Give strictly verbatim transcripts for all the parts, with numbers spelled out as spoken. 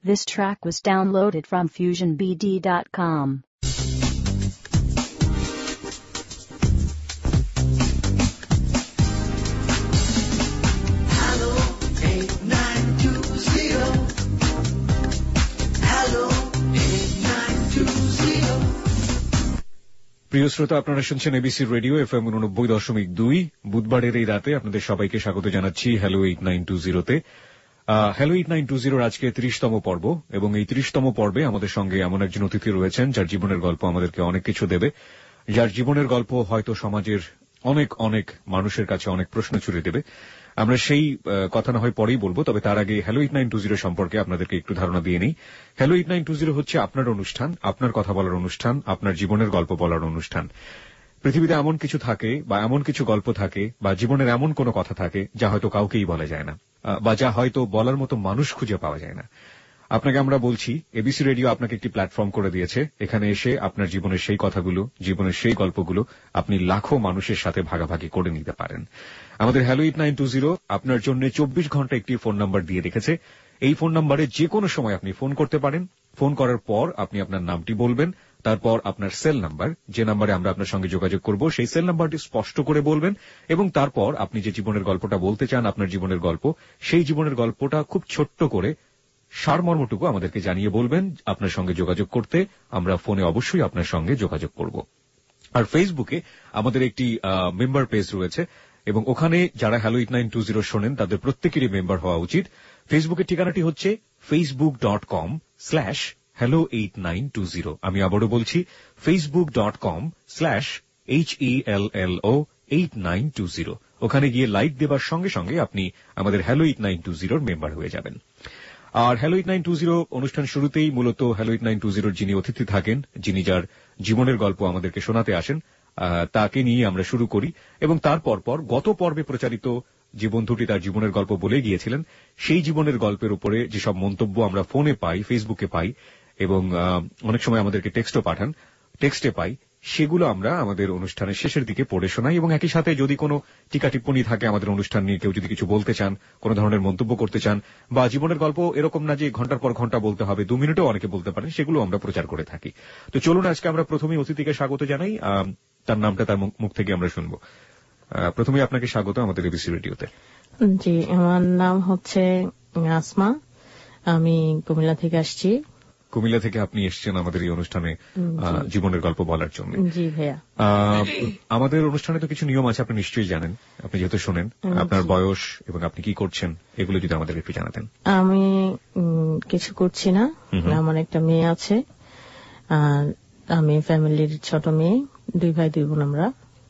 This track was downloaded from fusion b d dot com. প্রিয় শ্রোতা, আপনারা শুনছেন এবিসি রেডিও এফএম উননব্বই দশমিক দুই। বুধবারের এই রাতে আপনাদের সবাইকে স্বাগত জানাচ্ছি হ্যালো এইট নাইন টু জিরোতে। হ্যালো এইট নাইন টু জিরোর আজকে ত্রিশতম পর্ব, এবং এই ত্রিশতম পর্বে আমাদের সঙ্গে এমন একজন অতিথি রয়েছেন যার জীবনের গল্প আমাদেরকে অনেক কিছু দেবে, যার জীবনের গল্প হয়তো সমাজের অনেক অনেক মানুষের কাছে অনেক প্রশ্ন ছুড়ে দেবে। আমরা সেই কথা না হয় পরেই বলবো, তবে তার আগে hello eight nine two zero সম্পর্কে আপনাদেরকে একটু ধারণা দিয়ে নিই। Hello eight nine two zero হচ্ছে আপনার অনুষ্ঠান, আপনার কথা বলার অনুষ্ঠান, আপনার জীবনের গল্প বলার অনুষ্ঠান। পৃথিবীতে এমন কিছু থাকে বা এমন কিছু গল্প থাকে বা জীবনের এমন কোনো কথা থাকে যা হয়তো কাউকেই বলা যায় না, বা যা হয়তো বলার মতো মানুষ খুঁজে পাওয়া যায় না। আপনাকে আমরা বলছি, এবিসি রেডিও আপনাকে একটি প্ল্যাটফর্ম করে দিয়েছে। এখানে এসে আপনার জীবনের সেই কথাগুলো, জীবনের সেই গল্পগুলো আপনি লাখো মানুষের সাথে ভাগাভাগি করে নিতে পারেন। আমাদের hello eight nine two zero আপনার জন্য চব্বিশ ঘন্টা একটি ফোন নাম্বার দিয়ে রেখেছে। এই ফোন নাম্বারে যে কোনো সময় আপনি ফোন করতে পারেন। ফোন করার পর আপনি আপনার নামটি বলবেন, তারপর আপনার সেল নাম্বার, যে নাম্বারে আমরা আপনার সঙ্গে যোগাযোগ করব সেই সেল নাম্বারটি স্পষ্ট করে বলবেন, এবং তারপর আপনি যে জীবনের গল্পটা বলতে চান, আপনার জীবনের গল্প, সেই জীবনের গল্পটা খুব ছোট্ট করে সারমর্মটুকু আমাদেরকে জানিয়ে বলবেন। আপনার সঙ্গে যোগাযোগ করতে আমরা ফোনে অবশ্যই আপনার সঙ্গে যোগাযোগ করব। আর ফেসবুকে আমাদের একটি মেম্বার পেজ রয়েছে, এবং ওখানে যারা hello eight nine two zero শোনেন তাদের প্রত্যেকেরই মেম্বার হওয়া উচিত। ফেসবুকের ঠিকানাটি হচ্ছে Facebook dot com slash hello eight nine two zero. আমি আবারও বলছি, Facebook dot com slash H E L L O eight nine two zero. ওখানে গিয়ে লাইক দেবার সঙ্গে সঙ্গে আপনি আমাদের হ্যালো এইট নাইন টু জিরোর মেম্বার হয়ে যাবেন। আর hello eight nine two zero অনুষ্ঠান শুরুতেই মূলত হ্যালো এইট নাইন টু জিরোর যিনি অতিথি থাকেন, যিনি যার জীবনের গল্প আমাদেরকে শোনাতে আসেন, তাকে নিয়ে আমরা শুরু করি, এবং তারপর পর গত পর্বে প্রচারিত যে বন্ধুটি তার জীবনের গল্প বলে গিয়েছিলেন, সেই জীবনের গল্পের উপরে যেসব মন্তব্য আমরা ফোনে পাই, ফেসবুকে পাই, এবং অনেক সময় আমাদেরকে টেক্সটও পাঠান, টেক্সটে পাই, সেগুলো আমরা আমাদের অনুষ্ঠানের শেষের দিকে পড়ে শোনাই। এবং একই সাথে যদি কোনো টিকা টিপ্পণী থাকে আমাদের অনুষ্ঠান নিয়ে, কেউ যদি কিছু বলতে চান, কোনো ধরনের মন্তব্য করতে চান, বা জীবনের গল্প এরকম না যে ঘন্টার পর ঘন্টা বলতে হবে, দু মিনিটেও অনেকে বলতে পারেন, সেগুলো আমরা প্রচার করে থাকি। তো চলুন আজকে আমরা প্রথমেই অতিথিকে স্বাগত জানাই, তার নামটা তার মুখ থেকে আমরা শুনবো। প্রথমে আপনাকে স্বাগত আমাদের এবিসি রেডিওতে। জি, আমার নাম হচ্ছে আসমা, আমি কুমিল্লা থেকে আসছি। কুমিল্লা থেকে আপনি এসেছেন আমাদের এই অনুষ্ঠানে জীবনের গল্প বলার জন্য। জি ভাইয়া। আমাদের অনুষ্ঠানে তো কিছু নিয়ম আছে, আপনি নিশ্চয়ই জানেন, আপনি যেহেতু শোনেন। আপনার বয়স এবং আপনি কি করছেন এগুলো যদি আমাদের একটু জানাতেন। আমি কিছু করছি না, আমার একটা মেয়ে আছে, আর আমি ফ্যামিলির ছোট মেয়ে, দুই ভাই দুই বোন আমরা।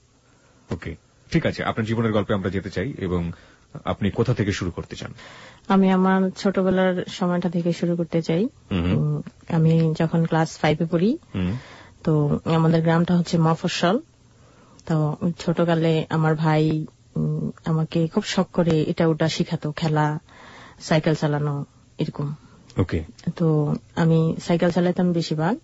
ওকে, ঠিক আছে, আপনার জীবনের গল্পে আমরা যেতে চাই, এবং আপনি কোথা থেকে শুরু করতে চান? আমি আমার ছোটবেলার সময়টা থেকে শুরু করতে চাই। আমি যখন ক্লাস ফাইভে পড়ি, তো আমাদের গ্রামটা হচ্ছে মফস্বল। তো ছোটকালে আমার ভাই আমাকে খুব শখ করে এটা ওটা শিখাতো, খেলা, সাইকেল চালানো, এরকম। ওকে। তো আমি সাইকেল চালাতাম বেশিরভাগ,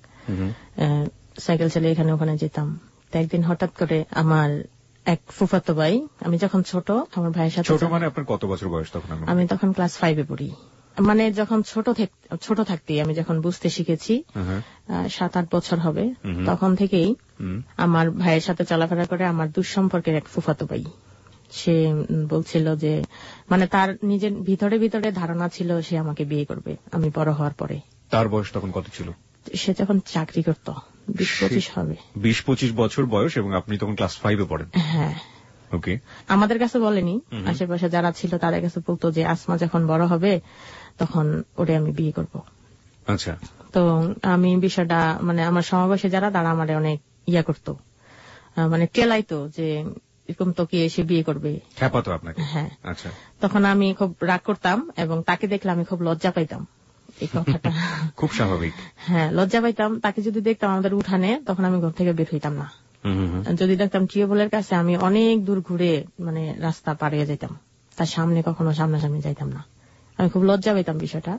সাইকেল চালিয়ে এখানে ওখানে যেতাম। তো একদিন হঠাৎ করে আমার এক ফুফাতো ভাই, আমি যখন ছোট, আমার ভাইয়ের সাথে। ছোট মানে আপনার কত বছর বয়স তখন? আমি তখন ক্লাস ফাইভে পড়ি, মানে যখন ছোট ছোট থাকতে আমি যখন বুঝতে শিখেছি, সাত আট বছর হবে, তখন থেকেই আমার ভাইয়ের সাথে চলাফেরা করে আমার দুঃসম্পর্কের এক ফুফাতো ভাই। সে বলছিল যে, মানে তার নিজের ভিতরে ভিতরে ধারণা ছিল সে আমাকে বিয়ে করবে আমি বড় হওয়ার পরে। তার বয়স তখন কত ছিল? সে যখন চাকরি করত, বিশ পঁচিশ হবে। বিশ পঁচিশ বছর বয়স, এবং আপনি তখন ক্লাস ফাইভে পড়েন? হ্যাঁ। ওকে। আমাদের কাছে বলেনি, আশেপাশে যারা ছিল তাদের কাছে বলতো যে আসমা যখন বড় হবে তখন ওরে আমি বিয়ে করব। আচ্ছা। তো আমি বিষয়টা, মানে আমার সমাবেশে যারা, তারা আমারে অনেক ইয়া করতো, মানে টেলাইতো যে এরকম তো কি এসে বিয়ে করবে, খেপাতো আপনাকে? হ্যাঁ। আচ্ছা। তখন আমি খুব রাগ করতাম, এবং তাকে দেখলে আমি খুব লজ্জা পাইতাম। এই কথাটা খুব স্বাভাবিক। হ্যাঁ, লজ্জা পাইতাম। তাকে যদি দেখতাম আমাদের উঠানে, তখন আমি ঘর থেকে বের হইতাম না। যদি দেখতাম টিউবওয়েলের কাছে, আমি অনেক দূর ঘুরে মানে রাস্তা পাড়িয়ে যেতাম, তার সামনে কখনো সামনাসামনি যাইতাম না। আমি খুব লজ্জা পাইতাম বিষয়টা।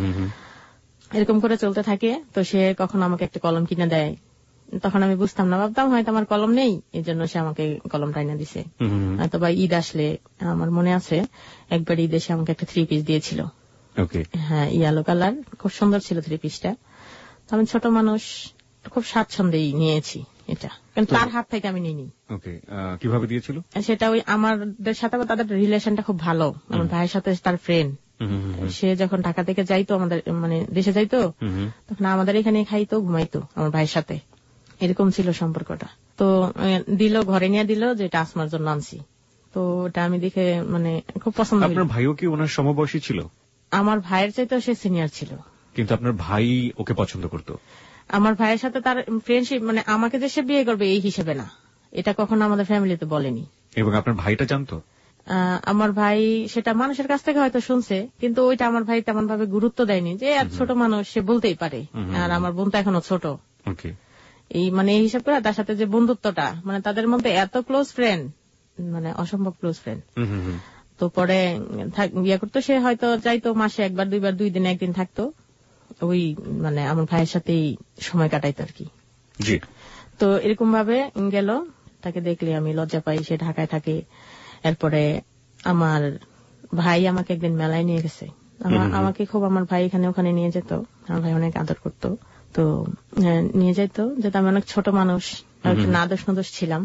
এরকম করে চলতে থাকে। তো সে কখনো আমাকে একটা কলম কিনে দেয়, তখন আমি বুঝতাম না, ভাবতাম হয়তো আমার কলম নেই, এই জন্য সে আমাকে কলমটা এনে দিছে। হয়তো বা ঈদ আসলে, আমার মনে আছে একবার ঈদ এসে আমাকে একটা থ্রি পিস দিয়েছিল, ওকে। হ্যাঁ, ইয়েলো কালার, খুব সুন্দর ছিল থ্রি পিসটা। আমি ছোট মানুষ, খুব স্বাচ্ছন্দ্যেই নিয়েছি এটা, কিন্তু তার হাত থেকে আমি নিইনি। ওকে, কিভাবে দিয়েছিল সেটা? ওই আমাদের সাথে তাদের রিলেশনটা খুব ভালো, আমার ভাইয়ের সাথে তার ফ্রেন্ড। সে যখন ঢাকা থেকে যাইতো, আমাদের মানে দেশে যাইতো, তখন আমাদের এখানে খাইতো, ঘুমাইতো আমার ভাইয়ের সাথে, এরকম ছিল সম্পর্কটা। তো দিল, ঘরে নিয়ে দিল যে এটা আসমার জন্য আনছি। তো ওটা আমি দেখে মানে খুব পছন্দ। আপনার ভাইও কি ওনার সমবয়সী ছিল? আমার ভাইয়ের চাইতেও সে সিনিয়র ছিল। কিন্তু আপনার ভাই ওকে পছন্দ করতো? আমার ভাইয়ের সাথে তার ফ্রেন্ডশিপ, মানে আমাকে যে সে বিয়ে করবে এই হিসেবে না, এটা কখনো আমাদের ফ্যামিলিতে বলেনি। এবং আপনার ভাইটা জানতো? আমার ভাই সেটা মানুষের কাছ থেকে হয়তো শুনছে, কিন্তু ওইটা আমার ভাই তেমন ভাবে গুরুত্ব দেয়নি, যে আর ছোট মানুষ, সে বলতেই পারে। আর আমার বোন তো এখনো ছোট। এই মানে এই হিসাব করে তার সাথে যে বন্ধুত্বটা, মানে তাদের মধ্যে এত ক্লোজ ফ্রেন্ড, মানে অসম্ভব ক্লোজ ফ্রেন্ড। তো পরে বিয়ে করতো, সে হয়তো যাইতো মাসে একবার দুইবার, দুই দিন একদিন থাকতো, ওই মানে আমার ভাইয়ের সাথেই সময় কাটাইতো আর কি। তো এরকম ভাবে গেল, তাকে দেখলে আমি লজ্জা পাই, সে ঢাকায় থাকে। এরপরে আমার ভাই আমাকে একদিন মেলায় নিয়ে গেছে, আমাকে খুব, আমার ভাই এখানে ওখানে নিয়ে যেত, আমার ভাই অনেক আদর করতো। তো নিয়ে যেত, যেহেতু আমি অনেক ছোট মানুষ, একটু নাদোষ নদোষ ছিলাম।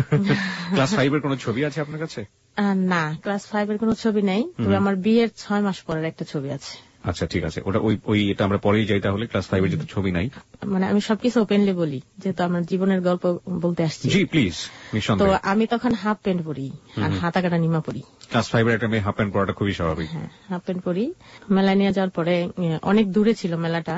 ক্লাস ফাইভ এর কোন ছবি আছে আপনার কাছে? না, ক্লাস ফাইভ এর কোন ছবি নেই, তবে আমার বিয়ের ছয় মাস পরের একটা ছবি আছে। আচ্ছা, ঠিক আছে, ওটা ওই ওই এটা আমরা পরেই যাই তাহলে। ক্লাস ফাইভ এর যেহেতু ছবি নাই, মানে আমি সবকিছু ওপেনলি বলি, যেহেতু আমার জীবনের গল্প বলতে আসছি। জি প্লিজ। তো আমি তখন হাফ প্যান্ট পরি আর হাতা কাটা নিমা পরি। ক্লাস ফাইভ এর একটা মেয়ে হাফ প্যান্ট পরাটা খুবই স্বাভাবিক। হ্যাঁ, হাফ প্যান্ট পরি। মেলায় নিয়ে যাওয়ার পরে, অনেক দূরে ছিল মেলাটা,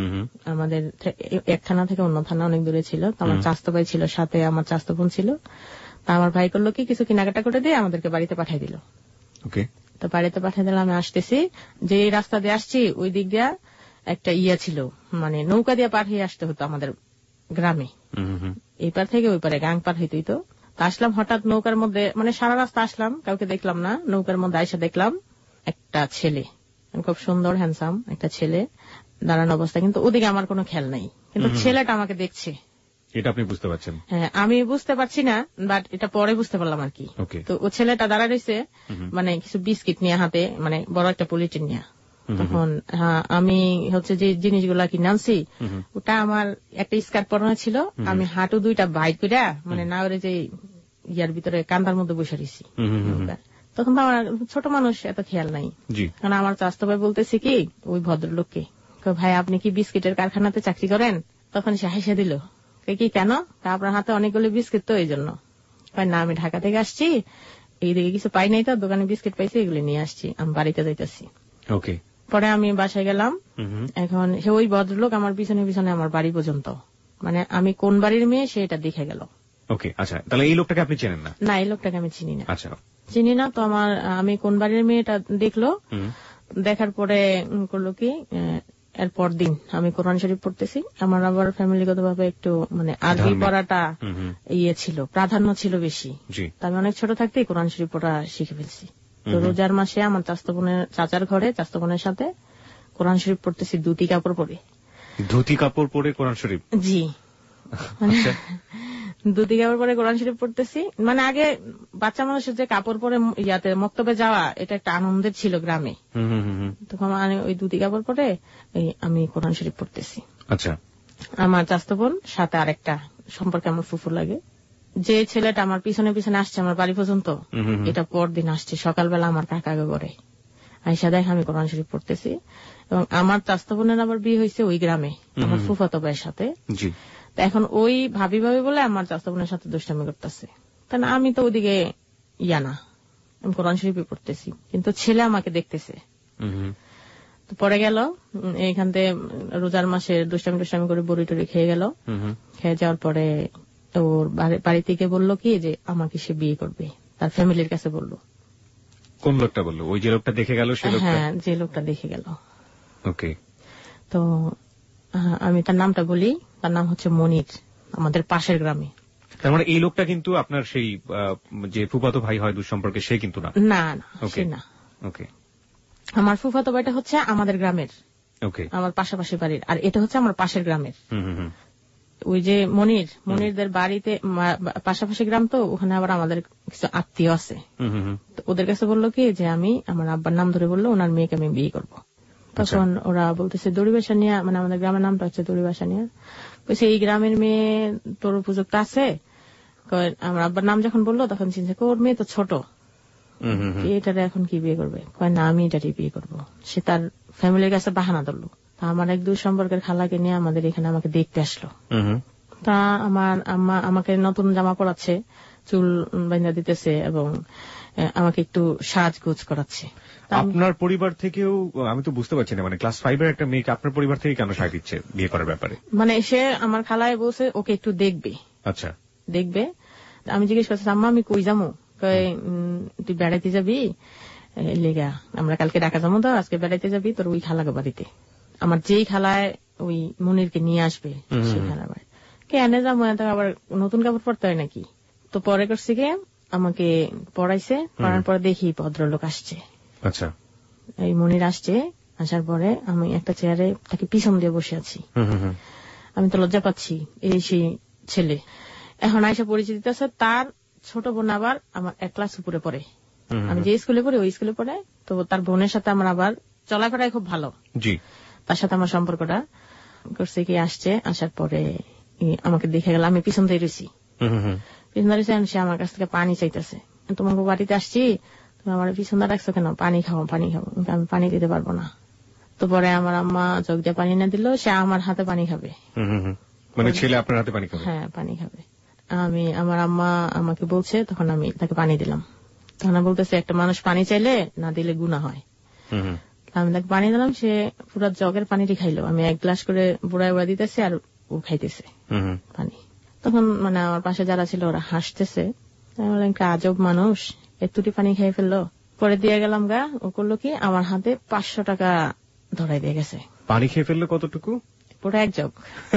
আমাদের এক থানা থেকে অন্য থানা অনেক দূরে ছিল। আমার চাস্তো ভাই ছিল সাথে, আমার চাস্তো বোন ছিল। তা আমার ভাই করলো কি, কিছু কেনাকাটা করে দিয়ে আমাদেরকে বাড়িতে পাঠিয়ে দিল। ওকে। তো বাড়িতে পাঠিয়ে দিলাম, আমি আসতেছি, যে রাস্তা দিয়ে আসছি ওই দিক দিয়া একটা ইয়া ছিল, মানে নৌকা দিয়ে পার হয়ে আসতে হতো আমাদের গ্রামে। এই পার থেকে ওই পারে গাং পার হইতেই তো। আসলাম হঠাৎ নৌকার মধ্যে, মানে সারা রাস্তা আসলাম, কাউকে দেখলাম না। নৌকার মধ্যে আইসা দেখলাম একটা ছেলে, খুব সুন্দর হ্যান্ডসাম একটা ছেলে দাঁড়ানো অবস্থা, কিন্তু ওদিকে আমার কোনো খেয়াল নাই, কিন্তু ছেলেটা আমাকে দেখছে। এটা আপনি বুঝতে পারছেন? হ্যাঁ, আমি বুঝতে পারছি না, বাট এটা পরে বুঝতে পারলাম আর কি। তো ও ছেলেটা দাঁড়া রয়েছে, মানে কিছু বিস্কিট নিয়ে হাতে, মানে বড় একটা পলিথিন নিয়ে। তখন হ্যাঁ, আমি হচ্ছে যে জিনিসগুলা কিনে আনছি, ওটা আমার একটা স্কার্ট পরানো ছিল, আমি হাঁটু দুইটা বাইট করে, মানে না ওরে যে ইয়ার ভিতরে কান্দার মধ্যে বসে রয়েছি। তখন তো আমার ছোট মানুষ, এত খেয়াল নাই। কারণ আমার চাস্তো ভাই বলতেছে কি ওই ভদ্রলোককে, ভাই আপনি কি বিস্কিটের কারখানাতে চাকরি করেন? তখন সে হাসে দিল, কি কেন? আপনার হাতে অনেকগুলো বিস্কিট তো, এই জন্য। না, আমি ঢাকা থেকে আসছি, এইদিকে কিছু পাই নাই তো, দোকানে বিস্কিট পাইছি, এগুলি নিয়ে আসছি, আমি বাড়িতে যাইতেছি। ওকে। পরে আমি বাসায় গেলাম। এখন সে ওই ভদ্রলোক আমার পিছনে পিছনে আমার বাড়ি পর্যন্ত, মানে আমি কোন বাড়ির মেয়ে সে এটা দেখে গেল। ওকে, আচ্ছা, তাহলে এই লোকটাকে আপনি চেনেন না? না, এই লোকটাকে আমি চিনি না। আচ্ছা, চিনি না। তো আমার, আমি কোন বাড়ির মেয়েটা দেখলো, দেখার পরে করলো কি, এরপর দিন আমি কোরআন শরীফ পড়তেছি। আমার আবার ফ্যামিলিগত ভাবে একটু মানে আরবি পড়াটা ইয়ে ছিল, প্রাধান্য ছিল বেশি। আমি অনেক ছোট থাকতেই কোরআন শরীফ পড়া শিখে ফেলছি। তো রোজার মাসে আমার চাস্তো বোনের চাচার ঘরে চাস্তো বোনের সাথে কোরআন শরীফ পড়তেছি, ধুতি কাপড় পরে। ধুতি কাপড় পরে কোরআন শরীফ? জি, ধুতি কাপড় পরে কোরআন শরীফ পড়তেছি। মানে আগে বাচ্চা মানুষের যে কাপড় পরে ইয়াতে মক্তবে যাওয়া, এটা একটা আনন্দের ছিল গ্রামে। তখন আমি ওই ধুতি কাপড় পরে আমি কোরআন শরীফ পড়তেছি। আচ্ছা। আমার চাস্তো বোন সাথে আরেকটা, সম্পর্কে আমার ফুফু লাগে, যে ছেলেটা আমার পিছনে পিছনে আসছে আমার বাড়ি পর্যন্ত, এটা পরদিন আসছে সকালবেলা আমার কাকা করে আইসা দেখ আমি কোরআন শরীফ পড়তেছি। এবং আমার চাস্তো বোনের আবার বিয়ে হয়েছে ওই গ্রামে আমার ফুফাতো ভাইয়ের সাথে। এখন ওই ভাবি ভাবি বলে আমার চাস্তো বোনের সাথে দুষ্টামি করতেছে। তা না, আমি তো ওইদিকে ইয়া না, আমি কোরআন শরীফই পড়তেছি, কিন্তু ছেলে আমাকে দেখতেছে। তো পরে গেল এইখান থেকে রোজার মাসে দুষ্টামি টুষ্টামি করে বড়ি টড়ি খেয়ে গেল। খেয়ে যাওয়ার পরে ওর বাড়ি থেকে বললো কি যে আমাকে সে বিয়ে করবে, তার ফ্যামিলির কাছে বললো। কোন লোকটা বললো? ওই যে লোকটা দেখে গেল? হ্যাঁ, যে লোকটা দেখে গেল। ওকে। তো আমি তার নামটা বলি, তার নাম হচ্ছে মনির, আমাদের পাশের গ্রামে। তার মানে এই লোকটা কিন্তু আপনার সেই যে ফুফাতো ভাই হয় দুঃসম্পর্কে, সে কিন্তু না? না না, সে না। ওকে। আমার ফুফাতো ভাইটা হচ্ছে আমাদের গ্রামের, ওকে, আমার পাশাপাশি বাড়ির, আর এটা হচ্ছে আমার পাশের গ্রামের। ওই যে মনির, মনিরদের বাড়িতে পাশাপাশি গ্রাম, তো ওখানে আবার আমাদের কিছু আত্মীয় আছে। ওদের কাছে বললো কি যে আমি, আমার আব্বার নাম ধরে বললো ওনার মেয়েকে আমি বিয়ে করবো। তখন ওরা বলতেছে দড়িবাসা নিয়ে, মানে আমাদের গ্রামের নামটা হচ্ছে দড়িবাসা নিয়ে, বলছে এই গ্রামের মেয়ে তোর উপযুক্ত আছে। আমার আব্বার নাম যখন বললো তখন চিন্তা ওর মেয়ে তো ছোট, এটারে এখন কি বিয়ে করবে, কয় না আমি এটারই বিয়ে করবো। সে তার ফ্যামিলির কাছে বাহানা ধরলো। তা আমার এক দুই সম্পর্কের খালাকে নিয়ে আমাদের এখানে আমাকে দেখতে আসলো। তা আমার আম্মা আমাকে নতুন জামা পরাচ্ছে, চুল বাঁধা দিতেছে এবং আমাকে একটু সাজগোজ করাচ্ছে। আপনার পরিবার থেকেও আমি তো বুঝতে পারছি না, মানে ক্লাস ফাইভ এর একটা মেয়েকে আপনার পরিবার থেকে কেন সায় দিচ্ছে বিয়ে করার ব্যাপারে? মানে সে আমার খালায় বলছে ওকে একটু দেখবে। আচ্ছা, দেখবে। আমি জিজ্ঞেস করছি আম্মা আমি কই যাবো, তুই বেড়াইতে যাবি লেগা, আমরা কালকে ঢাকা যাবো তো, আজকে বেড়াইতে যাবি তোর ওই খালাকে বাড়িতে, আমার যেই খালায় ওই মনিরকে নিয়ে আসবে সেই খালার বাড়ি। কে এনে যাবো, আবার নতুন কাপড় পরতে হয় নাকি। তো পরে করছি কে আমাকে পড়াইছে, পড়ার পরে দেখি ভদ্রলোক আসছে। আচ্ছা, এই মনির আসছে, আসার পরে আমি একটা চেয়ারে তাকে পিছন দিয়ে বসে আছি। আমি তো লজ্জা পাচ্ছি, এই সেই ছেলে এখন আইসা পরিচিত আছে। তার ছোট বোন আবার আমার এক ক্লাস উপরে পড়ে, আমি যে স্কুলে পড়ি ওই স্কুলে পড়ে। তো তার বোনের সাথে আমার আবার চলাফেরাই খুব ভালো, জি তার সাথে আমার সম্পর্কটা করছে। কি আসছে, আসার পরে আমাকে দেখে গেল, আমি পিছন দিয়ে রয়েছি, পিছন দিয়ে রয়েছি। সে আমার কাছ থেকে পানি চাইতেছে, তোমাকে বাড়িতে আসছি তুমি আমার পিছন দিয়ে রাখছো কেন, পানি খাবো পানি খাবো। আমি পানি দিতে পারবো না। তো পরে আমার আম্মা চোখ দিয়ে পানি না দিল, সে আমার হাতে পানি খাবে। মানে ছেলে আপনার হাতে পানি খাবে? হ্যাঁ পানি খাবে। আমি আমার আম্মা আমাকে বলছে, তখন আমি তাকে পানি দিলাম। তখন বলতেছে একটা মানুষ পানি চাইলে না দিলে গুনাহ হয়। আমি তাকে পানি দিলাম, সে পুরো জগের পানিটি খাইলো। আমি এক গ্লাস করে বুড়ায় বুড়া দিতেছে আর ও খাইতেছে পানি। তখন মানে আমার পাশে যারা ছিল ওরা হাসতেছে। আমি বললাম কি আজব মানুষ, এতটি পানি খেয়ে ফেললো। পরে দিয়ে গেলাম গা, ও করলো কি আমার হাতে পাঁচশো টাকা ধরাই দিয়ে গেছে। পানি খেয়ে ফেললো কতটুকু? পুরো এক জগ।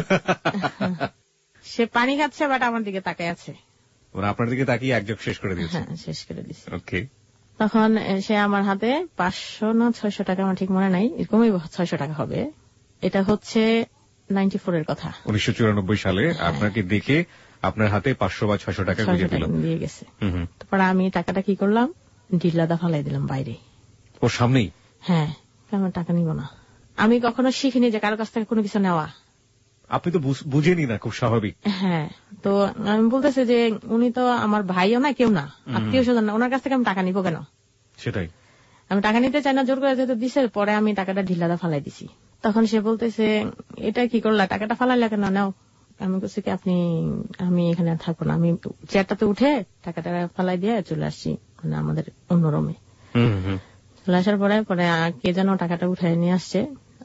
সে পানি খাচ্ছে বাট আমার দিকে তাকায় আছে, মানে আপনার দিকে তাকিয়ে এক জগ শেষ করে দিয়েছে? হ্যাঁ শেষ করে দিচ্ছে। ওকে। তখন সে আমার হাতে পাঁচশো না ছয়শো টাকা, আমার ঠিক মনে নাই, এরকমই ছয়শো টাকা হবে। এটা হচ্ছে নাইনটি ফোর এর কথা, উনিশশো চুরানব্বই সালে। আপনাকে দেখে আপনার হাতে পাঁচশো বা ছয়শো টাকা গুঁজে দিল, দিয়ে গেছে। তারপরে আমি টাকাটা কি করলাম, ডিল্লাদা ফালাই দিলাম বাইরে, ওর সামনেই। হ্যাঁ, আমার টাকা নিব না। আমি কখনো শিখিনি যে কারো কাছ থেকে কোনো কিছু নেওয়া। আপনি তো বুঝেনি না, খুব স্বাভাবিক। হ্যাঁ, তো আমি বলতেছে যে উনি তো আমার ভাইও না, কেউ না, আত্মীয় স্বজন না, ওনার কাছ থেকে আমি টাকা নিবো কেন? সেটাই, আমি টাকা নিতে চাই না, জোর করে যেহেতু দিছে। পরে আমি টাকাটা ঢিলাদা ফালাই দিছি। তখন সে বলতেছে এটা কি করলা, টাকাটা ফালাইলা কেন, নাও। আমি বলছি কি আপনি, আমি এখানে থাকবো না, আমি চেয়ারটাতে উঠে টাকাটা ফালাই দিয়ে চলে আসছি মানে আমাদের অন্য রুমে। চলে আসার পরে পরে কে যেন টাকাটা উঠে নিয়ে আসছে,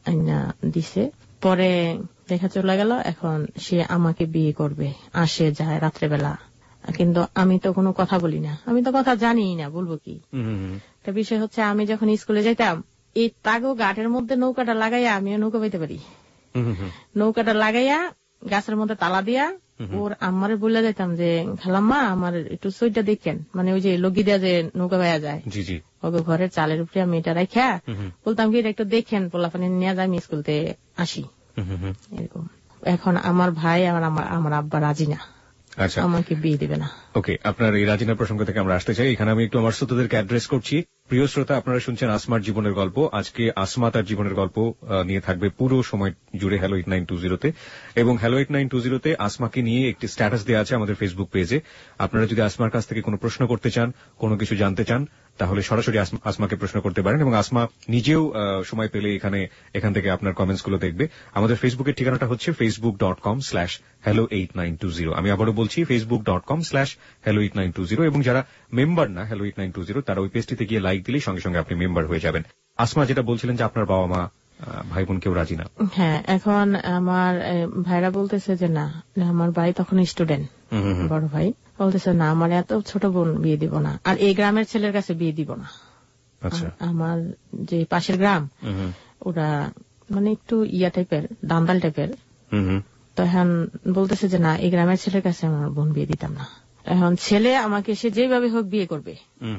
দিছে। পরে দেখা চলে গেল, এখন সে আমাকে বিয়ে করবে, আসে যায় রাত্রেবেলা। কিন্তু আমি তো কোনো কথা বলি না, আমি তো কথা জানি না, বলবো কি। একটা বিষয় হচ্ছে আমি যখন স্কুলে যাইতাম, এই তাগো গাটের মধ্যে নৌকাটা লাগাইয়া আমিও নৌকা পাইতে পারি। নৌকাটা লাগাইয়া গাছের মধ্যে তালা দিয়া ওর আম্মারে বলে যাইতাম যে খালাম্মা আমার একটু সইটা দেখেন, মানে ওই যে লগি দেয়া যে নৌকা পাওয়া যায়, ওকে ঘরের চালের উপরে আমি এটা রাখা বলতাম কি এটা একটু দেখেন, পোলাপানি নিয়ে যাই আমি স্কুলতে আসি, এরকম। এখন আমার ভাই আমার আমার আব্বা রাজি না, আমাকে বিয়ে দেবে না। ওকে, আপনার এই রাজিনা প্রসঙ্গ থেকে আমরা আসতে চাই। এখানে আমি একটু আমার শ্রোতাদেরকে অ্যাড্রেস করছি। প্রিয় শ্রোতা, আপনারা শুনছেন আসমার জীবনের গল্প। আজকে আসমা তার জীবনের গল্প নিয়ে থাকবে পুরো সময় জুড়ে হ্যালো এইট নাইন টু জিরোতে, এবং হ্যালো এইট নাইন টু জিরোতে আসমাকে নিয়ে একটি স্ট্যাটাস দেওয়া আছে আমাদের ফেসবুক পেজে। আপনারা যদি আসমার কাছ থেকে কোনো প্রশ্ন করতে চান, কোনো কিছু জানতে চান, তাহলে সরাসরি আসমাকে প্রশ্ন করতে পারেন, এবং আসমা নিজেও সময় পেলে এখানে এখান থেকে আপনার কমেন্টস গুলো দেখবে। আমাদের ফেসবুকের ঠিকানাটা হচ্ছে Facebook dot com slash hello eight nine two zero. আমি আবারও বলছি Facebook dot com slash hello eight nine two zero, এবং যারা মেম্বার না hello eight nine two zero তারা ওই পেজটিতে গিয়ে লাইক দিলেই সঙ্গে সঙ্গে আপনি মেম্বার হয়ে যাবেন। আসমা, যেটা বলছিলেন যে আপনার বাবা মা ভাই বোন কেউ রাজি না। হ্যাঁ, এখন আমার ভাইরা বলতেছে যে না, আমার ভাই তখন স্টুডেন্ট, বড় ভাই বলতেছে না আমার এত ছোট বোন বিয়ে দিব না, আর এই গ্রামের ছেলের কাছে বিয়ে দিব না। আমার যে পাশের গ্রাম ওরা মানে একটু ইয়া টাইপের, দান্দাল টাইপের, তো এখন বলতেছে যে না এই গ্রামের ছেলের কাছে আমার বোন বিয়ে দিতাম না। এখন ছেলে আমাকে সে যেভাবে হোক বিয়ে করবে।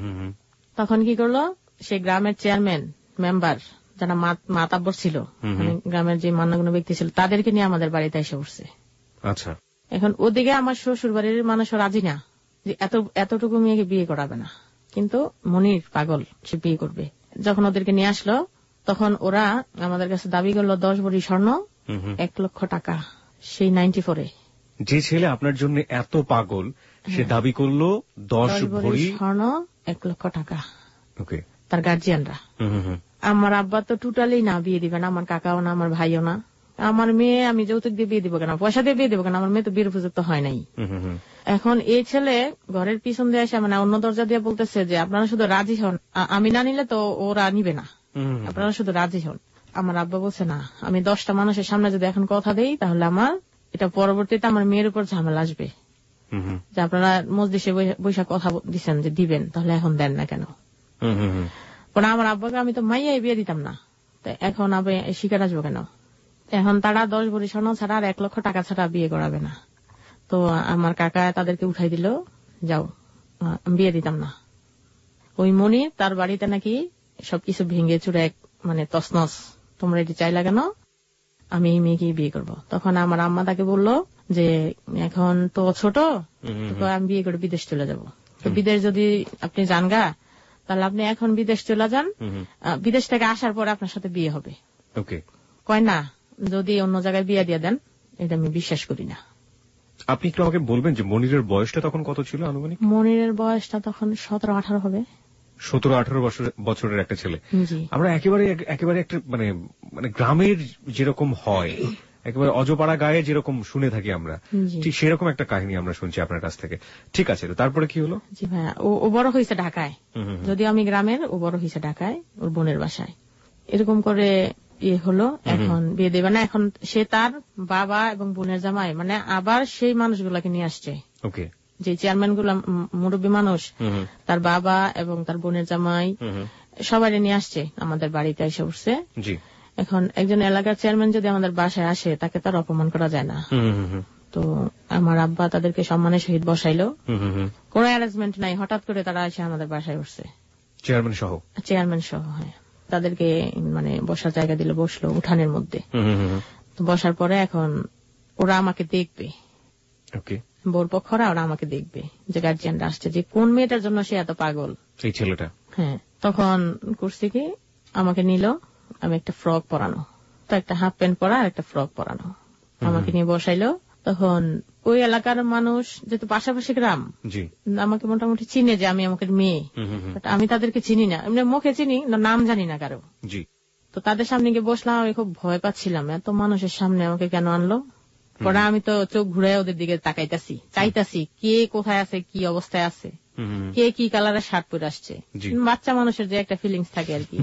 তখন কি করলো, সে গ্রামের চেয়ারম্যান মেম্বার যারা মাতাব্বর ছিল, মানে গ্রামের যে মান্যগণ্য ব্যক্তি ছিল, তাদেরকে নিয়ে আমাদের বাড়িতে এসে উঠছে। আচ্ছা, এখন ওদিকে আমার শ্বশুর বাড়ির মানুষও রাজি না যে এত এতটুকু মেয়েকে বিয়ে করাবে না, কিন্তু মনির পাগল, সে বিয়ে করবে। যখন ওদেরকে নিয়ে আসলো তখন ওরা আমাদের কাছে দাবি করলো দশ ভরি স্বর্ণ, এক লক্ষ টাকা, সেই নাইনটি ফোরে। যে ছেলে আপনার জন্য এত পাগল সে দাবি করলো দশ ভরি স্বর্ণ, এক লক্ষ টাকা। ওকে, তার গার্জিয়ানরা। আমার আব্বা তো টোটালি না বিয়ে দিবেন, আমার কাকাও না, আমার ভাইও না। আমার মেয়ে আমি যৌতুক দিয়ে বিয়ে দিব কেন, পয়সা দিয়ে বিয়ে দিব কেন, আমার মেয়ে তো বিয়ের উপযুক্ত হয় নাই। এখন এই ছেলে ঘরের পিছন দিয়ে এসে মানে অন্য দরজা দিয়ে বলতেছে যে আপনারা শুধু রাজি হন, আমি না নিলে তো ওরা নিবে না, আপনারা শুধু রাজি হন। আমার আব্বা বলছে না, আমি দশটা মানুষের সামনে যদি এখন কথা দেই তাহলে আমার এটা পরবর্তীতে আমার মেয়ের উপর ঝামেলা আসবে, যে আপনারা মজলিসে বৈশাখ কথা দিচ্ছেন যে দিবেন, তাহলে এখন দেন না কেন। পরে আমার আব্বাকে আমি তো মাইয়াই বিয়ে দিতাম না, এখন আবার শিকার আসবো কেন। এখন তারা দশ ভরি স্বর্ণ ছাড়া আর এক লক্ষ টাকা ছাড়া বিয়ে করাবে না। তো আমার কাকা তাদেরকে উঠাই দিল, যাও, বিয়ে দিতাম না। ওই মনি তার বাড়িতে নাকি সবকিছু ভেঙে চুরে মানে তসনস, তোমরা এটি চাইলা কেন, আমি এই মেয়েকে বিয়ে করবো। তখন আমার আম্মা তাকে বললো যে এখন তো ছোট, আমি বিয়ে করে বিদেশ চলে যাব। তো বিদেশ যদি আপনি যান গা, তাহলে আপনি এখন বিদেশ চলে যান, বিদেশ থেকে আসার পরে আপনার সাথে বিয়ে হবে। কয় না, যদি অন্য জায়গায় বিয়ে দিয়ে দেন, এটা আমি বিশ্বাস করি না। আপনি একটু আমাকে বলবেন যে মনিরের বয়সটা তখন কত ছিল আনুমানিক? মনিরের বয়সটা তখন সতেরো আঠারো হবে। সতেরো আঠারো বছরের একটা ছেলে। আমরা একেবারে একেবারে একটা মানে মানে গ্রামের যেরকম হয়, একেবারে অজপাড়া গায়ে যেরকম শুনে থাকি আমরা, ঠিক সেরকম একটা কাহিনী আমরা শুনছি আপনার কাছ থেকে। ঠিক আছে, তারপরে কি হলো? জি ভাইয়া, ও বড় হয়েছে ঢাকায়, যদিও আমি গ্রামের, ও বড় হয়েছে ঢাকায় ওর বোনের বাসায়। এরকম করে ইয়ে হলো, এখন বিয়ে দেবে না। এখন সে তার বাবা এবং বোনের জামাই মানে আবার সেই মানুষগুলাকে নিয়ে আসছে। ওকে, যে চেয়ারম্যান গুলা মুরব্বী মানুষ, তার বাবা এবং তার বোনের জামাই সবাই নিয়ে আসছে আমাদের বাড়িতে এসে উঠছে। এখন একজন এলাকার চেয়ারম্যান যদি আমাদের বাসায় আসে, তাকে তার অপমান করা যায় না। তো আমার আব্বা তাদেরকে সম্মানের সহিত বসাইলো, কোন অ্যারেঞ্জমেন্ট নাই, হঠাৎ করে তারা এসে আমাদের বাসায় উঠছে, চেয়ারম্যান সহ। চেয়ারম্যান সহ, হ্যাঁ। তাদেরকে মানে বসার জায়গা দিলে বসলো উঠানের মধ্যে। তো বসার পরে এখন ওরা আমাকে দেখবে, বোর পক্ষরা ওরা আমাকে দেখবে যে গার্জিয়ানরা আসছে, যে কোন মেয়েটার জন্য সে এত পাগল, এই ছেলেটা। হ্যাঁ, তখন করছে কি, আমাকে নিল, আমি একটা ফ্রক পরানো, তো একটা হাফ প্যান্ট পরা আর একটা ফ্রক পরানো, আমাকে নিয়ে বসাইলো। তখন ওই এলাকার মানুষ যেহেতু পাশাপাশি গ্রাম, আমাকে মোটামুটি চিনে যে আমি আমাকে মেয়ে, আমি তাদেরকে চিনি না, এমনি মুখে চিনি, নাম জানি না কারো। তো তাদের সামনে গিয়ে বসলাম, আমি খুব ভয় পাচ্ছিলাম, এত মানুষের সামনে আমাকে কেন আনলো। পরে আমি তো চোখ ঘুরে ওদের দিকে তাকাইতাছি, চাইতাছি কে কোথায় আছে, কি অবস্থায় আছে, কে কি কালারের শার্ট পরে আসছে, বাচ্চা মানুষের যে একটা ফিলিংস থাকে আর কি।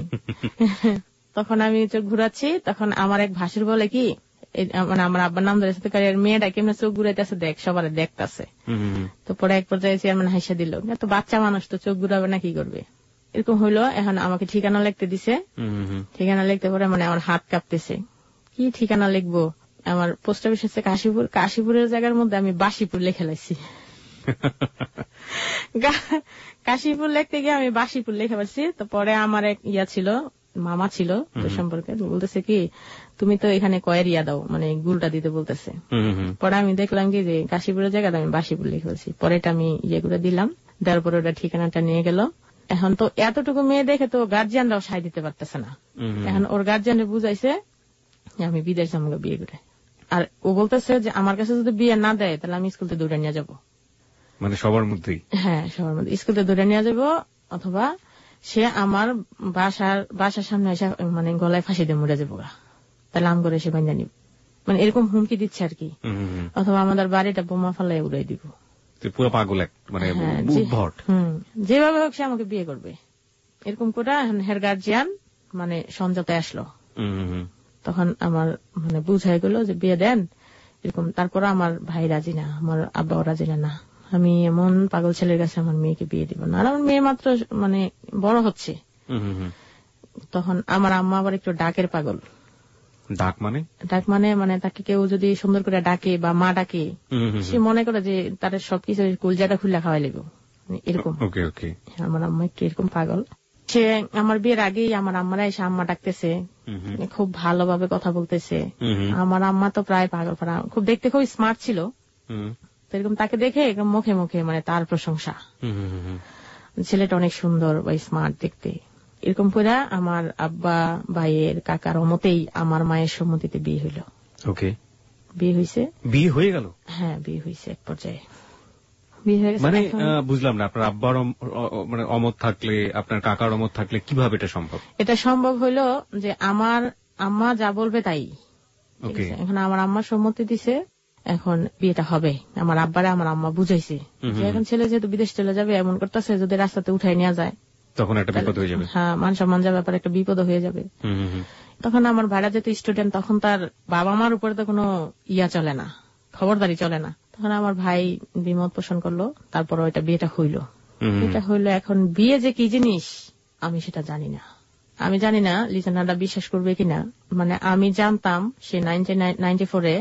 তখন আমি চোখ ঘুরাচ্ছি, তখন আমার এক ভাসুর বলে কি, মানে আমার আব্বার নাম ধরে মেয়েটা কেমন চোখ ঘুরাইতেছে দেখ, সবার দেখতেছে। তো পরে এক পর্যায়ে চেয়ারম্যান হাসা দিল, তো বাচ্চা মানুষ তো চোখ ঘুরাবে না, কি করবে। এরকম হইলো। এখন আমাকে ঠিকানা লিখতে দিছে, ঠিকানা লিখতে পরে মানে আমার হাত কাঁপতেছে, কি ঠিকানা লিখবো। আমার পোস্ট অফিস হচ্ছে কাশীপুর, কাশীপুরের জায়গার মধ্যে আমি বাসিপুর লিখে লাইছি। কাশীপুর লিখতে গিয়ে আমি বাসিপুর লিখে পারছি। তো পরে আমার এক ইয়া ছিল, মামা ছিল তো সম্পর্কে, বলতেছে কি তুমি তো এখানে কয়ের ইয়া দাও, মানে গুলটা দিতে বলতেছে। পরে আমি দেখলাম কি যে কাশীপুরের জায়গাতে আমি বাসিপুর লিখে ফেলছি। পরে এটা আমি ইয়ে করে দিলাম, দেওয়ার পরে ওটা ঠিকানাটা নিয়ে গেল। এখন তো এতটুকু মেয়ে দেখে তো গার্জিয়ানরাও সাই দিতে পারতেছে না। এখন ওর গার্জিয়ানে বুঝাইছে আমি বিদেশ যাবো বিয়ে করে। আর ও বলতেছে যে আমার কাছে যদি বিয়ে না দেয় তাহলে আমি স্কুল থেকে দৌড়ে নিয়ে যাবো, মানে সবার মধ্যেই। হ্যাঁ, সবার মধ্যে স্কুল থেকে দৌড়ে নিয়ে যাবো, অথবা সে আমার বাসার বাসার সামনে এসে মানে গলায় ফাঁসি দিয়ে মরে যাবো, তাহলে আম করে সে বান্ধা নিব, মানে এরকম হুমকি দিচ্ছে আর কি। অথবা আমাদের বাড়িটা বোমা ফালাই উড়াই দিব, পুরো পাগল এক মানে উদ্ভট। হম যেভাবে হোক সে আমাকে বিয়ে করবে, এরকম করে হের গার্জিয়ান মানে সমঝোতায় আসলো। তখন আমার মানে বুঝাই গেল যে বিয়ে দেন এরকম। তারপর আমার ভাই রাজি না, আমার আব্বাও রাজি না, আমি এমন পাগল ছেলের কাছে আমার মেয়েকে বিয়ে দিব না। আর আমার মেয়ে মাত্র মানে বড় হচ্ছে। তখন আমার আম্মা আবার একটু ডাকের পাগল। ডাক মানে ডাক মানে মানে তাকে কেউ যদি সুন্দর করে ডাকে বা মা ডাকে, সে মনে করে যে তার সবকিছু কুলজাটা খুলে খাওয়াই লাগবে, এরকম। আমার আম্মা একটু এরকম পাগল। সে আমার বিয়ের আগেই আমার আম্মারা এসে আম্মা ডাকতেছে, খুব ভালোভাবে কথা বলতেছে। আমার আম্মা তো প্রায় পাগল পাড়া, খুব দেখতে খুব স্মার্ট ছিল, তো এরকম তাকে দেখে মুখে মুখে মানে তার প্রশংসা, ছেলেটা অনেক সুন্দর বা স্মার্ট দেখতে। এরকম করে আমার আব্বা ভাইয়ের কাকার মতেই আমার মায়ের সম্মতিতে বিয়ে হইল। ওকে, বিয়ে হয়েছে। বিয়ে হয়ে গেল? হ্যাঁ, বিয়ে হয়েছে এক পর্যায়ে। বিয়ে হয়ে গেছে। মানে বুঝলাম না, আপনার আব্বার মানে অমত থাকলে, আপনার কাকার অমত থাকলে কিভাবে এটা সম্ভব? এটা সম্ভব হইল যে আমার আম্মা যা বলবে তাই। ওকে, এখন আমার আম্মা সম্মতি দিছে, এখন বিয়েটা হবে। আমার আব্বারে আমার আম্মা বুঝাইছে যে এখন ছেলে যেহেতু বিদেশ চলে যাবে, এমন করতেছে যদি রাস্তাতে উঠাই নেওয়া যায় তখন একটা বিপদ হয়ে যাবে। হ্যাঁ, মান সম্মান যাবে, ব্যাপারে একটা বিপদ হয়ে যাবে। তখন আমার ভাইরা যেহেতু স্টুডেন্ট, তখন তার বাবা মার উপরে তো কোনো ইয়া চলে না, খবরদারি চলে না। তখন আমার ভাই বিমত পোষণ করলো, তারপর ওইটা বিয়েটা হইল। এটা হইলো, এখন বিয়ে যে কি জিনিস আমি সেটা জানি না। আমি জানি না লিজেনারা বিশ্বাস করবে কিনা। মানে আমি জানতাম সে নাইনটি ফোরে,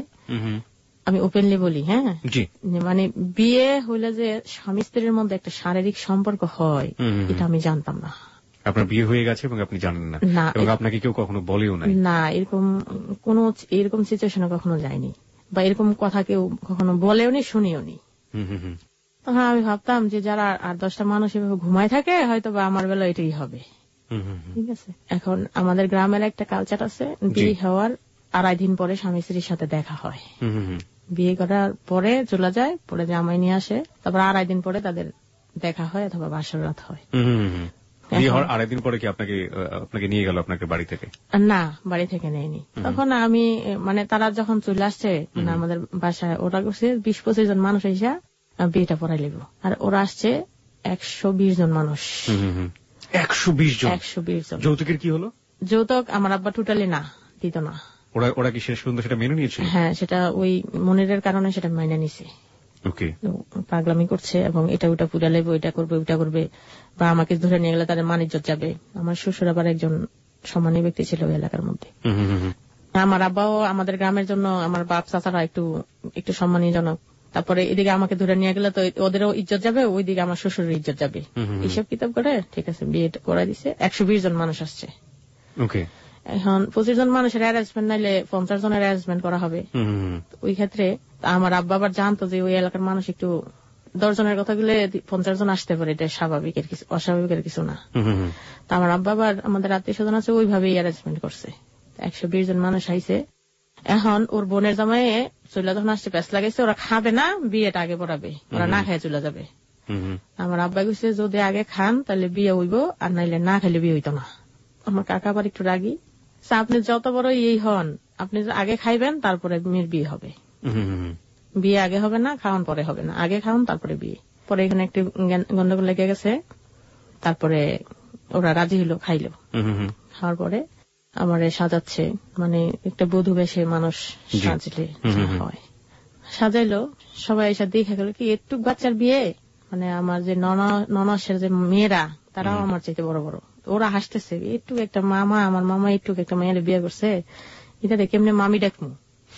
আমি ওপেনলি বলি, হ্যাঁ, মানে বিয়ে হইলে যে স্বামী স্ত্রীর মধ্যে একটা শারীরিক সম্পর্ক হয়, এটা আমি জানতাম না। আপনার বিয়ে হয়ে গেছে এবং আপনি জানেন না, এবং আপনাকে কেউ কখনো বলেও নাই? না, এরকম কোন এরকম সিচুয়েশনে কখনো যায়নি, বা এরকম কথা কেউ কখনো বলেও নি, শুনিও নি। তখন আমি ভাবতাম যে যারা আট দশটা মানুষ এভাবে ঘুমায় থাকে, হয়তো বা আমার বেলা এটাই হবে। ঠিক আছে, এখন আমাদের গ্রামের একটা কালচার আছে, বিয়ে হওয়ার আড়াই দিন পরে স্বামী স্ত্রীর সাথে দেখা হয়। বিয়ে করার পরে চলে যায়, পরে জামাই নিয়ে আসে, তারপর আড়াই দিন পরে তাদের দেখা হয় অথবা বাসর রাত হয়। বিয়ে হওয়ার আড়াই দিন পরে কি আপনাকে আপনাকে নিয়ে গেল আপনাকে বাড়ি থেকে? না, বাড়ি থেকে নেয়নি। তখন আমি মানে তারা যখন চলে আসছে মানে আমাদের বাসায়, ওরা করছে বিশ পঁচিশ জন মানুষ এসে বিয়েটা পড়াই লিব, আর ওরা আসছে একশো বিশ জন মানুষ। একশো বিশ জন? একশো বিশ জন। যৌতুকের কি হলো? যৌতুক আমার আব্বা টোটালি না দিত না। ওরা ওরা কি শেষ পর্যন্ত সেটা মেনে নিয়েছিল? হ্যাঁ, সেটা ওই মনিরের কারণে সেটা মেনে নিছে। ওকে, পাগলামি করছে এবং এটা ওটা পুরা লেবো, এটা করবে ওটা করবে, বা আমাকে ধরে নিয়ে গেলে তাদের মান ইজ্জত যাবে। আমার শ্বশুর আবার একজন সম্মানী ব্যক্তি ছিল ওই এলাকার মধ্যে। আমার আব্বাও আমাদের গ্রামের জন্য, আমার বাপ চাচারা একটু একটু সম্মানীজনক। তারপরে এদিকে আমাকে ধরে নিয়ে গেলে তো ওদেরও ইজ্জত যাবে, ওইদিকে আমার শ্বশুরের ইজ্জত যাবে। এইসব কিতাব করে ঠিক আছে বিয়ে করে দিছে। একশো বিশ জন মানুষ আসছে। ওকে, এখন পঁচিশ জন মানুষের অ্যারেঞ্জমেন্ট নাইলে পঞ্চাশ জনের অ্যারেঞ্জমেন্ট করা হবে। ওই ক্ষেত্রে আমার আব্বা আবার জানতো যে ওই এলাকার মানুষ একটু দশ জনের কথা বলে পঞ্চাশ জন আসতে পারে, এটা স্বাভাবিকের কিছু, অস্বাভাবিকের কিছু না। তা আমার আব্বা আবার আমাদের আত্মীয় স্বজন আছে, ওইভাবেই অ্যারেঞ্জমেন্ট করছে। একশো বিশ জন মানুষ আইছে। এখন ওর বোনের জামাই চলে যখন আসছে, প্যাস লাগাইছে, ওরা খাবে না, বিয়েটা আগে পড়াবে, ওরা না খায় চলে যাবে। আমার আব্বা কইছে যদি আগে খান তাহলে বিয়ে হইব, আর নাইলে না খাইলে বিয়ে হইতো না। আমার কাকা আবার একটু রাগি, আপনি যত বড় এই হন, আপনি আগে খাইবেন তারপরে মেয়ের বিয়ে হবে। বিয়ে আগে হবে না, খাওয়ান পরে হবে না, আগে খাওয়ান তারপরে বিয়ে। পরে এখানে একটু গন্ডগোল লেগে গেছে, তারপরে ওরা রাজি হইলো, খাইলো। খাওয়ার পরে আমার সাজাচ্ছে, মানে একটা বধূ বেশে মানুষ সাজলে হয়, সাজাইলো। সবাই এসে দেখে গেল কি একটু বাচ্চার বিয়ে, মানে আমার যে ননসের যে মেয়েরা তারাও আমার চাইতে বড় বড়, ওরা হাসতেছে, একটু একটা মামা, আমার মামা একটু একটা মেয়ের বিয়ে করছে, এটা দেখে এমনি মামি ডাকমু।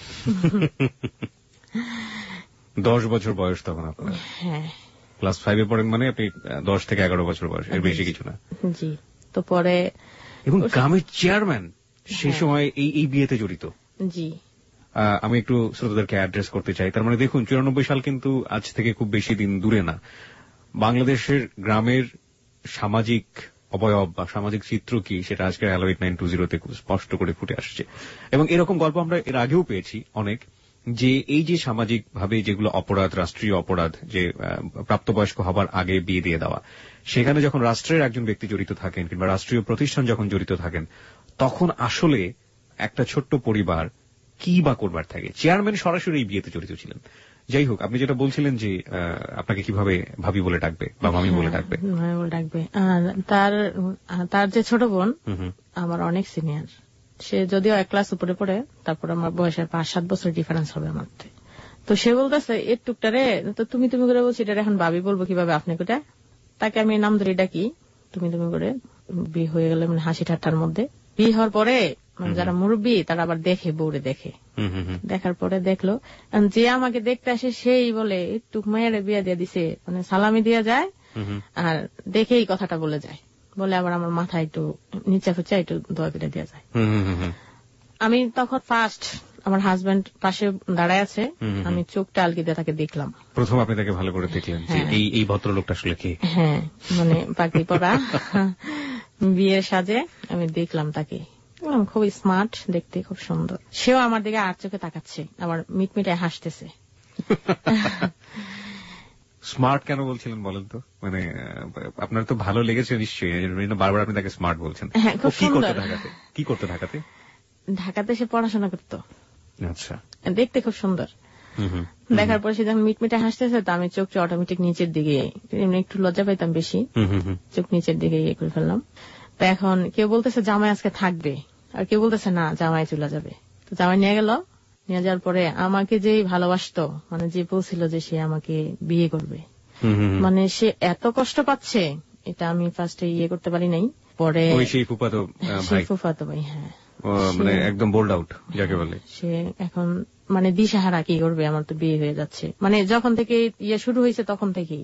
দশ বছর বয়স তখন আপনার? হ্যাঁ, ক্লাস ফাইভে পড়েন, মানে আপনি দশ থেকে এগারো বছর বয়স, এর বেশি কিছু না। জি। তো পরে এবং গ্রামের চেয়ারম্যান সেই সময় এই এই বিয়েতে জড়িত। জি। আমি একটু শ্রোতাদেরকে অ্যাড্রেস করতে চাই। তার মানে দেখুন, চুরানব্বই সাল কিন্তু আজ থেকে খুব বেশি দিন দূরে না। বাংলাদেশের গ্রামের সামাজিক অবয়ব বা সামাজিক চিত্র কি, সেটা আজকে হ্যালো এইট নাইন টু জিরোতে খুব স্পষ্ট করে ফুটে আসছে। এবং এরকম গল্প আমরা এর আগেও পেয়েছি অনেক, যে এই যে সামাজিক ভাবে যেগুলো অপরাধ, রাষ্ট্রীয় অপরাধ, যে প্রাপ্তবয়স্ক হবার আগে বিয়ে দিয়ে দেওয়া, সেখানে যখন রাষ্ট্রের একজন ব্যক্তি জড়িত থাকেন কিংবা রাষ্ট্রীয় প্রতিষ্ঠান যখন জড়িত থাকেন, তখন আসলে একটা ছোট্ট পরিবার কি বা করবার থাকে। চেয়ারম্যান সরাসরি এই বিয়েতে জড়িত ছিলেন। যাই হোক, আপনি যেটা বলছিলেন যে আপনাকে কিভাবে ভাবি বলে ডাকবে বা মামি বলে ডাকবে। ডাকবে তার তার যে ছোট বোন আমার অনেক সিনিয়র, সে যদিও এক ক্লাস উপরে পড়ে, তারপর আমার বয়সের পাঁচ সাত বছর ডিফারেন্স হবে আমার। তো সে বলতেছে এর টুকটারে তো তুমি তুমি করে বলছি, এটা এখন ভাবি বলবো কিভাবে আপনি কোটা। তাকে আমি নাম ধরে ডাকি তুমি তুমি করে। বিয়ে হয়ে গেলে মানে হাসি ঠাট্টার মধ্যে। বিয়ে হওয়ার পরে মানে যারা মুরব্বী তারা আবার দেখে, বউরে দেখে, দেখার পরে দেখলো যে আমাকে দেখতে আসে সেই বলে একটু মেয়ের বিয়ে দিয়ে দিছে, মানে সালামি দিয়ে যায় আর দেখে এই কথাটা বলে যায়, বলে আবার আমার মাথা একটু নিচা ফুচা একটু দোয়া করে দেওয়া যায়। আমি তখন ফার্স্ট আমার হাজবেন্ড পাশে দাঁড়ায় আছে, আমি চোখটা আলগি দিয়ে তাকে দেখলাম। প্রথম আপনি তাকে ভালো করে দেখলেন যে এই এই ভদ্রলোকটা আসলে কি? হ্যাঁ, মানে পাগড়ি পরা, বিয়ের সাজে আমি দেখলাম তাকে, খুব স্মার্ট দেখতে, খুব সুন্দর। সেও আমার দিকে আর চোখে তাকাচ্ছে, আবার মিটমিটায় হাসতেছে। স্মার্ট কেন বলছিলেন বলেন তো? মানে আপনার তো ভালো লেগেছে নিশ্চয়ই, বারবার আপনি তাকে স্মার্ট বলছেন। হ্যাঁ, খুব সুন্দর। ঢাকাতে কি করতে? ঢাকাতে ঢাকাতে সে পড়াশোনা করতো। আচ্ছা, দেখতে খুব সুন্দর। দেখার পর সে যখন মিটমিটে হাসতেছে, তো আমি চোখটা অটোমেটিক নিচের দিকে, একটু লজ্জা পাইতাম বেশি, চোখ নিচের দিকে ইয়ে করে ফেললাম। তো এখন কেউ বলতেছে জামাই আজকে থাকবে, আর কেউ বলতেছে না জামাই চলে যাবে। তো জামাই নিয়ে গেল, নিয়ে যাওয়ার পরে আমাকে যে ভালোবাসতো, মানে যে বলছিল যে সে আমাকে বিয়ে করবে, মানে সে এত কষ্ট পাচ্ছে, এটা আমি ফার্স্টে ইয়ে করতে পারি নাই। পরে সেই ফুফাতো ভাই, ফুফাতো ভাই, হ্যাঁ, মানে একদম বোল্ড আউট যাকে বলে। সে এখন মানে দিশাহারা, কি করবে, আমার তো বিয়ে হয়ে যাচ্ছে। মানে যখন থেকে ইয়ে শুরু হয়েছে তখন থেকেই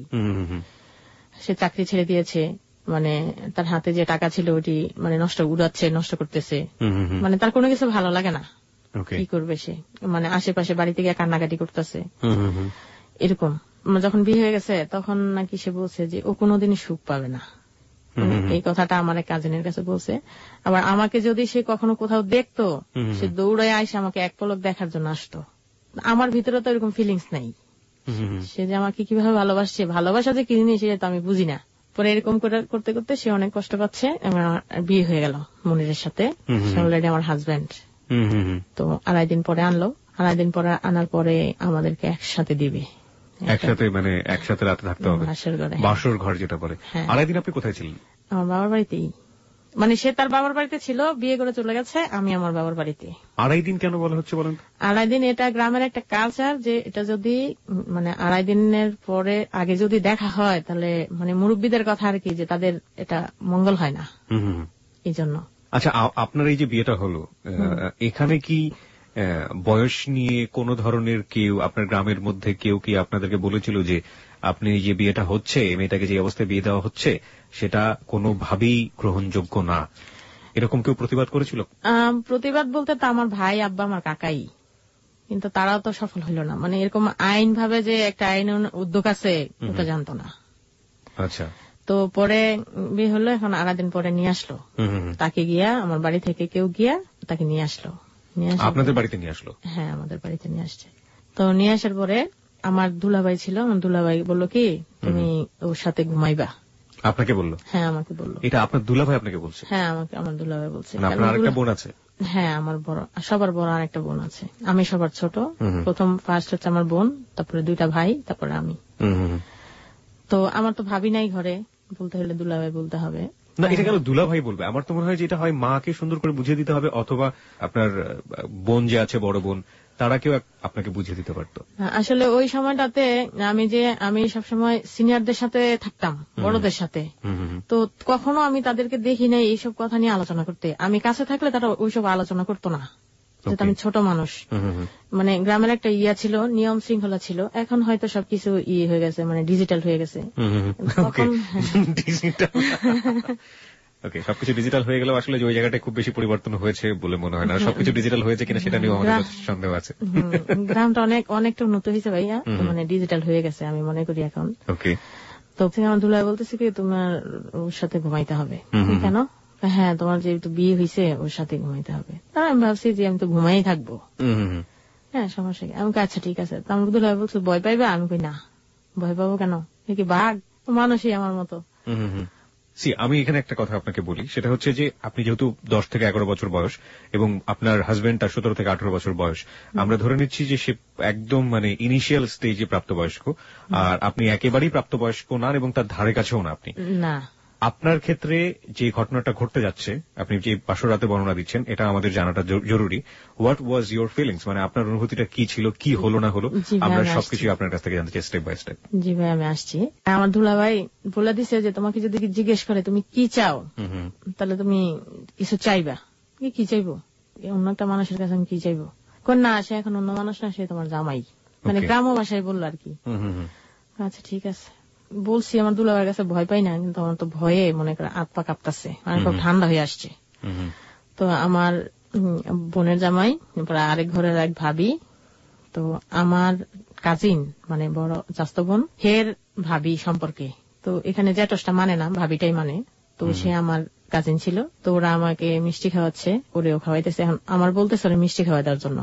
সে চাকরি ছেড়ে দিয়েছে, মানে তার হাতে যে টাকা ছিল ওটি মানে নষ্ট উড়াচ্ছে, নষ্ট করতেছে, মানে তার কোনো কিছু ভালো লাগে না। কি করবে সে, মানে আশেপাশে বাড়িতে গিয়ে কান্নাকাটি করতেছে এরকম। যখন বিয়ে হয়ে গেছে তখন নাকি সে বলছে যে ও কোনোদিনই সুখ পাবে না, এই কথাটা আমার এক কাজিনের কাছে বলছে। আবার আমাকে যদি সে কখনো কোথাও দেখতো, সে দৌড়ায় আইসে আমাকে এক পলক দেখার জন্য আসতো। আমার ভিতরে তো এরকম ফিলিংস নাই, সে যে আমাকে কিভাবে ভালোবাসছে, ভালোবাসা যে কি জিনিস সেটা তো আমি বুঝি না। পরে এরকম করতে করতে সে অনেক কষ্ট পাচ্ছে, আমার বিয়ে হয়ে গেল মনিরের সাথে, সে অলরেডি আমার হাজবেন্ড। তো আড়াই দিন পরে আনলো, আড়াই দিন পরে আনার পরে আমাদেরকে একসাথে দিবে, একসাথে মানে একসাথে রাতে থাকতে হবে, বাসর ঘর যেটা বলে। আড়াই দিন আপনি কোথায় ছিলেন? আমার বাবার বাড়িতেই, মানে সে তার বাবার বাড়িতে ছিল, বিয়ে করে চলে গেছে, আমি আমার বাবার বাড়িতে। আড়াই দিন কেন বলা হচ্ছে বলেন? আড়াই দিন এটা গ্রামের একটা কালচার, যে এটা যদি মানে আড়াই দিনের পরে আগে যদি দেখা হয় তাহলে মানে মুরব্বীদের কথা আর কি, যে তাদের এটা মঙ্গল হয় না, এই জন্য। আচ্ছা, আপনার এই যে বিয়েটা হলো, এখানে কি বয়স নিয়ে কোন ধরনের কেউ আপনার গ্রামের মধ্যে কেউ কি আপনাদেরকে বলেছিল যে আপনি যে বিয়েটা হচ্ছে, মেয়েটাকে যে অবস্থায় বিয়ে দেওয়া হচ্ছে সেটা কোনোভাবেই গ্রহণযোগ্য না, এরকম কেউ প্রতিবাদ করেছিল? প্রতিবাদ বলতে তো আমার ভাই, আব্বা, আমার কাকাই, কিন্তু তারাও তো সফল হইল না। মানে এরকম আইন ভাবে যে একটা আইন উদ্যোগ আছে ওটা জানতো না। আচ্ছা, তো পরে বিয়ে হলো, এখন আড়াই দিন পরে নিয়ে আসলো তাকে, গিয়া আমার বাড়ি থেকে কেউ গিয়া তাকে নিয়ে আসলো। আপনাদের বাড়িতে নিয়ে আসলো? হ্যাঁ, আমাদের বাড়িতে নিয়ে আসছে। তো নিয়ে আসার পরে আমার দুলাভাই ছিল, আমার দুলাভাই বললো কি তুমি ওর সাথে ঘুমাইবা। আপনাকে বললো? হ্যাঁ, আমাকে বললো। এটা আপনার দুলাভাই আপনাকে বলছে? হ্যাঁ, আমাকে আমার দুলাভাই বলছে। আপনার আরেকটা বোন আছে? হ্যাঁ, আমার বড়, সবার বড় আরেকটা বোন আছে, আমি সবার ছোট। প্রথম ফার্স্ট হচ্ছে আমার বোন, তারপরে দুইটা ভাই, তারপরে আমি। তো আমার তো ভাবি নাই ঘরে, বলতে হলে দুলাভাই বলতে হবে। না, এটা কেন দুলাভাই বলবে? আমার তো মনে হয় যে এটা হয় মাকে সুন্দর করে বুঝিয়ে দিতে হবে, অথবা আপনার বোন যে আছে, বড় বোন, তারা কেউ আপনাকে বুঝিয়ে দিতে পারতো। আসলে ওই সময়টাতে আমি যে আমি সবসময় সিনিয়রদের সাথে থাকতাম, বড়দের সাথে, তো কখনো আমি তাদেরকে দেখি নাই এইসব কথা নিয়ে আলোচনা করতে। আমি কাছে থাকলে তারা ওইসব আলোচনা করতো না, যেহেতু আমি ছোট মানুষ। মানে গ্রামের একটা ইয়া ছিল, নিয়ম শৃঙ্খলা ছিল। এখন হয়তো সবকিছু ইয়ে হয়ে গেছে, মানে ডিজিটাল হয়ে গেছে। ওকে, সবকিছু ডিজিটাল হয়ে গেলেও আসলে ওই জায়গাটা খুব বেশি পরিবর্তন হয়েছে বলে মনে হয় না। সবকিছু ডিজিটাল হয়েছে কিনা সেটা নিয়েও আমাদের সন্দেহ আছে। গ্রামটা অনেক অনেকটা উন্নত হয়েছে ভাইয়া, মানে ডিজিটাল হয়ে গেছে আমি মনে করি এখন। ওকে, তো আমার দুলাই বলতেছে কি তোমার ওর সাথে ঘুমাইতে হবে। কেন? হ্যাঁ, তোমার যেহেতু বিয়ে হয়েছে ওর সাথে ঘুমাইতে হবে। তার আমি ভাবছি যে আমি তো ঘুমাই থাকবো। হ্যাঁ, সমস্যা কি? আমি আচ্ছা ঠিক আছে। তো আমার দুলাই বলছে ভয় পাইবে? আমি কই না, ভয় পাবো কেন, কি বাঘ, মানুষই আমার মতো। সি, আমি এখানে একটা কথা আপনাকে বলি, সেটা হচ্ছে যে আপনি যেহেতু দশ থেকে এগারো বছর বয়স এবং আপনার হাজবেন্ড তার সতেরো থেকে আঠারো বছর বয়স, আমরা ধরে নিচ্ছি যে সে একদম মানে ইনিশিয়াল স্টেজে প্রাপ্তবয়স্ক, আর আপনি একেবারেই প্রাপ্তবয়স্ক না এবং তার ধারে কাছেও না আপনি। না, আপনার ক্ষেত্রে যে ঘটনাটা ঘটতে যাচ্ছে, আপনি যে বাসর রাতে বর্ণনা দিচ্ছেন, এটা আমাদের জানাটা জরুরি। হোয়াট ওয়াজ ইউর ফিলিংস, মানে আপনার অনুভূতিটা কি ছিল, কি হলো না হলো, আমরা সবকিছু আপনার কাছ থেকে জানতে চাই স্টেপ বাই স্টেপ। জি ভাই, আমি আসছি। আমার দুলাভাই বলে দিছে যে তোমাকে যদি জিজ্ঞেস করে তুমি কি চাও, তাহলে তুমি কিছু চাইবা। কি চাইবো? অন্য একটা মানুষের কাছে আমি কি চাইবো? কোন না, সে এখন অন্য মানুষ না, সে তোমার জামাই, মানে গ্রাম্য ভাষায় বললো আর কি। আচ্ছা ঠিক আছে বলছি। আমার দুলাভাইয়ের কাছে ভয় পাই না, কিন্তু আমার তো ভয়ে মনে করে হাত পা কাঁপতাছে, মানে খুব ঠান্ডা হয়ে আসছে। তো আমার বোনের জামাই, আরেক ঘরের এক ভাবি, তো আমার কাজিন মানে বড় চাস্তো বোন, হের ভাবি সম্পর্কে। তো এখানে জ্যাঠসটা মানে না, ভাবিটাই মানে। তো সে আমার কাজিন ছিল, তো ওরা আমাকে মিষ্টি খাওয়াচ্ছে, ওরেও খাওয়াইতেছে। এখন আমার বলতেছে ওরা মিষ্টি খাওয়াই দেওয়ার জন্য।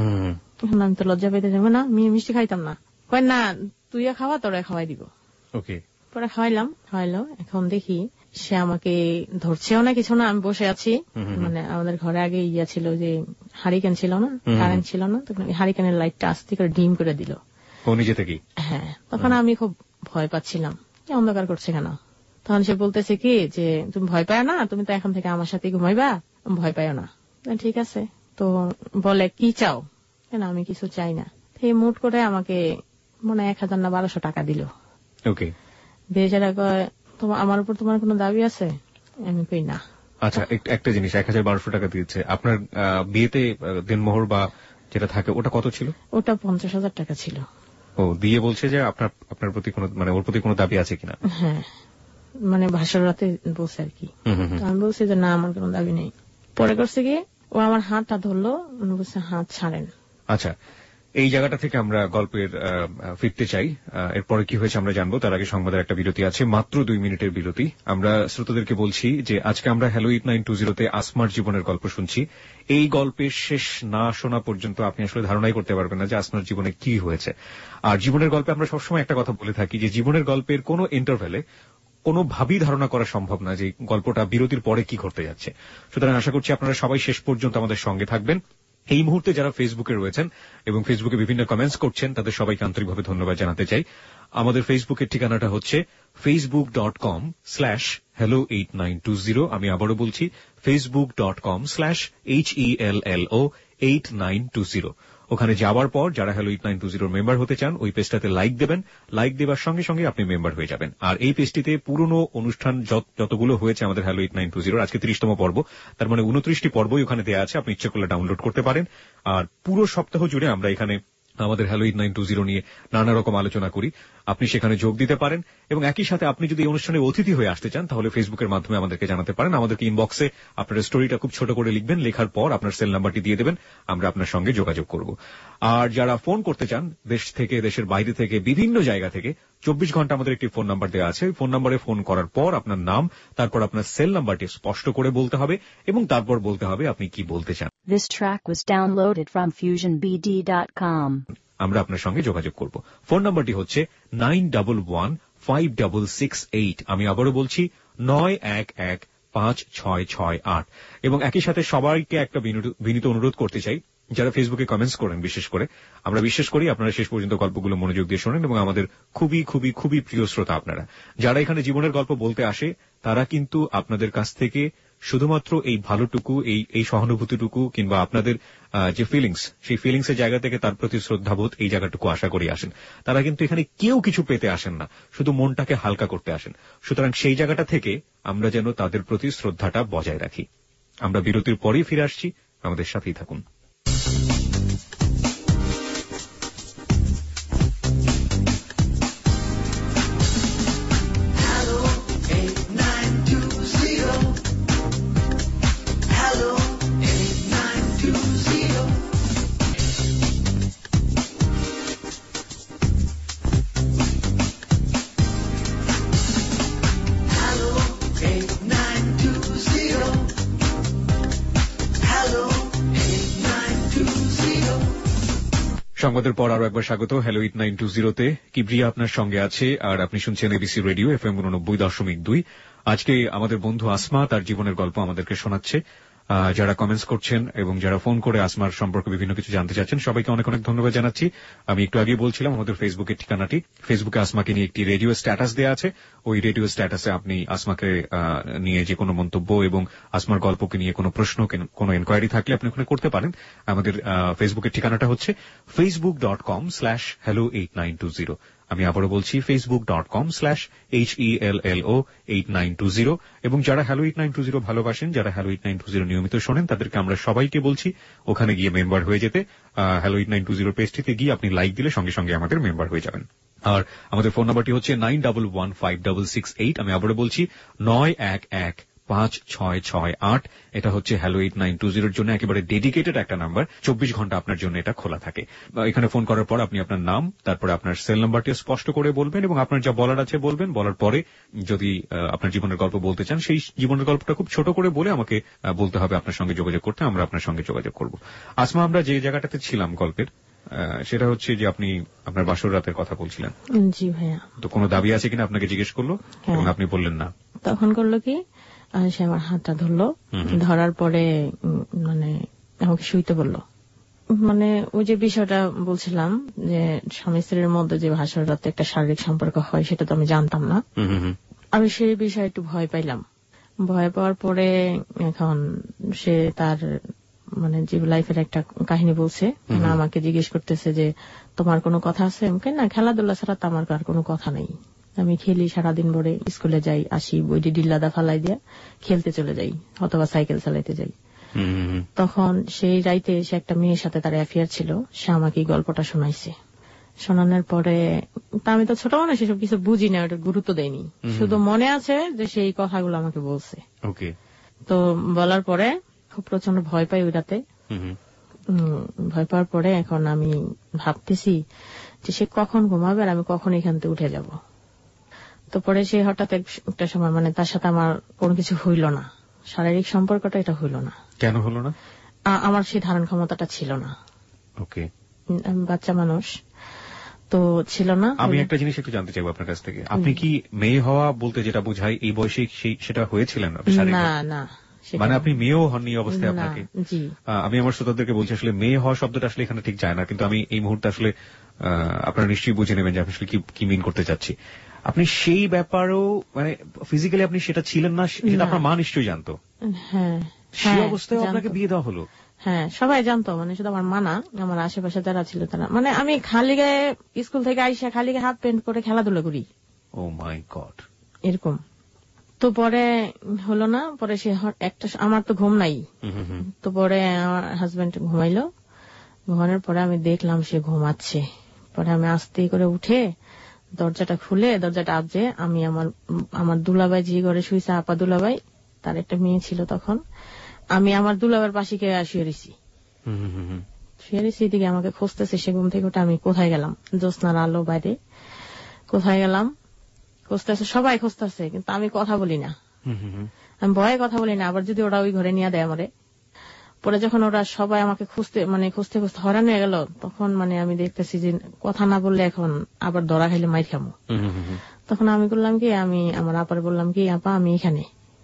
এখন আমি তো লজ্জা পাইতেছি না, আমি মিষ্টি খাইতাম না। কয় না তুইও খাওয়া, তোরা খাওয়াই দিব। ওকে, পরে খাওয়াইলাম, খাওয়াইলো। এখন দেখি সে আমাকে ধরছেও না কিছু না, আমি বসে আছি। মানে আমাদের ঘরে আগে ইয়া ছিল যে হারিকেন ছিল না, কারেন্ট ছিল না, তখন হারিকেনের লাইটটা আস্তে করে ডিম করে দিল নিজে থেকে। হ্যাঁ, তখন আমি খুব ভয় পাচ্ছিলাম, অন্ধকার করছে কেন। তখন সে বলতেছে কি যে তুমি ভয় পাও না, তুমি তো এখন থেকে আমার সাথে ঘুমাইবা, ভয় পাও না। ঠিক আছে, তো বলে কি চাও? কেন আমি কিছু চাই না। এই মুট করে আমাকে মনে এক হাজার না বারোশো টাকা দিল। ওকে, বেচারা কয় তোমার আমার উপর তোমার কোনো দাবি আছে? আমি কই না। আচ্ছা, একটা জিনিস, এক হাজার বারোশো টাকা দিয়েছে। আপনার বিয়েতে দেনমোহর বা যেটা থাকে ওটা কত ছিল? ওটা পঞ্চাশ হাজার টাকা ছিল। ও দিয়ে বলছে যে আপনার আপনার প্রতি কোনো মানে ওর প্রতি কোনো দাবি আছে কিনা? হ্যাঁ, মানে ভাষার রাতে বলছে আর কি। আমি বলছি যে না, আমার কোনো দাবি নেই। পরে করছে কি ও আমার হাতটা ধরলো, বলছে হাত ছাড়েন। আচ্ছা, এই জায়গাটা থেকে আমরা গল্পের ফিরতে চাই। এরপরে কি হয়েছে আমরা জানবো, তার আগে সংবাদের একটা বিরতি আছে, মাত্র দুই মিনিটের বিরতি। আমরা শ্রোতাদেরকে বলছি যে আজকে আমরা হ্যালো এইট নাইন টু জিরোতে আসমার জীবনের গল্প শুনছি। এই গল্পের শেষ না শোনা পর্যন্ত আপনি আসলে ধারণাই করতে পারবেন না যে আসমার জীবনে কি হয়েছে। আর জীবনের গল্পে আমরা সবসময় একটা কথা বলে থাকি যে জীবনের গল্পের কোনো ইন্টারভ্যালে কোনোভাবেই ধারণা করা সম্ভব না যে গল্পটা বিরতির পরে কি ঘটতে যাচ্ছে। সুতরাং আশা করছি আপনারা সবাই শেষ পর্যন্ত আমাদের সঙ্গে থাকবেন। এই মুহূর্তে যারা ফেসবুকে রয়েছেন এবং ফেসবুকে বিভিন্ন কমেন্টস করছেন তাদের সবাইকে আন্তরিকভাবে ধন্যবাদ জানাতে চাই। আমাদের ফেসবুকের ঠিকানাটা হচ্ছে Facebook dot com slash hello eight nine two zero. আমি আবারও বলছি Facebook dot com slash H E L L O eight nine two zero. ওখানে যাওয়ার পর যারা হ্যালো এইট নাইন টু জিরোর মেম্বার হতে চান ওই পেজটাতে লাইক দেবেন। লাইক দেওয়ার সঙ্গে সঙ্গে আপনি মেম্বার হয়ে যাবেন। আর এই পেজটিতে পুরনো অনুষ্ঠান যতগুলো হয়েছে আমাদের হ্যালো এইট নাইন টু জিরোর, আজকে ত্রিশতম পর্ব, তার মানে উনত্রিশটি পর্বই ওখানে দেওয়া আছে, আপনি ইচ্ছে করলে ডাউনলোড করতে পারেন। আর পুরো সপ্তাহ জুড়ে আমরা এখানে আমাদের hello eight nine two zero নিয়ে নানা রকম আলোচনা করি, আপনি সেখানে যোগ দিতে পারেন। এবং একই সাথে আপনি যদি এই অনুষ্ঠানে অতিথি হয়ে আসতে চান তাহলে ফেসবুকের মাধ্যমে আমাদেরকে জানাতে পারেন। আমাদেরকে ইনবক্সে আপনার স্টোরিটা খুব ছোট করে লিখবেন, লেখার পর আপনার সেল নাম্বারটি দিয়ে দেবেন, আমরা আপনার সঙ্গে যোগাযোগ করব। আর যারা ফোন করতে চান দেশ থেকে, দেশের বাইরে থেকে, বিভিন্ন জায়গা থেকে, চব্বিশ ঘন্টা আমাদের একটি ফোন নাম্বার দেওয়া আছে। ওই ফোন নাম্বারে ফোন করার পর আপনার নাম, তারপর আপনার সেল নাম্বারটি স্পষ্ট করে বলতে হবে এবং তারপর বলতে হবে আপনি কি বলতে চান। This track was downloaded from fusion b d dot com. আমরা আপনার সঙ্গে যোগাযোগ করব। ফোন নাম্বারটি হচ্ছে nine double one five double six eight. আমি আবারও বলছি নয় এক এক পাঁচ ছয় ছয় আট। এবং একই সাথে সবাইকে একটা বিনীত অনুরোধ করতে চাই, যারা ফেসবুকে কমেন্টস করেন, বিশেষ করে আমরা বিশ্বাস করি আপনারা শেষ পর্যন্ত গল্পগুলো মনোযোগ দিয়ে শোনেন এবং আমাদের খুবই খুবই খুবই প্রিয় শ্রোতা আপনারা। যারা এখানে জীবনের গল্প বলতে আসে তারা কিন্তু আপনাদের কাছ থেকে শুধুমাত্র এই ভালোটুকু, এই এই সহানুভূতিটুকু কিংবা আপনাদের যে ফিলিংস, সেই ফিলিংস এর জায়গা থেকে তার প্রতি শ্রদ্ধাবোধ এই জায়গাটুকু আশা করে আসেন। তারা কিন্তু এখানে কেউ কিছু পেতে আসেন না, শুধু মনটাকে হালকা করতে আসেন। সুতরাং সেই জায়গাটা থেকে আমরা যেন তাদের প্রতি শ্রদ্ধাটা বজায় রাখি। আমরা বিরতির পরেই ফিরে আসছি, আমাদের সাথেই থাকুন। সংবাদের পর আরো একবার স্বাগত হ্যালো এইট নাইন টু জিরোতে। কিবরিয়া আপনার সঙ্গে আছে আর আপনি শুনছেন এবিসি রেডিও এফ এম উননব্বই দশমিক দুই। আজকে আমাদের বন্ধু আসমা তার জীবনের গল্প আমাদেরকে শোনাচ্ছে। যারা কমেন্টস করছেন এবং যারা ফোন করে আসমার সম্পর্কে বিভিন্ন কিছু জানতে চাচ্ছেন সবাইকে অনেক অনেক ধন্যবাদ জানাচ্ছি। আমি একটু আগে বলছিলাম আমাদের ফেসবুকের ঠিকানাটি, ফেসবুকে আসমাকে নিয়ে একটি রেডিও স্ট্যাটাস দেওয়া আছে। ওই রেডিও স্ট্যাটাসে আপনি আসমাকে নিয়ে যে কোনো মন্তব্য এবং আসমার গল্পকে নিয়ে কোনো প্রশ্ন, কোনো এনকোয়ারি থাকলে আপনি ওখানে করতে পারেন। আমাদের ফেসবুকের ঠিকানাটা হচ্ছে Facebook dot com slash hello eight nine two zero. আমি আবারও বলছি Facebook dot com slash H E L L O eight nine two zero. এবং যারা hello eight nine two zero ভালোবাসেন, যারা hello eight nine two zero নিয়মিত শোনেন, তাদেরকে আমরা সবাইকে বলছি ওখানে গিয়ে মেম্বার হয়ে যেতে। Hello eight nine two zero পেজটিতে গিয়ে আপনি লাইক দিলে সঙ্গে সঙ্গে আমাদের মেম্বার হয়ে যাবেন। আর আমাদের ফোন নাম্বারটি হচ্ছে nine double one five double six eight. আমি আবারও বলছি নয় এক এক পাঁচ ছয় ছয় আট। এটা হচ্ছে হ্যালো এইট নাইন টু জিরোর জন্য একেবারে ডেডিকেটেড একটা নাম্বার। চব্বিশ ঘন্টা আপনার জন্য এটা খোলা থাকে। এখানে ফোন করার পর আপনি আপনার নাম, তারপরে আপনার সেল নাম্বারটি স্পষ্ট করে বলবেন এবং আপনার যা বলার আছে বলবেন। বলার পরে যদি আপনার জীবনের গল্প বলতে চান, সেই জীবনের গল্পটা খুব ছোট করে বলে আমাকে বলতে হবে আপনার সঙ্গে যোগাযোগ করতে। আমরা আপনার সঙ্গে যোগাযোগ করব। আসমা, আমরা যে জায়গাটাতে ছিলাম গল্পের, সেটা হচ্ছে যে আপনি আপনার বাসর রাতের কথা বলছিলেন। জি ভাইয়া। তো কোনো দাবি আছে কিনা আপনাকে জিজ্ঞেস করলো এবং আপনি বললেন না। তখন করলো কি, সে আমার হাতটা ধরলো, ধরার পরে মানে আমাকে শুইতে বললো। মানে ওই যে বিষয়টা বলছিলাম যে স্বামী স্ত্রীর মধ্যে যে ভাসর রাতে একটা শারীরিক সম্পর্ক হয়, সেটা তো আমি জানতাম না। আমি সেই বিষয়ে একটু ভয় পাইলাম। ভয় পাওয়ার পরে এখন সে তার মানে যে লাইফের একটা কাহিনী বলছে, আমাকে জিজ্ঞেস করতেছে যে তোমার কোনো কথা আছে? আমাকে না, খেলাধুলা ছাড়া তো আমার আর কোনো কথা নেই। আমি খেলি সারাদিন ভরে, স্কুলে যাই আসি, বইটি ডিল্লাদা ফালাই দিয়ে খেলতে চলে যাই অথবা সাইকেল চালাইতে যাই। তখন সেই রাইতে সে একটা মেয়ের সাথে তার অ্যাফেয়ার ছিল, সে আমাকে গল্পটা শোনাইছে। শোনানোর পরে তা আমি তো ছোট মানুষ, এসব কিছু বুঝি না, ওটা গুরুত্ব দেয়নি। শুধু মনে আছে যে সেই কথাগুলো আমাকে বলছে। তো বলার পরে খুব প্রচন্ড ভয় পাই ওই রাতে। ভয় পাওয়ার পরে এখন আমি ভাবতেছি যে সে কখন ঘুমাবে আর আমি কখন এখান থেকে উঠে যাব। তো পরে সে হঠাৎ একটা সময় মানে তার সাথে আমার কোনো কিছু হইল না, শারীরিক সম্পর্কটা এটা হইল না। কেন হলো না? আমার সেই ধারণ ক্ষমতাটা ছিল না। ওকে, বাচ্চা মানুষ তো ছিল না। আমি একটা জিনিস একটু জানতে চাইবো আপনার কাছ থেকে, আপনি কি মেয়ে হওয়া বলতে যেটা বোঝায় এই বয়সে সেটা হয়েছিলেন? না না, মানে আপনি মেয়েও হননি অবস্থায় আপনাকে? আমি আমার শ্রোতাদেরকে বলছি আসলে মেয়ে হওয়া শব্দটা আসলে এখানে ঠিক যায় না, কিন্তু আমি এই মুহূর্তে আসলে আপনারা নিশ্চয়ই বুঝে নেবেন যে আসলে কি মিন করতে চাচ্ছি। আপনি সেই ব্যাপারও মানে ফিজিক্যালি আপনি সেটা ছিলেন না, সেটা আপনার মা নিশ্চয়ই জানতো। হ্যাঁ, সেই অবস্থায় আপনাকে বিয়ে দেওয়া হলো? হ্যাঁ, সবাই জানতো, মানে শুধু আমার মা না, আমার আশেপাশে যারা ছিল তারা। মানে আমি খালি গায়ে স্কুল থেকে আইসা খালি গায়ে হাফ প্যান্ট পরে খেলাধুলা করি। ও মাই গড, এরকম। তো পরে হলো না, পরে সে একটা, আমার তো ঘুম নাই, তো পরে আমার হাজবেন্ড ঘুমাইলো। ঘুমানোর পরে আমি দেখলাম সে ঘুমাচ্ছে। পরে আমি আস্তে করে উঠে দরজাটা খুলে দরজাটা আবজে আমি আমার আমার দুলাভাই যে ঘরে শুয়েছে, আপা দুলাভাই, তার একটা মেয়ে ছিল তখন, আমি আমার দুলাভাইয়ের পাশে কে শুয়ে রয়েছি। শুয়ে রয়েছি, এদিকে আমাকে খুঁজতেছে সে ঘুম থেকে ওটা। আমি কোথায় গেলাম, জ্যোৎস্নার আলো বাইরে, কোথায় গেলাম খুঁজতেছে, সবাই খুঁজতেছে, কিন্তু আমি কথা বলি না, আমি ভয়ে কথা বলি না। আবার যদি ওরা ওই ঘরে নিয়ে দেয় আমারে। পরে যখন ওরা সবাই আমাকে খুঁজতে মানে খুঁজতে খুঁজতে হয়রান হয়ে গেল, তখন মানে আমি দেখতেছি যে কথা না বললে এখন আবার ধরা খাইলে মাইর খামো। তখন আমি বললাম কি, আমি আমার আপার বললাম কি, আপা আমি এখানে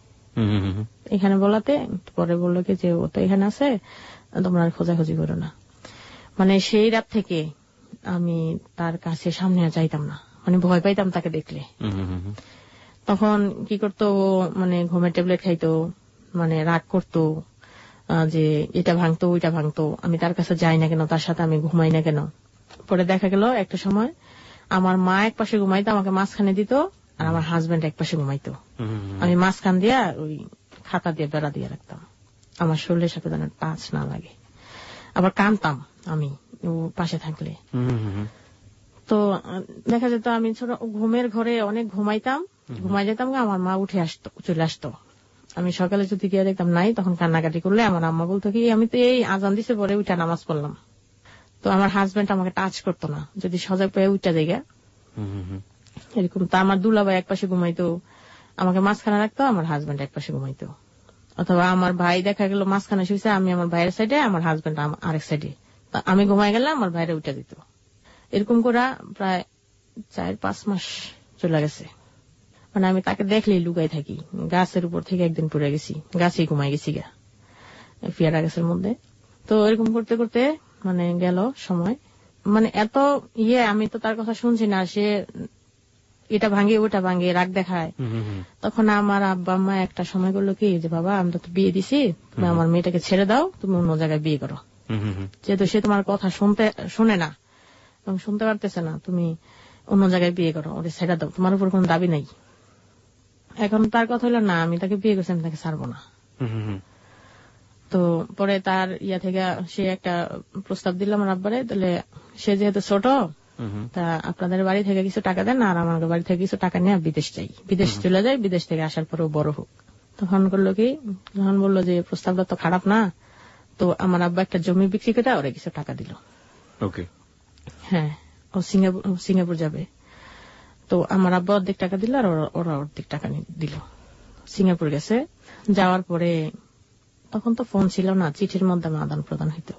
এখানে বলাতে পরে বললো কি যে ও তো এখানে আছে, তোমরা খোঁজাখুঁজি করো না। মানে সেই রাত থেকে আমি তার কাছে সামনে যাইতাম না, মানে ভয় পাইতাম তাকে দেখলে। তখন কি করতো, মানে ঘুমের ট্যাবলেট খাইতো, মানে রাগ করতো যে এটা ভাঙতো ওইটা ভাঙতো, আমি তার কাছে যাই না কেন, তার সাথে আমি ঘুমাই না কেন। পরে দেখা গেল একটা সময় আমার মা এক পাশে ঘুমাইতো, আমাকে মাঝখানে দিত, আর আমার হাজবেন্ড এক পাশে ঘুমাইতো, আমি মাঝখান দিয়া ওই খাতা দিয়ে বেড়া দিয়ে রাখতাম, আমার শরীরের সাথে যেন টাচ না লাগে। আবার কানতাম আমি ও পাশে থাকলে। তো দেখা যেত আমি ছোট ঘুমের ঘরে অনেক ঘুমাইতাম, ঘুমাই যেতাম, আমার মা উঠে আসতো, চলে আসতো। আমি সকালে যদি গিয়ে দেখতাম নাই, তখন কান্নাকাটি করলে আমার আম্মা বলতো কি, আমি তো এই আজান দিছে পরে উঠা নামাজ পড়লাম। তো আমার হাজবেন্ড আমাকে টাচ করতো না, যদি সজাগ পেয়ে উঠা জায়গা এরকম। তা আমার দুলাভাই এক পাশে ঘুমাইতো, আমাকে মাঝখানে রাখতো, আমার হাজবেন্ড এক পাশে ঘুমাইতো। অথবা আমার ভাই দেখা গেল মাঝখানে শুয়েছে, আমি আমার ভাইয়ের সাইডে, আমার হাজবেন্ড আরেক সাইডে, আমি ঘুমাই গেলে আমার ভাইরে উঠা দিত। এরকম করা প্রায় চার পাঁচ মাস চলে গেছে। মানে আমি তাকে দেখলেই লুকাই থাকি, গাছের উপর থেকে একদিন পড়ে গেছি, গাছেই ঘুমাই গেছি গা, পেয়ারা গাছের মধ্যে। তো এরকম করতে করতে মানে গেল সময়, মানে এত ইয়ে, আমি তো তার কথা শুনছি না, সে এটা ভাঙে ওটা ভাঙে রাগ দেখায়। তখন আমার আব্বা আম্মা একটা সময় করলো কি, যে বাবা আমরা তো বিয়ে দিছি, তুমি আমার মেয়েটাকে ছেড়ে দাও, তুমি অন্য জায়গায় বিয়ে করো, যেহেতু সে তোমার কথা শুনতে শুনে না এবং শুনতে পারতেছে না, তুমি অন্য জায়গায় বিয়ে করো, ওরে ছেড়ে দাও, তোমার উপর কোন দাবি নাই। এখন তার কথা হলো না, আমি তাকে বিয়ে করছি, আমি তাকে ছাড়বো না। তো পরে তার ইয়া থেকে সে একটা প্রস্তাব দিল আমার আব্বারে, তাহলে সে যেহেতু ছোট, তা আপনাদের বাড়ি থেকে কিছু টাকা দেন আর আমার বাড়ি থেকে কিছু টাকা নিয়ে বিদেশ যাই, বিদেশ চলে যাই, বিদেশ থেকে আসার পরেও বড় হোক। তখন করলো কি, তখন বললো যে প্রস্তাবটা তো খারাপ না, তো আমার আব্বা একটা জমি বিক্রি করে ওরা কিছু টাকা দিল। ওকে, হ্যাঁ, ও সিঙ্গাপুর সিঙ্গাপুর যাবে, তো আমার আব্বা অর্ধেক টাকা দিল আর ওরা অর্ধেক টাকা দিল। সিঙ্গাপুর গেছে, যাওয়ার পরে তখন তো ফোন ছিল না, চিঠির মাধ্যমে আদান প্রদান হইতো।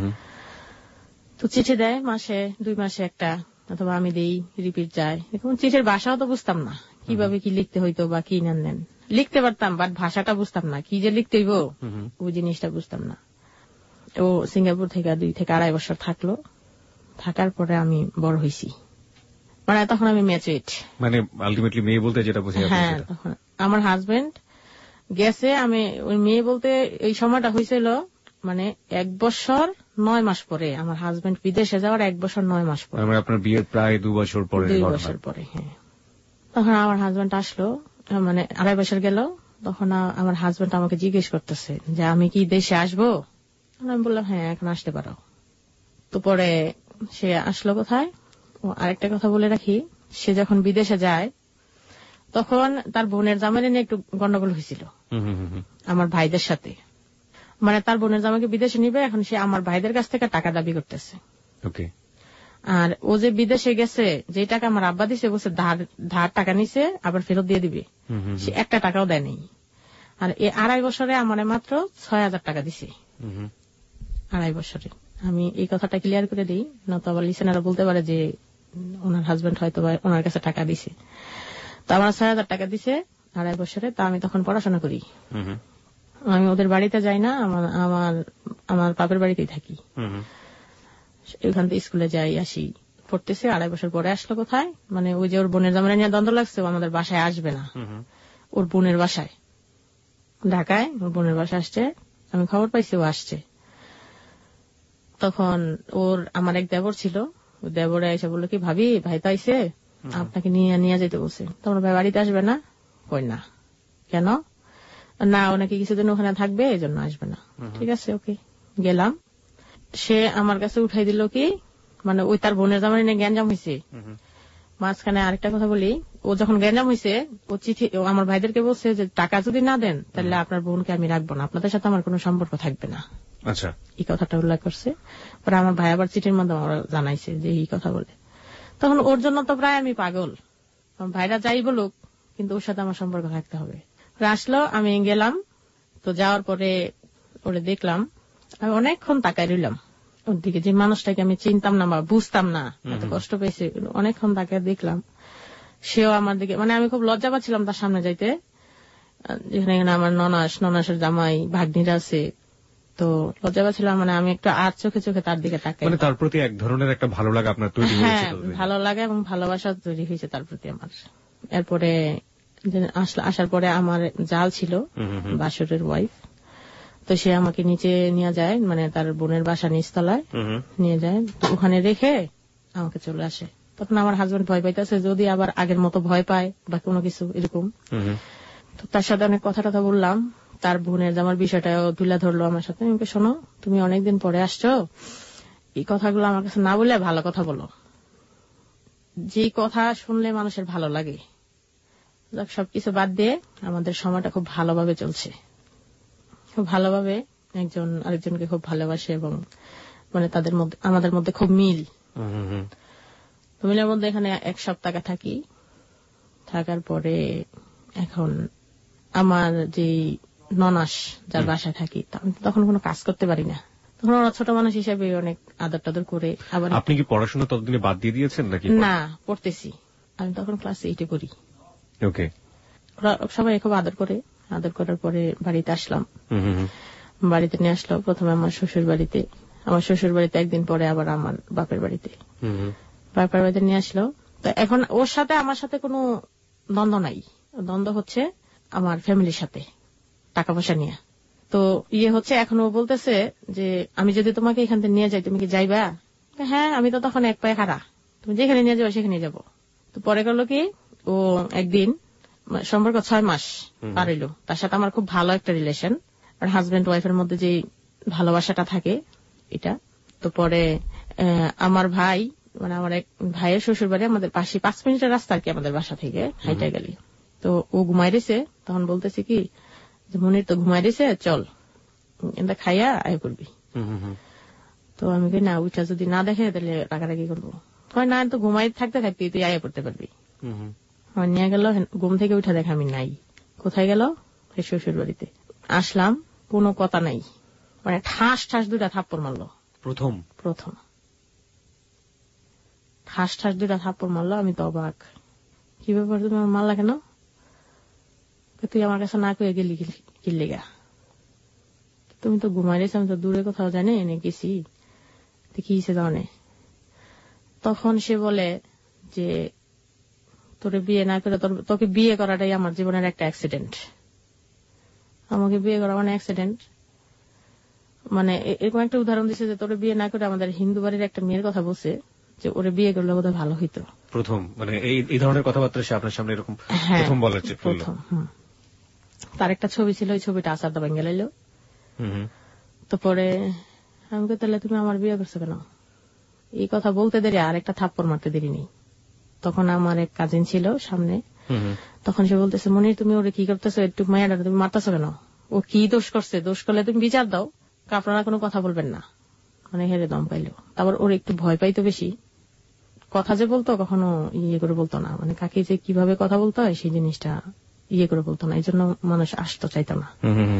তো চিঠি দেয় মাসে, দুই মাসে একটা, অথবা আমি দেই, রিপিট যায়। এখন চিঠির ভাষাও তো বুঝতাম না, কিভাবে কি লিখতে হইতো বা কি নেন নেন লিখতে পারতাম, বাট ভাষাটা বুঝতাম না, কি যে লিখতে হইব ওই জিনিসটা বুঝতাম না। ও সিঙ্গাপুর থেকে দুই থেকে আড়াই বছর থাকলো, থাকার পরে আমি বড় হয়েছি, মানে তখন আমি ম্যাচুরেট, মানে আলটিমেটলি মেয়ে বলতে যেটা বুঝি। হ্যাঁ, তখন আমার হাজবেন্ড গেছে, আমি ওই মেয়ে বলতে এই সময়টা হয়েছিল মানে এক বছর নয় মাস পরে, আমার হাজবেন্ড বিদেশে যাওয়ার এক বছর নয় মাস পরে, মানে আপনার বিয়ের প্রায় দু বছর পরে। দুই বছর পরে, হ্যাঁ। তখন আমার হাজবেন্ড আসলো, মানে আড়াই বছর গেল, তখন আমার হাজবেন্ড আমাকে জিজ্ঞেস করতেছে যে আমি কি দেশে আসবো। আমি বললাম হ্যাঁ, এখন আসতে পারো। তো পরে সে আসলো কোথায়। ও আরেকটা কথা বলে রাখি, সে যখন বিদেশে যায় তখন তার বোনের জামাই নিয়ে একটু গন্ডগোল হয়েছিল আমার ভাইদের সাথে, মানে তার বোনের জামাইকে বিদেশে নিবে, এখন সে আমার ভাইদের কাছ থেকে টাকা দাবি করতেছে। ওকে। আর ও যে বিদেশে গেছে, যে টাকা আমার আব্বা দিছে, বলছে ধার ধার টাকা নিছে, আবার ফেরত দিয়ে দিবে, সে একটা টাকাও দেয় নেই। আর এই আড়াই বছরে আমার মাত্র ছয় হাজার টাকা দিছে, আড়াই বছরে। আমি এই কথাটা ক্লিয়ার করে দিই, নয়তো আবার লিসেনারা বলতে পারে যে ওনার হাজবেন্ড হয়তো ওনার কাছে টাকা দিছে। তো আমার ছয় হাজার টাকা দিছে আড়াই বছরে। তা আমি তখন পড়াশোনা করি, আমি ওদের বাড়িতে যাই না, আমার আমার আমার বাপের বাড়িতেই থাকি। ওইখান থেকে স্কুলে যাই আসি, পড়তেছে। আড়াই বছর পরে আসলো কোথায়, মানে ওই যে ওর বোনের জামাই নিয়ে দ্বন্দ্ব লাগছে, ও আমাদের বাসায় আসবে না, ওর বোনের বাসায় ঢাকায়, ওর বোনের বাসায় আসছে। আমি খবর পাইছি ও আসছে। তখন ওর আমার এক দেবর ছিল, ওই দেবরে এসে বললো কি ভাবি ভাই তো আইসে, আপনাকে নিয়ে নিয়ে যেতে বলছে। তোমার ভাই বাড়িতে আসবে না? কই না। কেন? না, ও নাকি কিছুদিন ওখানে থাকবে, এই জন্য আসবে না। ঠিক আছে, ওকে। গেলাম, সে আমার কাছে উঠাই দিল কি, মানে ওই তার বোনের জামাই নিয়ে গ্যাঞ্জাম হয়েছে। মাঝখানে আরেকটা কথা বলি, ও যখন গ্যাঞ্জাম হয়েছে, ও চিঠি আমার ভাইদেরকে বলছে যে টাকা যদি না দেন তাহলে আপনার বোনকে আমি রাখবো না, আপনাদের সাথে আমার কোনো সম্পর্ক থাকবে না। আচ্ছা, এই কথাটা উল্লেখ করছে। পরে আমার ভাই আবার চিঠির মাধ্যমে জানাইছে যে এই কথা বলে। তখন ওর জন্য তো প্রায় আমি পাগল, ভাইরা যাই বলুক কিন্তু ওর সাথে আমার সম্পর্ক থাকতে হবে। আসলো, আমি গেলাম। তো যাওয়ার পরে ওরে দেখলাম, আমি অনেকক্ষণ তাকায় রইলাম ওর দিকে, যে মানুষটাকে আমি চিনতাম না বা বুঝতাম না, এত কষ্ট পেয়েছে। অনেকক্ষণ তাকায় দেখলাম, সেও আমার দিকে, মানে আমি খুব লজ্জা পাচ্ছিলাম তার সামনে যাইতে, যেখানে এখানে আমার ননাস ননাসের জামাই ভাগ্নিরা আছে, তো লজ্জা পাচ্ছিলাম। মানে আমি একটু আর চোখে চোখে তার দিকে তাকাই, মানে তার প্রতি এক ধরনের একটা ভালো লাগা আপনার তৈরি হয়েছে। হ্যাঁ, ভালো লাগা এবং ভালোবাসা তৈরি হয়েছে তার প্রতি আমার। এরপরে আসার পরে আমার জাল ছিল বাসুরের ওয়াইফ, তো সে আমাকে নিচে নিয়ে যায়, মানে তার বোনের বাসা নিচতলায় নিয়ে যায়, ওখানে রেখে আমাকে চলে আসে। তখন আমার হাজবেন্ড ভয় পাইতেছে যদি আবার আগের মতো ভয় পায় বা কোনো কিছু এরকম। তো তার সাথে অনেক কথা টথা বললাম, তার বোনের আমার বিষয়টাও তুলে ধরলো আমার সাথে। আমাকে শোনো, তুমি অনেকদিন পরে আসছো, এই কথাগুলো আমার কাছে না বলে ভালো কথা বলো, যে কথা শুনলে মানুষের ভালো লাগে। সবকিছু বাদ দিয়ে আমাদের সময়টা খুব ভালোভাবে চলছে, খুব ভালোভাবে একজন আরেকজনকে খুব ভালোবাসে, এবং মানে তাদের মধ্যে আমাদের মধ্যে খুব মিল। মিলের মধ্যে এখানে এক সপ্তাহ থাকি, থাকার পরে এখন আমার যে ননাস যার বাসায় থাকি, আমি তখন কোনো কাজ করতে পারি না, তখন ওরা ছোট মানুষ হিসেবে অনেক আদর টাদর করে। আবার আপনি কি পড়াশোনা ততদিনে বাদ দিয়ে দিয়েছেন নাকি? না, পড়তেছি, আমি তখন ক্লাস এইটে পড়ি। ওকে। ওরা সবাই খুব আদর করে, আদর করার পরে বাড়িতে আসলাম। বাড়িতে নিয়ে আসলো প্রথমে আমার শ্বশুর বাড়িতে, আমার শ্বশুর বাড়িতে একদিন পরে আবার আমার বাপের বাড়িতে, বাপের বাড়িতে নিয়ে আসলো। তো এখন ওর সাথে আমার সাথে কোনো দ্বন্দ্ব নাই, দ্বন্দ্ব হচ্ছে আমার ফ্যামিলির সাথে টাকা পয়সা নিয়ে। তো ইয়ে হচ্ছে, এখন ও বলতেছে যে আমি যদি তোমাকে এখান থেকে নিয়ে যাই তুমি কি যাইবা? হ্যাঁ, আমি তো তখন এক পায়ে খাড়া, তুমি যেখানে নিয়ে যাবো সেখানে যাবো। তো পরে করলো কি, ও একদিন, সম্পর্ক ছয় মাস পার হইল, তার সাথে আমার খুব ভালো একটা রিলেশন, আর হাজবেন্ড ওয়াইফের মধ্যে যে ভালোবাসাটা থাকে এটা। তো পরে আমার ভাই, মানে আমার এক ভাইয়ের শ্বশুর বাড়ি আমাদের পাশে, পাঁচ মিনিটের রাস্তা আর কি আমাদের বাসা থেকে, হাইটা গেলি। তো ও ঘুমাই রয়েছে, তখন বলতেছে কি যে মনির তো ঘুমাই দিছে, চল এটা খাইয়া আয় করবি। তো আমি কই না, উঠা যদি না দেখে তাহলে রাগারাগি করবো। কয় না, তো ঘুমাই থাকতে থাকতে তুই আয়া করতে পারবি। আমার নিয়ে গেল, ঘুম থেকে উঠা দেখে আমি নাই। কোথায় গেল? শ্বশুর বাড়িতে। আসলাম, কোনো কথা নাই, মানে ঠাস ঠাস দুটা থাপ্পড় মারলো। প্রথম প্রথম ঠাস ঠাস দুটা থাপ্পড় মারলো। আমি তো অবাক, কি ব্যাপার তুমি আমার মারলা কেন? তুই আমার কাছে না কয়ে গেলি কিনলে গা? তুমি তো ঘুমাই রেছো, আমি তো দূরে কোথাও জানি এনে গেছি, কি হয়েছে জানে? তখন সে বলে যে তোরে বিয়ে না করে, তোকে বিয়ে করাটাই আমার জীবনের একটা অ্যাক্সিডেন্ট। আমাকে বিয়ে করা মানে অ্যাক্সিডেন্ট। মানে এরকম একটা উদাহরণ দিচ্ছে যে তোরে বিয়ে না করে আমাদের হিন্দু বাড়ির একটা মেয়ের কথা বলছে যে ওরে বিয়ে করলে বোধহয় ভালো হইতো। প্রথম মানে এই ধরনের কথাবার্তা সে আপনার সামনে এরকম প্রথম বলার চেষ্টা করলো। তার একটা ছবি ছিল, ওই ছবিটা আসার দা বেঙ্গে লাইলো। তো পরে আমি কই তাহলে তুমি আমার বিয়ে করছো কেন? এই কথা বলতে দেরি আর একটা থাপ্পড় মারতে দেরি নেই। তখন আমার এক কাজিন ছিল সামনে, তখন সে বলতেছে মনির তুমি ওরে কি করতেছো, একটু মায়াটা তুমি মারতেছো কেন? ও কি দোষ করছে? দোষ করলে তুমি বিচার দাও, আপনারা কোনো কথা বলবেন না। মানে হেরে দম পাইলো। তারপর ওর একটু ভয় পাইতো বেশি, কথা যে বলতো কখনো ইয়ে করে বলতো না, মানে কাকে যে কিভাবে কথা বলতে হয় সেই জিনিসটা ইয়ে করে বলতো না, এই জন্য মানুষ আসতো চাইতো না।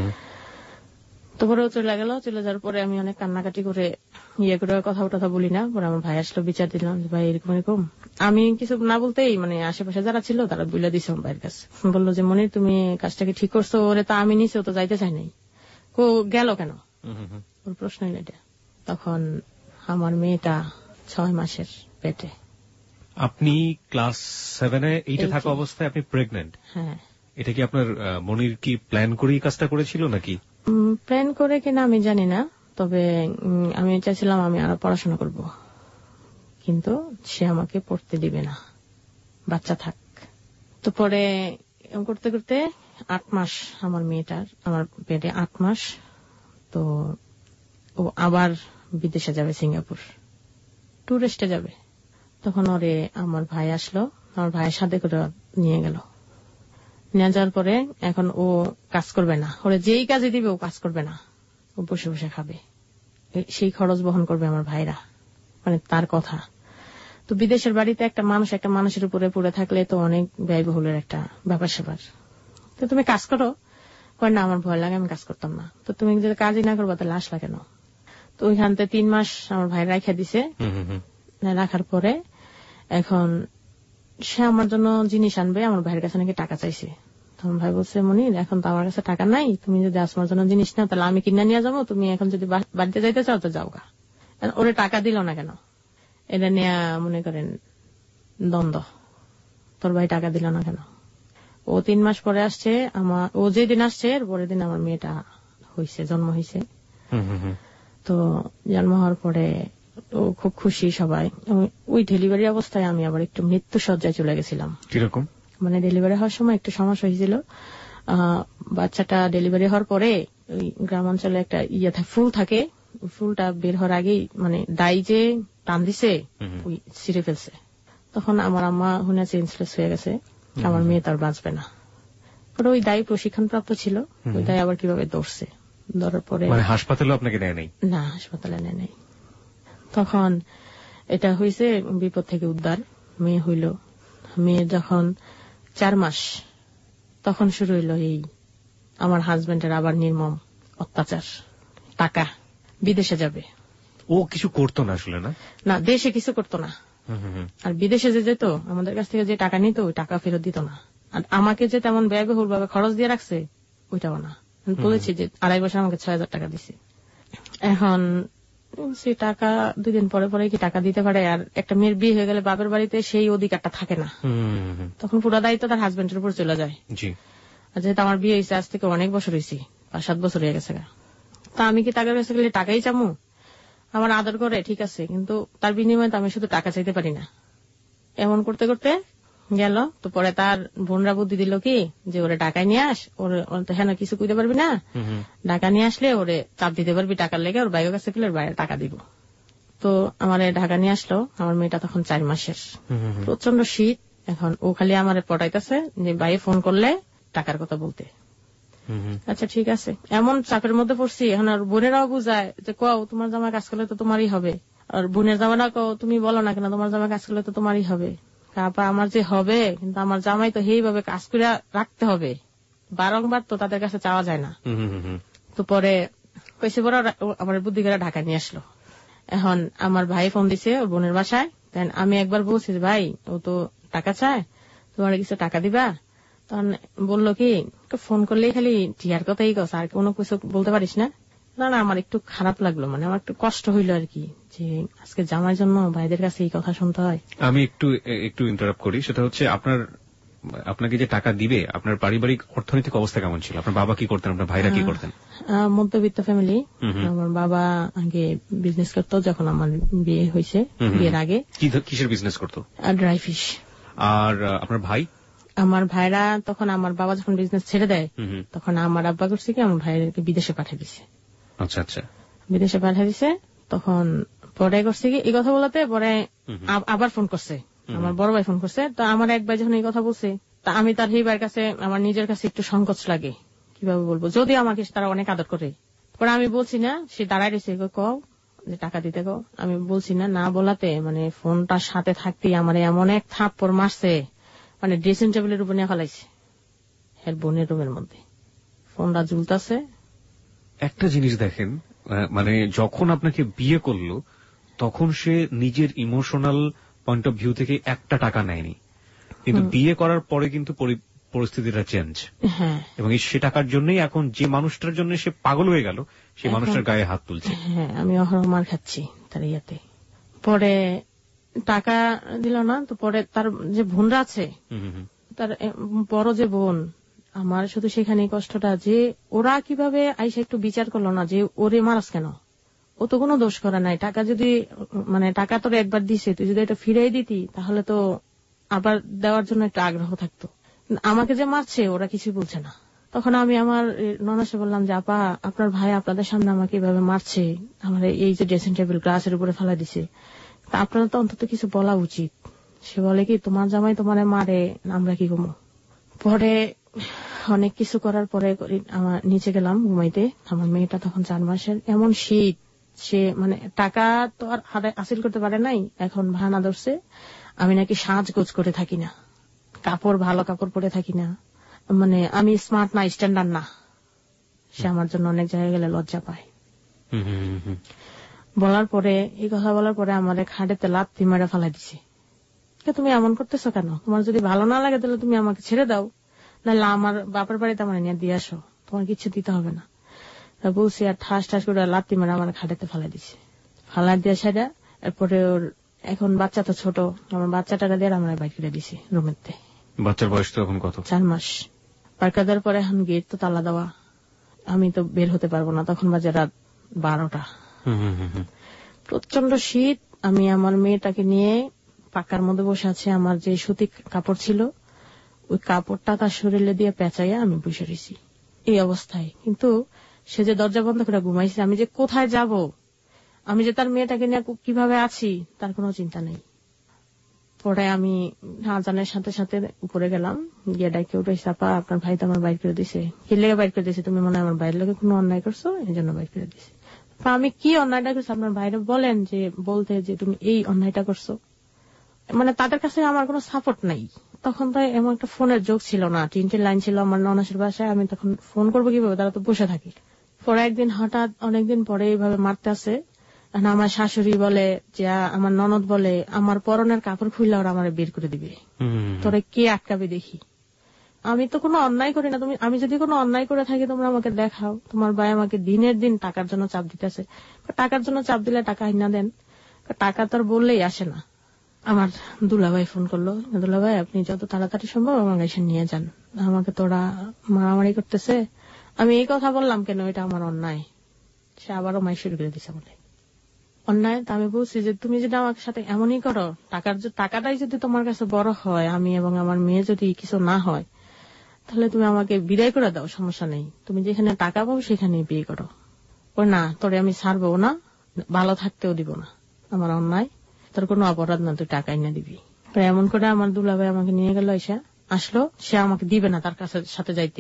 তারপরে ও চলে গেল। চলে যাওয়ার পরে আমি অনেক কান্নাকাটি করে ইয়ে করে কথা টথা বলি না। পরে আমার ভাই আসলো, বিচার দিলাম যে ভাই এরকম এরকম। আমি কিছু না বলতেই মানে আশেপাশে যারা ছিল তারা বুঝলে দিছে আমার ভাইয়ের কাছে। বললো যে মনির তুমি কাজটাকে ঠিক করছো, ওরে তা আমি নিছি, ও তো যাইতে চাই নাই, ও গেল কেন? ওর প্রশ্নই এটা। তখন আমার মেয়েটা ছয় মাসের পেটে। আপনি ক্লাস সেভেনে এইটে থাকা অবস্থায় আপনি প্রেগনেন্ট? হ্যাঁ। এটা কি আপনার মনির কি প্ল্যান করেই কাজটা করেছিল নাকি? প্ল্যান করে কিনা আমি জানি না, তবে আমি চাইছিলাম আমি আরো পড়াশোনা করব, কিন্তু সে আমাকে পড়তে দিবে না, বাচ্চা থাক। তো পরে করতে করতে আট মাস আমার মেয়েটার, আমার পেটে আট মাস। তো ও আবার বিদেশে যাবে, সিঙ্গাপুর টুরিস্টে যাবে। তখন ওরে আমার ভাই আসলো, আমার ভাইয়ের সাথে করে নিয়ে গেল। নিয়ে যাওয়ার পরে এখন ও কাজ করবে না, ওরে যেই কাজে দিবে ও কাজ করবে না, ও বসে বসে খাবে, সেই খরচ বহন করবে আমার ভাইরা, মানে তার কথা। তো বিদেশের বাড়িতে একটা মানুষ একটা মানুষের উপরে পড়ে থাকলে তো অনেক ব্যয়বহুলের একটা ব্যাপার স্যাপার। তো তুমি কাজ করো? কয় না, আমার ভয় লাগে, আমি কাজ করতাম না। তো তুমি যদি কাজই না করবো তাহলে আসলা কেন? তো ওইখান থেকে তিন মাস আমার ভাই রাখা দিছে। রাখার পরে এখন সে আমার জন্য জিনিস আনবে, আমার ভাইয়ের কাছে নাকি টাকা চাইছে। তখন ভাই বলছে মনির এখন তো আমার কাছে টাকা নাই, তুমি যদি আসমার জন্য জিনিস নাও তাহলে আমি কিনে নিয়ে যাবো, তুমি এখন যদি বাড়িতে যাইতে চাও তো যাও গা। ওরে টাকা দিল না কেন? এটা নিয়ে মনে করেন দ্বন্দ্ব, তোর ভাই টাকা দিল না কেন? ও তিন মাস পরে আসছে, আমার ও যেদিন আসছে এর পরের দিন আমার মেয়েটা হয়েছে, জন্ম হয়েছে। তো জন্ম হওয়ার পরে ও খুব খুশি সবাই। ওই ডেলিভারি অবস্থায় আমি আবার একটু মৃত্যু সজ্জায় চলে গেছিলাম। কিরকম? মানে ডেলিভারি হওয়ার সময় একটু সমস্যা হয়েছিল। বাচ্চাটা ডেলিভারি হওয়ার পরে ওই গ্রাম অঞ্চলে একটা ইয়ে ফুল থাকে, ফুলটা বের হওয়ার আগেই মানে দাই যে টান দিছে ওই ছিঁড়ে ফেলছে। তখন আমার আম্মা হুনা সেন্সলেস হয়ে গেছে, আমার মেয়ে তার বাঁচবে না। পরে ওই দায়ী প্রশিক্ষণ প্রাপ্ত ছিল, ওই দায় আবার কিভাবে ধরছে, ধরার পরে হাসপাতালে আপনাকে নেয় নাই? না, হাসপাতালে নেয় নাই। তখন এটা হয়েছে বিপদ থেকে উদ্ধার, মেয়ে হইল। মেয়ে যখন চার মাস তখন শুরু হইল এই আমার হাজবেন্ডের আবার নির্মম অত্যাচার। টাকা বিদেশে যাবে, ও কিছু করতো না আসলে? না না, দেশে কিছু করতো না, আর বিদেশে যে যেত আমাদের কাছ থেকে যে টাকা নিত ওই টাকা ফেরত দিত না। আর আমাকে যে তেমন ব্যয়বহুল ভাবে খরচ দিয়ে রাখছে ওইটাও না। বলেছি যে আড়াই বছর আমাকে ছয় হাজার টাকা দিছে। এখন সে টাকা দুই দিন পরে পরে কি টাকা দিতে পারে? আর একটা মেয়ের বিয়ে হয়ে গেলে বাপের বাড়িতে সেই অধিকারটা থাকে না, তখন পুরো দায়িত্ব তার হাজবেন্ডের উপর চলে যায়। আর যেহেতু আমার বিয়ে হয়েছে আজ থেকে অনেক বছর হয়েছে, পাঁচ সাত বছর হয়ে গেছে, তা আমি কি তাদের কাছে গেলে টাকাই চামু? আমার আদর করে ঠিক আছে, কিন্তু তার বিনিময়ে আমি শুধু টাকা চাইতে পারি না। এমন করতে করতে গেল। তো পরে তার বোনরা বুদ্ধি দিল কি যে ওরে টাকায় নিয়ে আস, ওর তো হ্যাঁ কিছু কইতে পারবি না, টাকা নিয়ে আসলে ওরে চাপ দিতে পারবি টাকার লেগে, ওর বাইরের কাছে গেলে বাইরে টাকা দিব। তো আমার ঢাকা নিয়ে আসলো। আমার মেয়েটা তখন চার মাসের, প্রচন্ড শীত। এখন ও খালি আমার পটাইতেছে যে বাইরে ফোন করলে টাকার কথা বলতে। আচ্ছা ঠিক আছে, এমন চাপের মধ্যে পড়ছি এখন। আর বোনেরাও বুঝায় যে কও তোমার জামাই কাজ করলে তো তোমারই হবে, আর বোনের জামাইরা কও তুমি বলো না কেন তোমার জামাই কাজ করলে তো তোমারই হবে। আপা আমার যে হবে, কিন্তু আমার জামাই তো সেইভাবে কাজ করে রাখতে হবে, বারংবার তো তাদের কাছে চাওয়া যায় না। তো পরে কইছে বড় আমার বুদ্ধি করে ঢাকা নিয়ে আসলো। এখন আমার ভাই ফোন দিছে ওর বোনের বাসায়, দেন আমি একবার বলছি ভাই ও তো টাকা চায়, তোমার কিছু টাকা দিবা? তখন বললো কি ফোন করলেই খালি টিয়ার কথাই কস, আর কোনো কিছু বলতে পারিস না? না না আমার একটু খারাপ লাগলো, মানে আমার একটু কষ্ট হইলো আর কি, যে আজকে জামার জন্য ভাইদের কাছে এই কথা শুনতে হয়। আমি একটু একটু ইন্টারাপ্ট করি, সেটা হচ্ছে আপনার আপনাকে যে টাকা দিবে আপনার পারিবারিক অর্থনৈতিক অবস্থা কেমন ছিল? আপনার বাবা কি করতেন, আপনার ভাইরা কি করতেন? মধ্যবিত্ত ফ্যামিলি। আমার বাবা আগে বিজনেস করতো যখন আমার বিয়ে হয়েছে, বিয়ের আগে। কিসের বিজনেস করতো? Dry fish. আর আপনার ভাই? আমার ভাইরা তখন আমার বাবা যখন বিজনেস ছেড়ে দেয় তখন আমার আব্বা করছে কি আমার ভাইকে বিদেশে পাঠিয়ে দিছে। আচ্ছা আচ্ছা, বিদেশে পাঠিয়ে দিছে। তখন পরে করছে কি এই কথা বলাতে পরে আবার ফোন করছে, আমার বড় ভাই ফোন করছে। তো আমার এক ভাই যখন এই কথা বলছে, তা আমি তার সেই ভাইয়ের কাছে আমার নিজের কাছে একটু সংকোচ লাগে, কিভাবে বলবো, যদি আমাকে তারা অনেক আদর করে। পরে আমি বলছি না, সে দাঁড়ায় রয়েছে, কও যে টাকা দিতে গো। আমি বলছি না, না বলাতে মানে ফোনটার সাথে থাকতেই আমার এমন এক থাপ্পড় মারছে, মানে ড্রেসিং টেবিলের উপর নিয়ে ফেলাইছে, এর বোনের রুমের মধ্যে ফোনটা ঝুলতেছে। একটা জিনিস দেখেন, মানে যখন আপনাকে বিয়ে করলো তখন সে নিজের ইমোশনাল পয়েন্ট অফ ভিউ থেকে একটা টাকা নেয়নি, কিন্তু বিয়ে করার পরে কিন্তু পরিস্থিতিটা চেঞ্জ। হ্যাঁ, এবং সে টাকার জন্যই এখন যে মানুষটার জন্য সে পাগল হয়ে গেল সেই মানুষটার গায়ে হাত তুলছে। হ্যাঁ, আমি অহরহ মার খাচ্ছি তার ইয়াতে। পরে টাকা দিল না, তো পরে তার যে বোনরা আছে, তার বড় যে বোন, আমার শুধু সেখানে কষ্টটা যে ওরা কিভাবে আইসা একটু বিচার করলো না যে ওরে মারাস কেন, ও তো কোনো দোষ করে নাই। টাকা যদি মানে টাকা তোর একবার দিছে, তুই যদি এটা ফিরাই দিতি তাহলে তো আবার দেওয়ার জন্য একটা আগ্রহ থাকতো। আমাকে যে মারছে ওরা কিছুই বলছে না। তখন আমি আমার ননাসে বললাম যে আপা আপনার ভাই আপনাদের সামনে আমাকে এভাবে মারছে, আমার এই যে ড্রেসিং টেবিল গ্লাসের উপরে ফেলা দিছে, তা আপনার তো অন্তত কিছু বলা উচিত। সে বলে কি তোমার জামাই তোমার মারে, আমরা কি করবো? পরে অনেক কিছু করার পরে আমার নিচে গেলাম ঘুমাইতে। আমার মেয়েটা তখন চার মাসের, এমন শীত, সে মানে টাকা তো আর হাসিল করতে পারে নাই, এখন ভাড়া ধরছে আমি নাকি সাজগোজ করে থাকি না, কাপড় ভালো কাপড় পরে থাকি না, মানে আমি স্মার্ট না, স্ট্যান্ডার্ড না। সে আমার জন্য অনেক জায়গায় গেলে লজ্জা পায়। বলার পরে এই কথা বলার পরে আমার খাটেতে লাথি মেরে ফেলাই দিছে, তুমি এমন করতেছো কেন? তোমার যদি ভালো না লাগে তাহলে তুমি আমাকে ছেড়ে দাও, নাহলে আমার বাপের বাড়িতে আমার নিয়ে দিয়ে আসো, তোমার কিছু দিতে হবে না। বলছি আর ঠাস ঠাস করে লাথি মেরে আমার খাটেতে ফেলাই দিছে। ফালাই দিয়ে সেটা এরপরে ওর এখন বাচ্চা তো ছোট, আমার বাচ্চাটাকে দিয়ে আমরা বাইক করে দিছি রুমেতে। বাচ্চার বয়স তো এখন কত? চার মাস। পার্কা দেওয়ার পরে এখন গেট তো তালা দেওয়া, আমি তো বের হতে পারবো না। তখন বাজে রাত বারোটা, প্রচন্ড শীত। আমি আমার মেয়েটাকে নিয়ে পাকার মধ্যে বসে আছে, আমার যে সুতি কাপড় ছিল ওই কাপড়টা তার শরীরে দিয়ে পেঁচাইয়া আমি বসে রয়েছি এই অবস্থায়। কিন্তু সে যে দরজা বন্ধ করে ঘুমাইছে, আমি যে কোথায় যাব, আমি যে তার মেয়েটাকে নিয়ে কিভাবে আছি তার কোনো চিন্তা নেই। পরে আমি আজানের সাথে সাথে উপরে গেলাম, গিয়ে ডাইকে উঠে চাপা আপনার ভাই তো আমার বাইর করে দিছে। কি লেগে বাইর করে দিছে? তুমি মনে হয় আমার বাইরের লোকে কোনো অন্যায় করছো, এই জন্য বাইর করে দিছে। আমি কি অন্যায়টা করছি আপনার বাইরে বলেন, যে বলতে যে তুমি এই অন্যায়টা করছো। মানে তাদের কাছে আমার কোনো সাপোর্ট নাই। তখন তো এমন একটা ফোনের যোগ ছিল না, তিনটে লাইন ছিল আমার ননাসের বাসায়, আমি তখন ফোন করবো কিভাবে, তারা তো বসে থাকি। পরে একদিন হঠাৎ অনেকদিন পরে এইভাবে মারতে আসে। আমার শাশুড়ি বলে যে আমার ননদ বলে আমার পরনের কাপড় খুললে ওরা আমার বের করে দিবে, তোরে কে আটকাবে দেখি। আমি তো কোনো অন্যায় করি না, তুমি আমি যদি কোনো অন্যায় করে থাকি তোমরা আমাকে দেখাও। তোমার ভাই আমাকে দিনের দিন টাকার জন্য চাপ দিতেছে, টাকার জন্য চাপ দিলে টাকা না দেন, টাকা তো আর বললেই আসে না। আমার দুলাভাই ফোন করলো, দুলাভাই আপনি যত তাড়াতাড়ি সম্ভব আমাকে এসে নিয়ে যান, আমাকে তোরা মারামারি করতেছে। আমি এই কথা বললাম কেন, এটা আমার অন্যায়। সে আবারও মাই শুরু করে দিছে বলে অন্যায়। তা আমি বলছি যে তুমি যদি আমার সাথে এমনই করো, টাকার টাকাটাই যদি তোমার কাছে বড় হয়, আমি এবং আমার মেয়ে যদি কিছু না হয়, তাহলে তুমি আমাকে বিদায় করে দাও, সমস্যা নেই, তুমি যেখানে টাকা পাবো সেখানে বিয়ে করো। ও না, তোরে আমি ছাড়বো না, ভালো থাকতেও দিব না, আমার অন্যায়, তোর কোনো অপরাধ না, তুই টাকা এনে দিবি। এমন করে আমার দুলাভাই আমাকে নিয়ে গেল, এসে আসলো, সে আমাকে দিবে না তার কাছে সাথে যাইতে।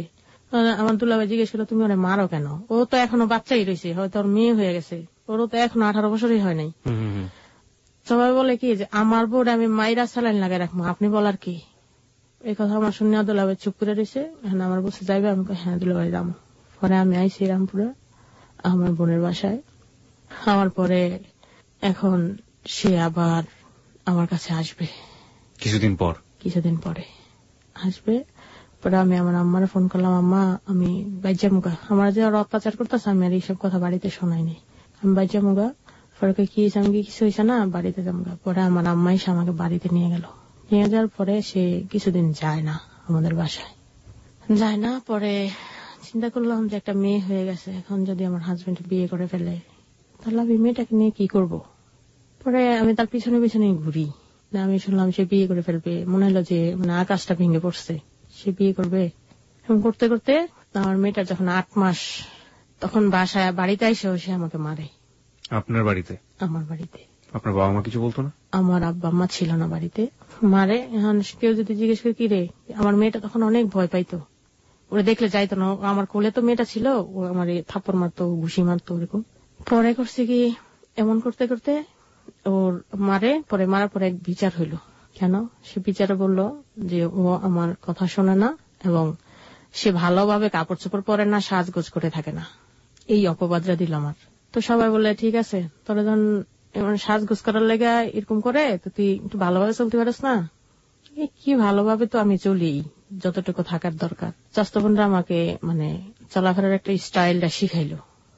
আমার দুলাভাই জিজ্ঞেস করলো তুমি ওরে মারো কেন? ও তো এখনো বাচ্চাই রয়েছে, হয়তো ওর মেয়ে হয়ে গেছে, ওরও তো এখনো আঠারো বছরই হয় নাই। সবাই বলে কি যে আমার বোর্ড আমি মাইরা স্যালাইন লাগাই রাখবো, আপনি বলার কি? এই কথা আমার শুনে দুলাভাই চুপ করে রয়েছে। এখন আমার বসে যাইবে, আমি হ্যাঁ দুলাভাই যাম। পরে আমি আইসি রামপুরে আমার বোনের বাসায়। আমার পরে এখন সে আবার আমার কাছে আসবে কিছুদিন পর কিছুদিন পরে আসবে। পরে আমি আমার আম্মারে ফোন করলাম, আম্মা আমি বাইজামুগা, আমার যে আর অত্যাচার করতেছে আমি আর এইসব কথা বাড়িতে শোনাইনি, আমি বাইজামুগা। পরে কি হয়েছে? আমি কিছু হয়েছে না, বাড়িতে যামগা। পরে আমার আম্মা এসে আমাকে বাড়িতে নিয়ে গেল। নিয়ে যাওয়ার পরে সে কিছুদিন যায় না আমাদের বাসায়, যায় না। পরে চিন্তা করলাম যে একটা মেয়ে হয়ে গেছে, এখন যদি আমার হাজবেন্ড বিয়ে করে ফেলে তাহলে আমি মেয়েটাকে নিয়ে কি করব। পরে আমি তার পিছনে পিছনে ঘুরি, আমি শুনলাম সে বিয়ে করে ফেলবে। মনে হলো যে মানে আকাশটা ভেঙে পড়ছে, সে বিয়ে করবে। করতে করতে আমার মেয়েটার যখন আট মাস, তখন বাসায় বাড়িতে এসেও সে আমাকে মারে। আপনার বাড়িতে? আমার বাড়িতে। আপনার বাবা মা কিছু বলতো না? আমার আব্বা মা ছিল না বাড়িতে, মারে। এখন কেউ যদি জিজ্ঞেস করে কি রে, আমার মেয়েটা তখন অনেক ভয় পাইতো, ওরা দেখলে যাইতো না। আমার কোলে তো মেয়েটা ছিল, ও আমার থাপ্পড় মারতো, ঘুষি মারতো, ওরকম। পরে করছে কি, এমন করতে করতে ওর মারে। পরে মারার পরে এক বিচার হইল। কেন? সে বিচারে বলল যে ও আমার কথা শোনে না এবং সে ভালোভাবে কাপড় চোপড় পরে না, সাজগোজ করে থাকে না, এই অপবাদরা দিল আমার। তো সবাই বলে ঠিক আছে, তোরা যখন সাজগোজ করার লেগে এরকম করে, তো তুই একটু ভালোভাবে চলতে পারিস না। কি ভালোভাবে তো আমি চলি যতটুকু থাকার দরকার। চাচতো বোনরা আমাকে মানে চলাফেরার একটা স্টাইলটা শিখাইলো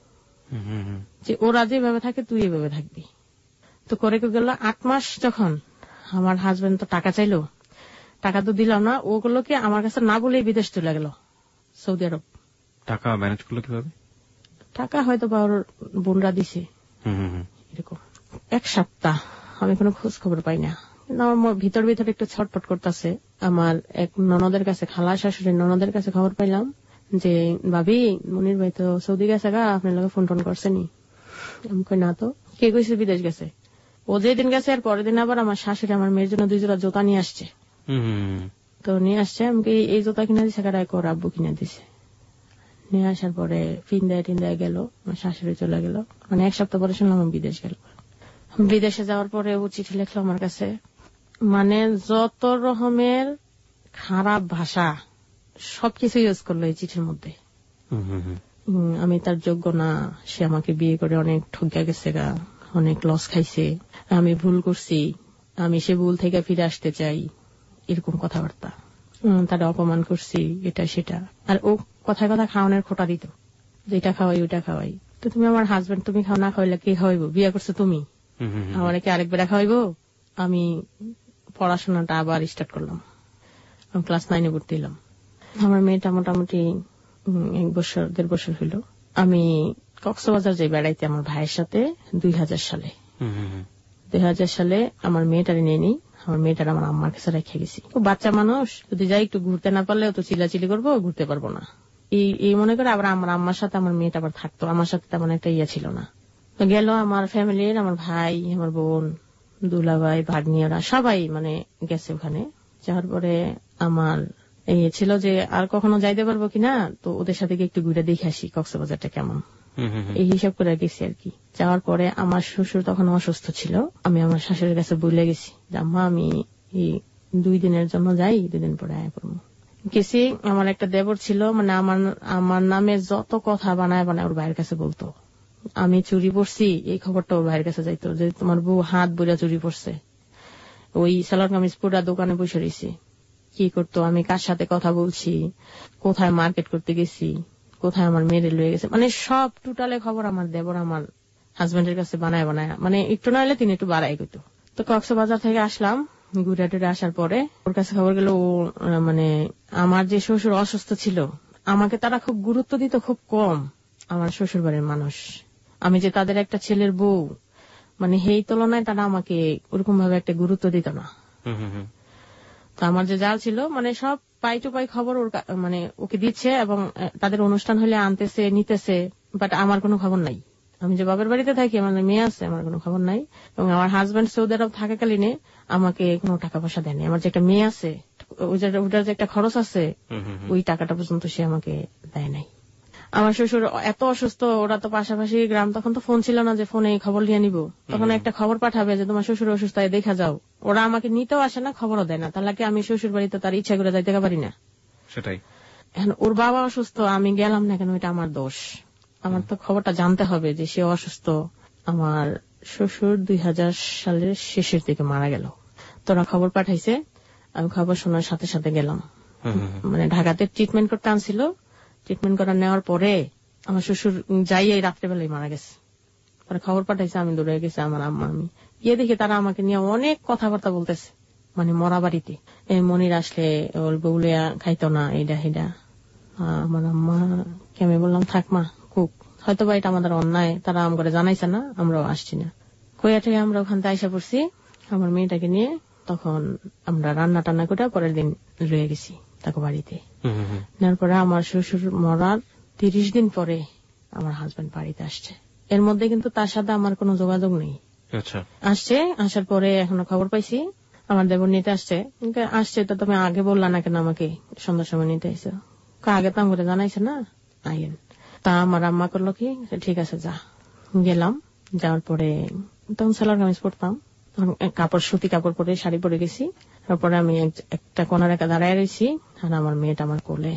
যে ওরা যেভাবে থাকে তুই এভাবে থাকবি। তো করে গেল আট মাস যখন আমার হাজবেন্ড তো টাকা চাইলো, টাকা তো দিলাম না। ওগুলো কি আমার কাছে না বলেই বিদেশ চলে গেল, সৌদি আরব। টাকা ম্যানেজ করলো কিভাবে? টাকা হয়তো বা ওর বোনরা দিছে এরকম। এক সপ্তাহ আমি কোনো খোঁজ খবর পাই না, আমার ভিতর ভিতর একটু ছটফট করতেছে। আমার এক ননদের কাছে, খালা শাশুড়ির ননদের কাছে খবর পাইলাম যে ভাবি মনির ভাই তো সৌদি গেছে গা, আপনার লোক ফোন টোন করছেনি? আমি কই না তো। কে কইছে বিদেশ গেছে? ও যেদিন গেছে আর পরের দিন আবার আমার শাশুড়ি আমার মেয়ের জন্য দুই জোড়া জুতা নিয়ে আসছে। তো নিয়ে আসছে, আমাকে এই জুতা কিনে দিছে কারা, এক ওর আব্বু কিনে দিছে। নিয়ে আসার পরে ফিন্দায় টিন্দায় গেল, আমার শাশুড়ি চলে গেল। মানে এক সপ্তাহ পরে শুনলাম আমি বিদেশ গেল। বিদেশে যাওয়ার পরে ও চিঠি লিখলো আমার কাছে, মানে যত রকমের খারাপ ভাষা সবকিছু ইউজ করলো এই চিঠির মধ্যে। আমি তার যোগ্য না, সে আমাকে বিয়ে করে অনেক ঠকিয়া গেছে গা, অনেক লস খাইছে, আমি ভুল করছি, আমি সে ভুল থেকে ফিরে আসতে চাই, এরকম কথাবার্তা। তারা অপমান করছি, এটা সেটা। আর ও কথায় কথা খাওয়ানোর খোটা দিত, যেটা খাওয়াই ওইটা খাওয়াই। তো তুমি আমার হাজবেন্ড, তুমি খাও না খাওয়াইলে কে খাওয়াইবো? বিয়ে করছো তুমি, আমার কি আরেক বেলা খাওয়াইবো? আমি পড়াশোনাটা আবার স্টার্ট করলাম, আমি ক্লাস নাইনে ভর্তি হলাম। আমার মেয়েটা মোটামুটি এক বছর দেড় বছর হইল। আমি কক্সবাজার যাই বেড়াইতে আমার ভাইয়ের সাথে দুই হাজার সালে দুই হাজার সালে আমার মেয়েটারে নিয়ে নিই। আমার মেয়েটার আমার আম্মার কাছে রেখে গেছি। ও বাচ্চা মানুষ, যদি যাই একটু ঘুরতে না পারলে তো চিল্লাচিলি করবো, ঘুরতে পারবো না, এই এই মনে করে আবার আমার আম্মার সাথে আমার মেয়েটা আবার থাকতো। আমার সাথে তেমন একটা ইয়ে ছিল না। তো গেল আমার ফ্যামিলির, আমার ভাই, আমার বোন, দুলাভাই, ভাগ্নিয়ারা সবাই মানে গেছে ওখানে। যাওয়ার পরে আমার এই ছিল যে আর কখনো যাইতে পারবো কিনা, তো ওদের সাথে একটু ঘুরে দেখে আসি কক্সবাজারটা কেমন, এই হিসাব করে গেছি আর কি। যাওয়ার পরে আমার শ্বশুর তখন অসুস্থ ছিল। আমি আমার শাশুড়ির কাছে বলে গেছি যে আম্মা আমি এই দুই দিনের জন্য যাই, দুই দিন পরে আয়া পড়বো। গেছি। আমার একটা দেবর ছিল, মানে আমার আমার নামে যত কথা বানায় বানায় ওর ভাইয়ের কাছে বলতো। আমি চুরি পড়ছি এই খবরটা ওর ভাইয়ের কাছে যাইতো, যে তোমার বউ হাত বুড়া চুরি পড়ছে। ওই সালোয়ার কামিজ পুরা দোকানে বসে রয়েছি। কি করতো, আমি কার সাথে কথা বলছি, কোথায় মার্কেট করতে গেছি, কোথায় আমার মেয়েরে লয়ে গেছে, মানে সব টোটালে খবর আমার দেবর আমার হাজবেন্ডের কাছে বানায় বানায়, মানে একটু না হলে তিনি একটু বাড়াই করতো। তো কক্সবাজার থেকে আসলাম, ঘুরে টুরে আসার পরে ওর কাছে খবর গেল ও মানে আমার যে শ্বশুর অসুস্থ ছিল, আমাকে তারা খুব গুরুত্ব দিত, খুব কম। আমার শ্বশুর বাড়ির মানুষ, আমি যে তাদের একটা ছেলের বউ, মানে সেই তুলনায় তারা আমাকে ওরকম ভাবে একটা গুরুত্ব দিত না। তো আমার যে জাল ছিল, মানে সব পাই টু পাই খবর ওর মানে ওকে দিচ্ছে, এবং তাদের অনুষ্ঠান হলে আনতেছে নিতেছে, বাট আমার কোনো খবর নাই। আমি যে বাবার বাড়িতে থাকি, আমার মেয়ে আছে, আমার কোনো খবর নাই। এবং আমার হাজবেন্ড সৌদি আরব থাকাকালীনে আমাকে কোনো টাকা পয়সা দেয়নি। আমার যে একটা মেয়ে আছে, ওটার যে একটা খরচ আছে ওই টাকাটা পর্যন্ত সে আমাকে দেয় নাই। আমার শ্বশুর এত অসুস্থ, ওরা তো পাশাপাশি গ্রাম, তখন তো ফোন ছিল না যে ফোনে খবর নিয়ে নিব, তখন একটা খবর পাঠাবে যে তোমার শ্বশুর অসুস্থ দেখা যাও, ওরা আমাকে নিতেও আসে না, খবরও দেয় না, তাহলে কি আমি শ্বশুর বাড়িতে তার ইচ্ছা করে যাইতে পারি না? সেটাই। এখন ওর বাবা অসুস্থ, আমি গেলাম না কেন, এটা আমার দোষ। আমার তো খবরটা জানতে হবে যে সে অসুস্থ। আমার শ্বশুর দুই হাজার সালের শেষের দিকে মারা গেল, তোরা খবর পাঠাইছে, আমি খবর শোনার সাথে সাথে গেলাম। মানে ঢাকাতে ট্রিটমেন্ট করতে আনছিল, ট্রিটমেন্ট করা নেওয়ার পরে আমার শ্বশুর যাই এই রাত্রেবেলায় মারা গেছে। পরে খবর পাঠাইছে, আমি দৌড়ে গেছি আমার আম্মা, আমি গিয়ে দেখি তারা আমাকে নিয়ে অনেক কথাবার্তা বলতেছে, মানে মরা বাড়িতে এই মনির আসলে ওর বউলিয়া খাইতো না, এইটা হেডা। আমার আম্মা কে আমি বললাম থাক মা কুক, হয়তো বা এটা আমাদের অন্যায়, তারা আম করে জানাইছে না, আমরাও আসছি না। কইয়া থেকে আমরা ওখান থেকে আইসা পড়ছি আমার মেয়েটাকে নিয়ে। তখন আমরা রান্না টান্না করে পরের দিন লয়ে গেছি তাকে বাড়িতে। নেওয়ার পরে আমার শ্বশুর মরার তিরিশ দিন পরে আমার হাজবেন্ড বাড়িতে আসছে। এর মধ্যে কিন্তু তার সাথে আমার কোনো যোগাযোগ নেই। আসছে, আসার পরে এখনো খবর পাইছি আমার দেবর নিতে আসছে। আসছে তো তুমি আগে বললা না কেন আমাকে সন্ধ্যার সময় নিতে আইসো? আগে তো আমাকে জানাইছে না, আইন। তা আমার আম্মা করলো কি, ঠিক আছে যা। গেলাম, যাওয়ার পরে তখন সেলার কামিজ পরতাম, তখন কাপড় সুতি কাপড় পরে শাড়ি পরে গেছি। তারপরে আমি একটা কোনার একা দাঁড়ায় রয়েছি, আর আমার মেয়েটা আমার কোলে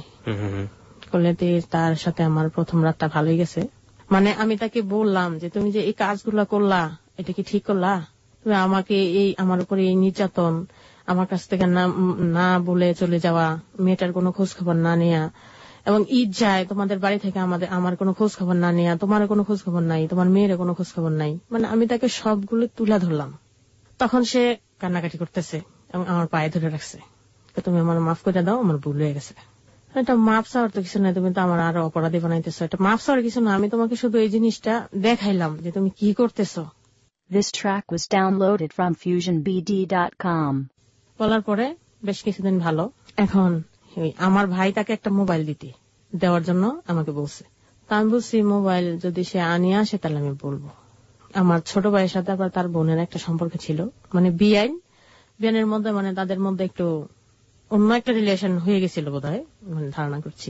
কোলেতে। তার সাথে আমার প্রথম রাতটা ভালোই গেছে। মানে আমি তাকে বললাম যে তুমি যে এই কাজগুলো করলা, এটা কি ঠিক করলা? তুমি আমাকে এই আমার উপরে এই নির্যাতন, আমার কাছ থেকে না না বলে চলে যাওয়া, মেয়েটার কোনো খোঁজ খবর না নেয়া, এবং ঈদ যায় তোমাদের বাড়ি থেকে আমাদের আমার কোনো খোঁজ খবর না নেয়া, তোমার কোনো খোঁজ খবর নাই, তোমার মেয়ের কোনো খোঁজ খবর নাই। মানে আমি তাকে সবগুলো তুলে ধরলাম। তখন সে কান্নাকাটি করতেছে এবং আমার পায়ে ধরে রাখছে, তুমি আমার মাফ করে দাও, আমার ভুল হয়ে গেছে। এটা মাফ চাওয়ার তো কিছু নাই, তুমি তো আমার আরো অপরাধী বানাইতেছো। এটা মাফ চাওয়ার কিছু না, আমি তোমাকে শুধু এই জিনিসটা দেখাইলাম যে তুমি কি করতেছো। This track was downloaded from fusion b d dot com. বলার পরে বেশ কিছুদিন ভালো। এখন আমার ভাই তাকে একটা মোবাইল দিতে দেওয়ার জন্য আমাকে বলছে। তা আমি বলছি মোবাইল যদি সে আনিয়ে আসে তাহলে আমি বলবো। আমার ছোট ভাইয়ের সাথে আবার তার বোনের একটা সম্পর্ক ছিল, মানে বিআইন বিয়ানের মধ্যে, মানে তাদের মধ্যে একটু অন্য একটা রিলেশন হয়ে গেছিল বোধ হয়, মানে ধারণা করছি।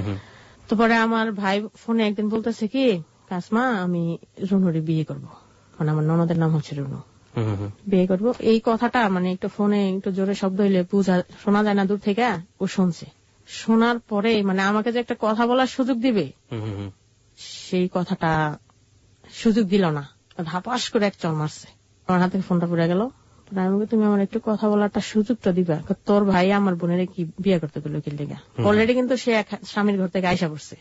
তো পরে আমার ভাই ফোনে একদিন বলতেছে কি, কাসমা আমি রুনুরে বিয়ে করবো, মানে আমার ননদের নাম হচ্ছে রুনু, বিয়ে করবো। এই কথাটা মানে একটু ফোনে একটু জোরে শব্দ হইলে বুঝা শোনা যায় না দূর থেকে, ও শুনছে। শোনার পরে মানে আমাকে যে একটা কথা বলার সুযোগ দিবে, সেই কথাটা সুযোগ দিল না, ধাপাস করে এক চড় মারছে। আমার হাতে ফোনটা পড়ে গেল। আমাকে তুমি আমার একটু কথা বলার একটা সুযোগ তো দিবা, তোর ভাই আমার বোনের কি বিয়ে করতে গেল কি লেগা, অলরেডি কিন্তু সে স্বামীর ঘর থেকে আইসা পড়ছে,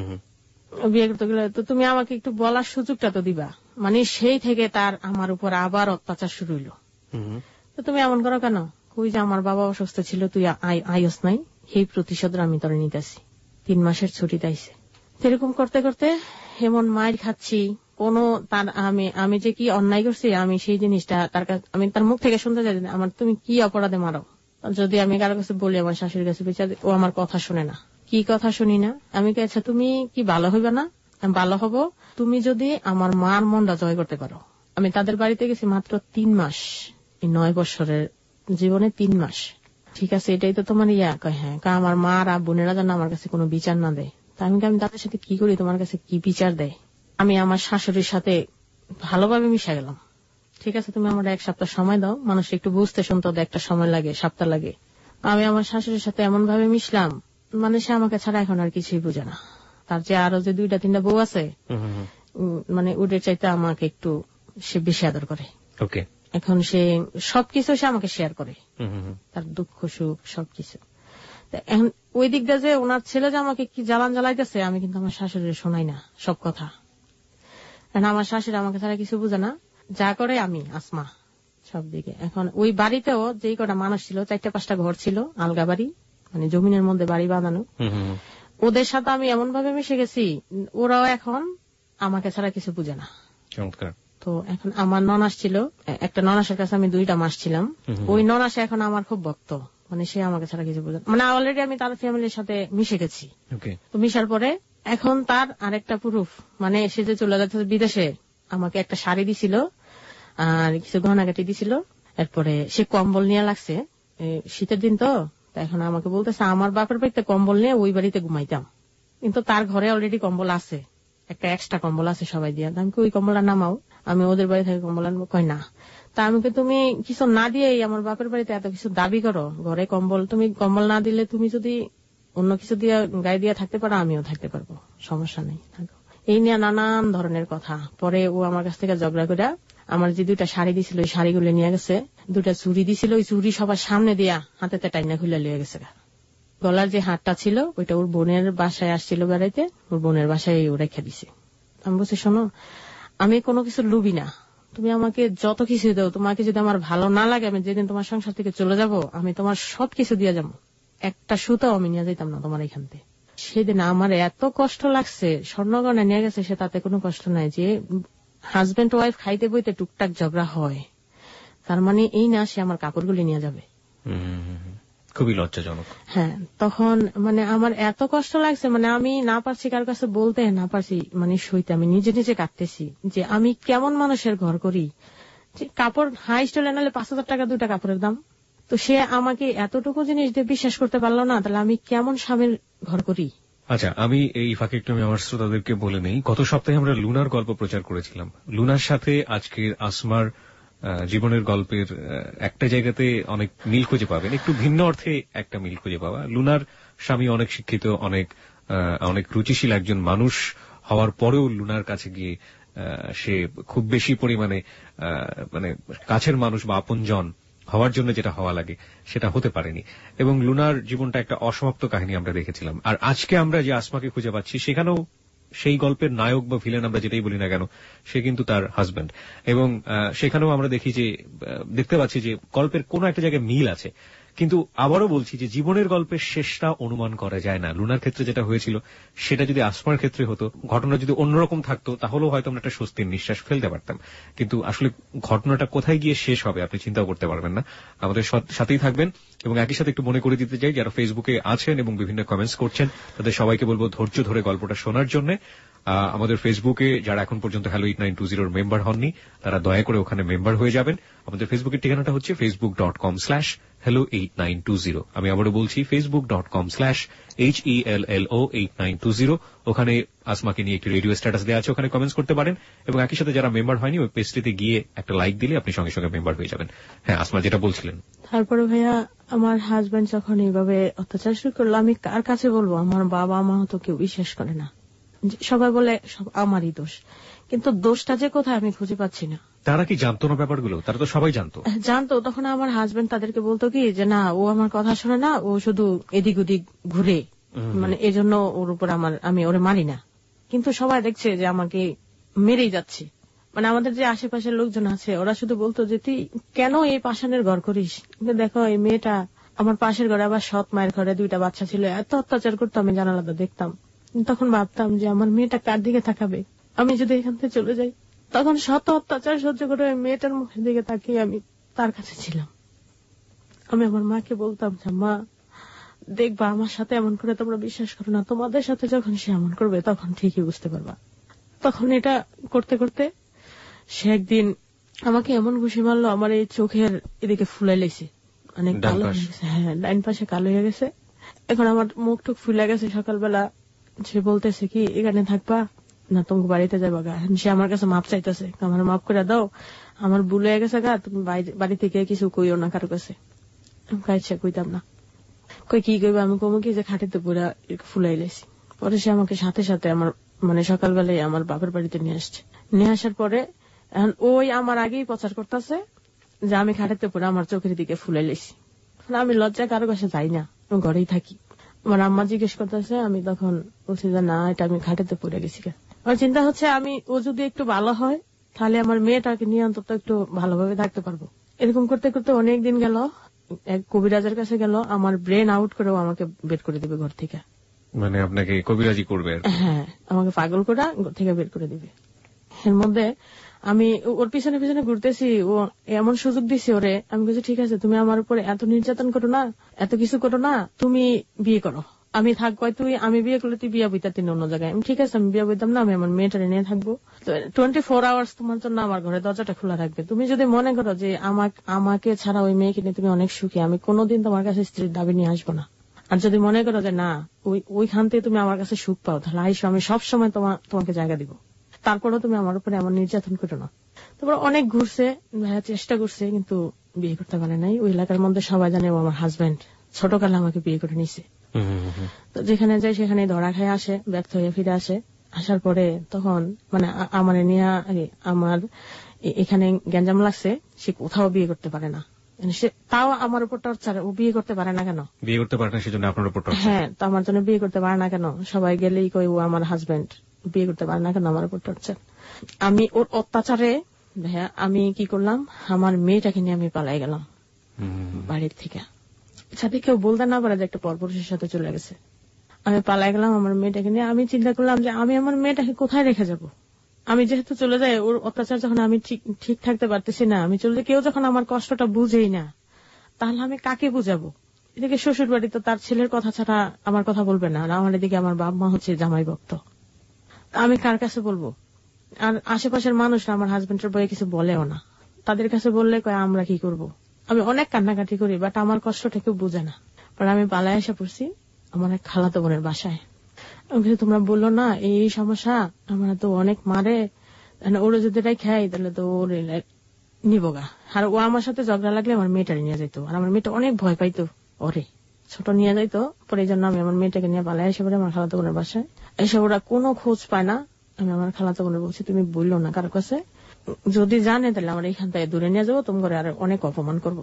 বিয়ে করতে গেলে তো তুমি আমাকে একটু বলার সুযোগটা তো দিবা। মানে সেই থেকে তার আমার উপর আবার অত্যাচার শুরু হইল। তো তুমি এমন করো কেন, কই যে আমার বাবা অসুস্থ ছিল, তুই আইস নাই, সেই প্রতিশোধ আমি তোরে নিতেছি। তিন মাসের ছুটিতে আইসে। এরকম করতে করতে এমন মায়ের খাচ্ছি, কোন তার আমি আমি যে কি অন্যায় করছি আমি সেই জিনিসটা তার কাছে আমি তার মুখ থেকে শুনতে চাই, আমার তুমি কি অপরাধে মারো। যদি আমি কারো কাছে বলি আমার শাশুড়ির কাছে বিচার, ও আমার কথা শুনে না। কি কথা শুনি না, আমি কে আচ্ছা তুমি কি ভালো হইবে না, আমি ভালো হব তুমি যদি আমার মার মনটা জয় করতে পারো। আমি তাদের বাড়িতে গেছি মাত্র তিন মাস, এই নয় বছরের জীবনে তিন মাস। ঠিক আছে এটাই তো তোমার ইয়া, কয় হ্যাঁ, আমার মা আর বোনেরা যেন আমার কাছে কোনো বিচার না দেয়। তা আমি আমি তাদের সাথে কি করি, তোমার কাছে কি বিচার দেয়। আমি আমার শাশুড়ির সাথে ভালোভাবে মিশা গেলাম। ঠিক আছে তুমি আমার এক সপ্তাহ সময় দাও, মানুষ একটু বুঝতে শুনতে একটা সময় লাগে, সপ্তাহ লাগে। আমি আমার শাশুড়ির সাথে এমন ভাবে মিশলাম, মানে সে আমাকে ছাড়া এখন আর কিছুই বুঝে না। তার যে আরো যে দুইটা তিনটা বউ আছে, মানে ওদের চাইতে আমাকে একটু সে বেশি আদর করে। এখন সে সবকিছু সে আমাকে শেয়ার করে, তার দুঃখ সুখ সবকিছু। এখন ওই দিক দিয়ে যে ওনার ছেলে যে আমাকে কি জ্বালান জ্বালাইতেছে, আমি কিন্তু আমার শাশুড়ির শোনাই না সব কথা। আমার শাশুড়ি আমাকে ছাড়া কিছু বুঝে না, যা করে আমি আসমা সব দিকে। এখন ওই বাড়িতেও যেই কটা মানুষ ছিল, চারটা পাঁচটা ঘর ছিল, আলগা বাড়ি, মানে জমিনের মধ্যে বাড়ি বাঁধানো। ওদের সাথে আমি এমন ভাবে মিশে গেছি, ওরাও এখন আমাকে ছাড়া কিছু বুঝে না। তো এখন আমার ননাস ছিল, একটা ননাসের কাছে আমি দুইটা মাস ছিলাম। ওই ননাসে এখন আমার খুব ভক্ত, মানে সে আমাকে ছাড়া কিছু বুঝে না। মানে অলরেডি আমি তার ফ্যামিলির সাথে মিশে গেছি। তো মিশার পরে এখন তার আরেকটা প্রুফ, মানে সে যে চলে যাচ্ছে বিদেশে, আমাকে একটা শাড়ি দিছিল আর কিছু গহনাগাটি দিছিল। এরপরে সে কম্বল নিয়ে লাগছে, শীতের দিন তো, তা এখন আমাকে বলতেছে আমার বাপের বাড়িতে কম্বল নিয়ে ওই বাড়িতে ঘুমাইতাম, কিন্তু তার ঘরে অলরেডি কম্বল আছে, একটা এক্সট্রা কম্বল আছে সবাই দিয়ে। আমি ওই কম্বলটা নামাও, আমি ওদের বাড়ি থেকে কম্বল আনবো। কয় না। তা আমাকে তুমি কিছু না দিয়ে আমার বাপের বাড়িতে এত কিছু দাবি করো, ঘরে কম্বল, তুমি কম্বল না দিলে তুমি যদি অন্য কিছু দিয়ে গায়ে দিয়ে থাকতে পারো আমিও থাকতে পারবো, সমস্যা নেই। এই নিয়ে নানান ধরনের কথা। পরে ও আমার কাছ থেকে ঝগড়া করে আমার যে দুইটা শাড়ি দিছিল ওই শাড়িগুলো নিয়ে গেছে, দুটা চুড়ি দিছিল ওই চুড়ি সবার সামনে দিয়া হাতেতে টাইনা খুলে লিয়ে গেছে। গলার যে হাতটা ছিল ওইটা ওর বোনের বাসায় আসছিল বেড়াইতে, ওর বোনের বাসায় ও রেখে দিছে। আমি বলছি শোনো, আমি কোনো কিছু লুবি না, তুমি আমাকে যত কিছু দাও, তোমাকে যদি আমার ভালো না লাগে আমি যেদিন তোমার সংসার থেকে চলে যাব আমি তোমার সবকিছু দিয়ে যাবো, একটা সুতাও আমি নিয়ে যেতাম না তোমার এখান থেকে। সেদিন আমার এত কষ্ট লাগছে, স্বর্ণগয়না নিয়ে গেছে সে তাতে কোনো কষ্ট নাই, যে হাজবেন্ড ওয়াইফ খাইতে বইতে টুকটাক ঝগড়া হয়, তার মানে এই না সে আমার কাপড়গুলি নিয়ে যাবে। খুবই লজ্জাজনক। হ্যাঁ, তখন মানে আমার এত কষ্ট লাগছে, মানে আমি না পারছি কার কাছে বলতে, না পারছি মানে সইতে, আমি নিজে নিজে কাটতেছি যে আমি কেমন মানুষের ঘর করি, যে কাপড় হাই স্টলে নালে পাঁচ হাজার টাকা দুটা কাপড়ের দাম, তো সে আমাকে এতটুকু জিনিস দিয়ে বিশ্বাস করতে পারলো না, তাহলে আমি কেমন স্বামীর ঘর করি। আচ্ছা, আমি এই ফাঁকে একটু আমি আমার শ্রোতাদেরকে বলে নেই, গত সপ্তাহে আমরা লুনার গল্প প্রচার করেছিলাম। লুনার সাথে আজকের আসমার জীবনের গল্পের একটা জায়গাতে অনেক মিল খুঁজে পাবেন, একটু ভিন্ন অর্থে একটা মিল খুঁজে পাওয়া। লুনার স্বামী অনেক শিক্ষিত, অনেক অনেক রুচিশীল একজন মানুষ হওয়ার পরেও লুনার কাছে গিয়ে সে খুব বেশি পরিমাণে মানে কাছের মানুষ বা আপনজন হওয়ার জন্য যেটা হওয়া লাগে সেটা হতে পারেনি, এবং লুনার জীবনটা একটা অসমাপ্ত কাহিনী আমরা দেখেছিলাম। আর আজকে আমরা যে আসমাকে খুঁজে পাচ্ছি সেখানেও সেই গল্পের নায়ক বা ভিলেন আমরা যেটাই বলি না কেন সে কিন্তু তার হাজব্যান্ড, এবং সেখানেও আমরা দেখি যে দেখতে পাচ্ছি যে গল্পের কোন একটা জায়গায় মিল আছে। কিন্তু আবারও বলছি যে জীবনের গল্পের শেষটা অনুমান করা যায় না। লুনার ক্ষেত্রে যেটা হয়েছিল সেটা যদি আসমার ক্ষেত্রে হতো, ঘটনা যদি অন্যরকম থাকতো তাহলেও হয়তো আমরা একটা স্বস্তির নিঃশ্বাস ফেলতে পারতাম, কিন্তু আসলে ঘটনাটা কোথায় গিয়ে শেষ হবে আপনি চিন্তাও করতে পারবেন না। আমাদের সাথেই থাকবেন, এবং একই সাথে একটু মনে করে দিতে চাই যারা ফেসবুকে আছেন এবং বিভিন্ন কমেন্টস করছেন তাদের সবাইকে বলবো ধৈর্য ধরে গল্পটা শোনার জন্য। আমাদের ফেসবুকে যারা এখন পর্যন্ত হ্যালো এইট নাইন টু জিরোর মেম্বার হননি তারা দয়া করে ওখানে মেম্বার হয়ে যাবেন। আমাদের ফেসবুকের ঠিকানাটা হচ্ছে Facebook dot com slash hello eight nine two zero. আমি আবারও বলছি Facebook dot com slash H E L L O eight nine two zero. ওখানে আসমাকে নিয়ে একটি রেডিও স্ট্যাটাস দেওয়া আছে, ওখানে কমেন্টস করতে পারেন, এবং একই সাথে যারা মেম্বার হয়নি ওই পেজটিতে গিয়ে একটা লাইক দিলে আপনি সঙ্গে সঙ্গে মেম্বার হয়ে যাবেন। হ্যাঁ আসমা যেটা বলছিলেন। তারপরে ভাইয়া আমার হাজবেন্ড যখন এইভাবে অত্যাচার শুরু করলো আমি কার কাছে বলবো? আমার বাবা মা তো কেউ বিশ্বাস করে না, সবাই বলে সব আমারই দোষ, কিন্তু দোষটা যে কোথায় আমি খুঁজে পাচ্ছি না। তারা কি জানতো না ব্যাপারগুলো? তারা তো সবাই জানতো জানতো তখন আমার হাজবেন্ড তাদেরকে বলতো কি যে না ও আমার কথা শোনে না, ও শুধু এদিক ওদিক ঘুরে, মানে এজন্য ওর উপর আমার আমি ওরে মারি না। কিন্তু সবাই দেখছে যে আমাকে মেরেই যাচ্ছে, মানে আমাদের যে আশেপাশের লোকজন আছে ওরা শুধু বলতো যে তুই কেন এই পাষাণের ঘর করিস, কিন্তু দেখো এই মেয়েটা আমার পাশের ঘরে আবার সৎ মায়ের ঘরে দুইটা বাচ্চা ছিল, এত অত্যাচার করতো আমি জানালাতে দেখতাম। তখন ভাবতাম যে আমার মেয়েটা কার দিকে তাকাবে আমি যদি এখান থেকে চলে যাই। তখন শত অত্যাচার সহ্য করে মেয়েটার মুখের দিকে তাকিয়ে আমি তার কাছে ছিলাম। আমি আমার মাকে বলতাম যে মা দেখবা আমার সাথে এমন করে তোমরা বিশ্বাস করো না, তোমাদের সাথে যখন সে এমন করবে তখন ঠিকই বুঝতে পারবা। তখন এটা করতে করতে সে একদিন আমাকে এমন ঘুষি মারলো আমার এই চোখের এদিকে ফুলাই লেগেছে, অনেক কালো হয়ে গেছে। হ্যাঁ ডাইন পাশে কালো হয়ে গেছে, এখন আমার মুখ টুক ফুলে গেছে। সকালবেলা সে বলতেছে কি এখানে থাকবা না তোমাকে বাড়িতে যাবা গা। সে আমার কাছে মাপ চাইতেছে, আমার মাপ করে দাও, আমার ভুল হয়ে গেছে গা, তুমি বাড়ি থেকে কিছু কইও না কারো কাছে। কাছে কইতাম না, কই কি কইবা, আমি কমো কি যে খাটিতে পুরা ফুলাই লেছি। পরে সে আমাকে সাথে সাথে আমার মানে সকালবেলায় আমার বাপের বাড়িতে নিয়ে আসছে। নিয়ে আসার পরে এখন ওই আমার আগেই প্রচার করতেছে যে আমি খাটিতে পুরা আমার চোখের দিকে ফুলাই লেছি। আমি লজ্জায় কারো কাছে যাই না, ঘরেই থাকি। আমার আম্মা জিজ্ঞেস করতেছে, আমি তখন বলছি যে না এটা আমি খাটেতে পড়ে গেছি। আমার চিন্তা হচ্ছে আমি ও যদি একটু ভালো হয় তাহলে আমার মেয়েটাকে নিয়ে অন্তত একটু ভালোভাবে থাকতে পারবো। এরকম করতে করতে অনেক দিন গেল, এক কবিরাজের কাছে গেল, আমার ব্রেন আউট করেও আমাকে বের করে দিবে ঘর থেকে। মানে আপনাকে কবিরাজি করবে? হ্যাঁ আমাকে পাগল করে ঘর থেকে বের করে দিবে। এর মধ্যে আমি ওর পিছনে পিছনে ঘুরতেছি, ও এমন সুযোগ দিছি ওরে। আমি বলছি ঠিক আছে তুমি আমার উপরে এত নির্যাতন করো না, এত কিছু করো না, তুমি বিয়ে করো, আমি থাকবো, তুই আমি বিয়ে করলে তুই বিয়ে বইতা তিন অন্য জায়গায়। আমি ঠিক আছে, আমি বিয়ে বইতাম না, আমি আমার মেয়েটারে নিয়ে থাকবো। টোয়েন্টি ফোর আওয়ার্স তোমার জন্য আমার ঘরে দরজাটা খোলা থাকবে। তুমি যদি মনে করো যে আমাকে ছাড়া ওই মেয়েকে নিয়ে তুমি অনেক সুখী, আমি কোনোদিন তোমার কাছে স্ত্রীর দাবি নিয়ে আসবো না। আর যদি মনে করো যে না ওই ওইখান থেকে তুমি আমার কাছে সুখ পাও, তাহলে আইসো, আমি সবসময় তোমাকে জায়গা দিব। তারপরেও তুমি আমার উপরে এমন নির্যাতন করো না। তারপর অনেক ঘুরছে, ভাইয়া চেষ্টা করছে, কিন্তু বিয়ে করতে পারে নাই। ওই এলাকার মধ্যে সবাই জানে ও আমার হাজবেন্ড, ছোটকালে আমাকে বিয়ে করে নিছে। তো যেখানে যায় সেখানে ধরা খায় আসে, ব্যর্থ হয়ে ফিরে আসে। আসার পরে তখন মানে আমার নিয়ে আমার এখানে গ্যাঞ্জাম লাগছে, সে কোথাও বিয়ে করতে পারে না। সে তাও আমার উপর টর্চার, ও বিয়ে করতে পারে না কেন, বিয়ে করতে পারে না সেজন্য আপনার উপর টর্চার। হ্যাঁ, তো আমার জন্য বিয়ে করতে পারে না কেন, সবাই গেলেই কই ও আমার হাজবেন্ড, বিয়ে করতে পারে না কেন, আমার উপর টর্চার। আমি ওর অত্যাচারে ভাইয়া আমি কি করলাম, আমার মেয়েটাকে নিয়ে আমি পালাই গেলাম বাড়ির থেকে, সাথে কেউ বলতে না পারে যে একটা পরপুরুষের সাথে চলে গেছে। আমি পালাই গেলাম আমার মেয়েটাকে নিয়ে। আমি চিন্তা করলাম যে আমি আমার মেয়েটাকে কোথায় রেখে যাব। আমি যেহেতু চলে যাই, ওর অত্যাচার যখন আমি ঠিক ঠিক থাকতে পারতেছি না, আমি চলে যাই, কেউ যখন আমার কষ্টটা বুঝেই না, তাহলে আমি কাকে বুঝাবো। এদিকে শ্বশুর বাড়ি তো তার ছেলের কথা ছাড়া আমার কথা বলবে না, আর আমার এদিকে আমার বাবা মা হচ্ছে জামাই ভক্ত, আমি কার কাছে বলবো। আর আশেপাশের মানুষরা আমার হাজবেন্ডের বয়ে কিছু বলেও না, তাদের কাছে বললে কয় আমরা কি করব। আমি অনেক কান্নাকাটি করি, বাট আমার কষ্টটা কেউ বুঝে না। পরে আমি পালায় এসে পড়ছি আমার এক খালাতো বোনের বাসায়। তোমরা বললো না এই সমস্যা, আমরা তো অনেক মারে, ওরা যদি এটাই খাই তাহলে তো ওর নিবগা। আর ও আমার সাথে ঝগড়া লাগলে আমার মেয়েটারে নিয়ে যাইতো, আর আমার মেয়েটা অনেক ভয় পাইতো, ওরে ছোট নিয়ে যাইতো। পরে এই জন্য আমি আমার মেয়েটাকে নিয়ে পালায় এসে পড়ে আমার খালাতো বোনের বাসায়। এসে ওরা কোনো খোঁজ পায় না। আমি আমার খালাতো বোনের বলছি তুমি বললো না কারো কাছে, যদি জানে তাহলে আমরা এখান থেকে দূরে নিয়ে যাবো, তোমার আর অনেক অপমান করবো।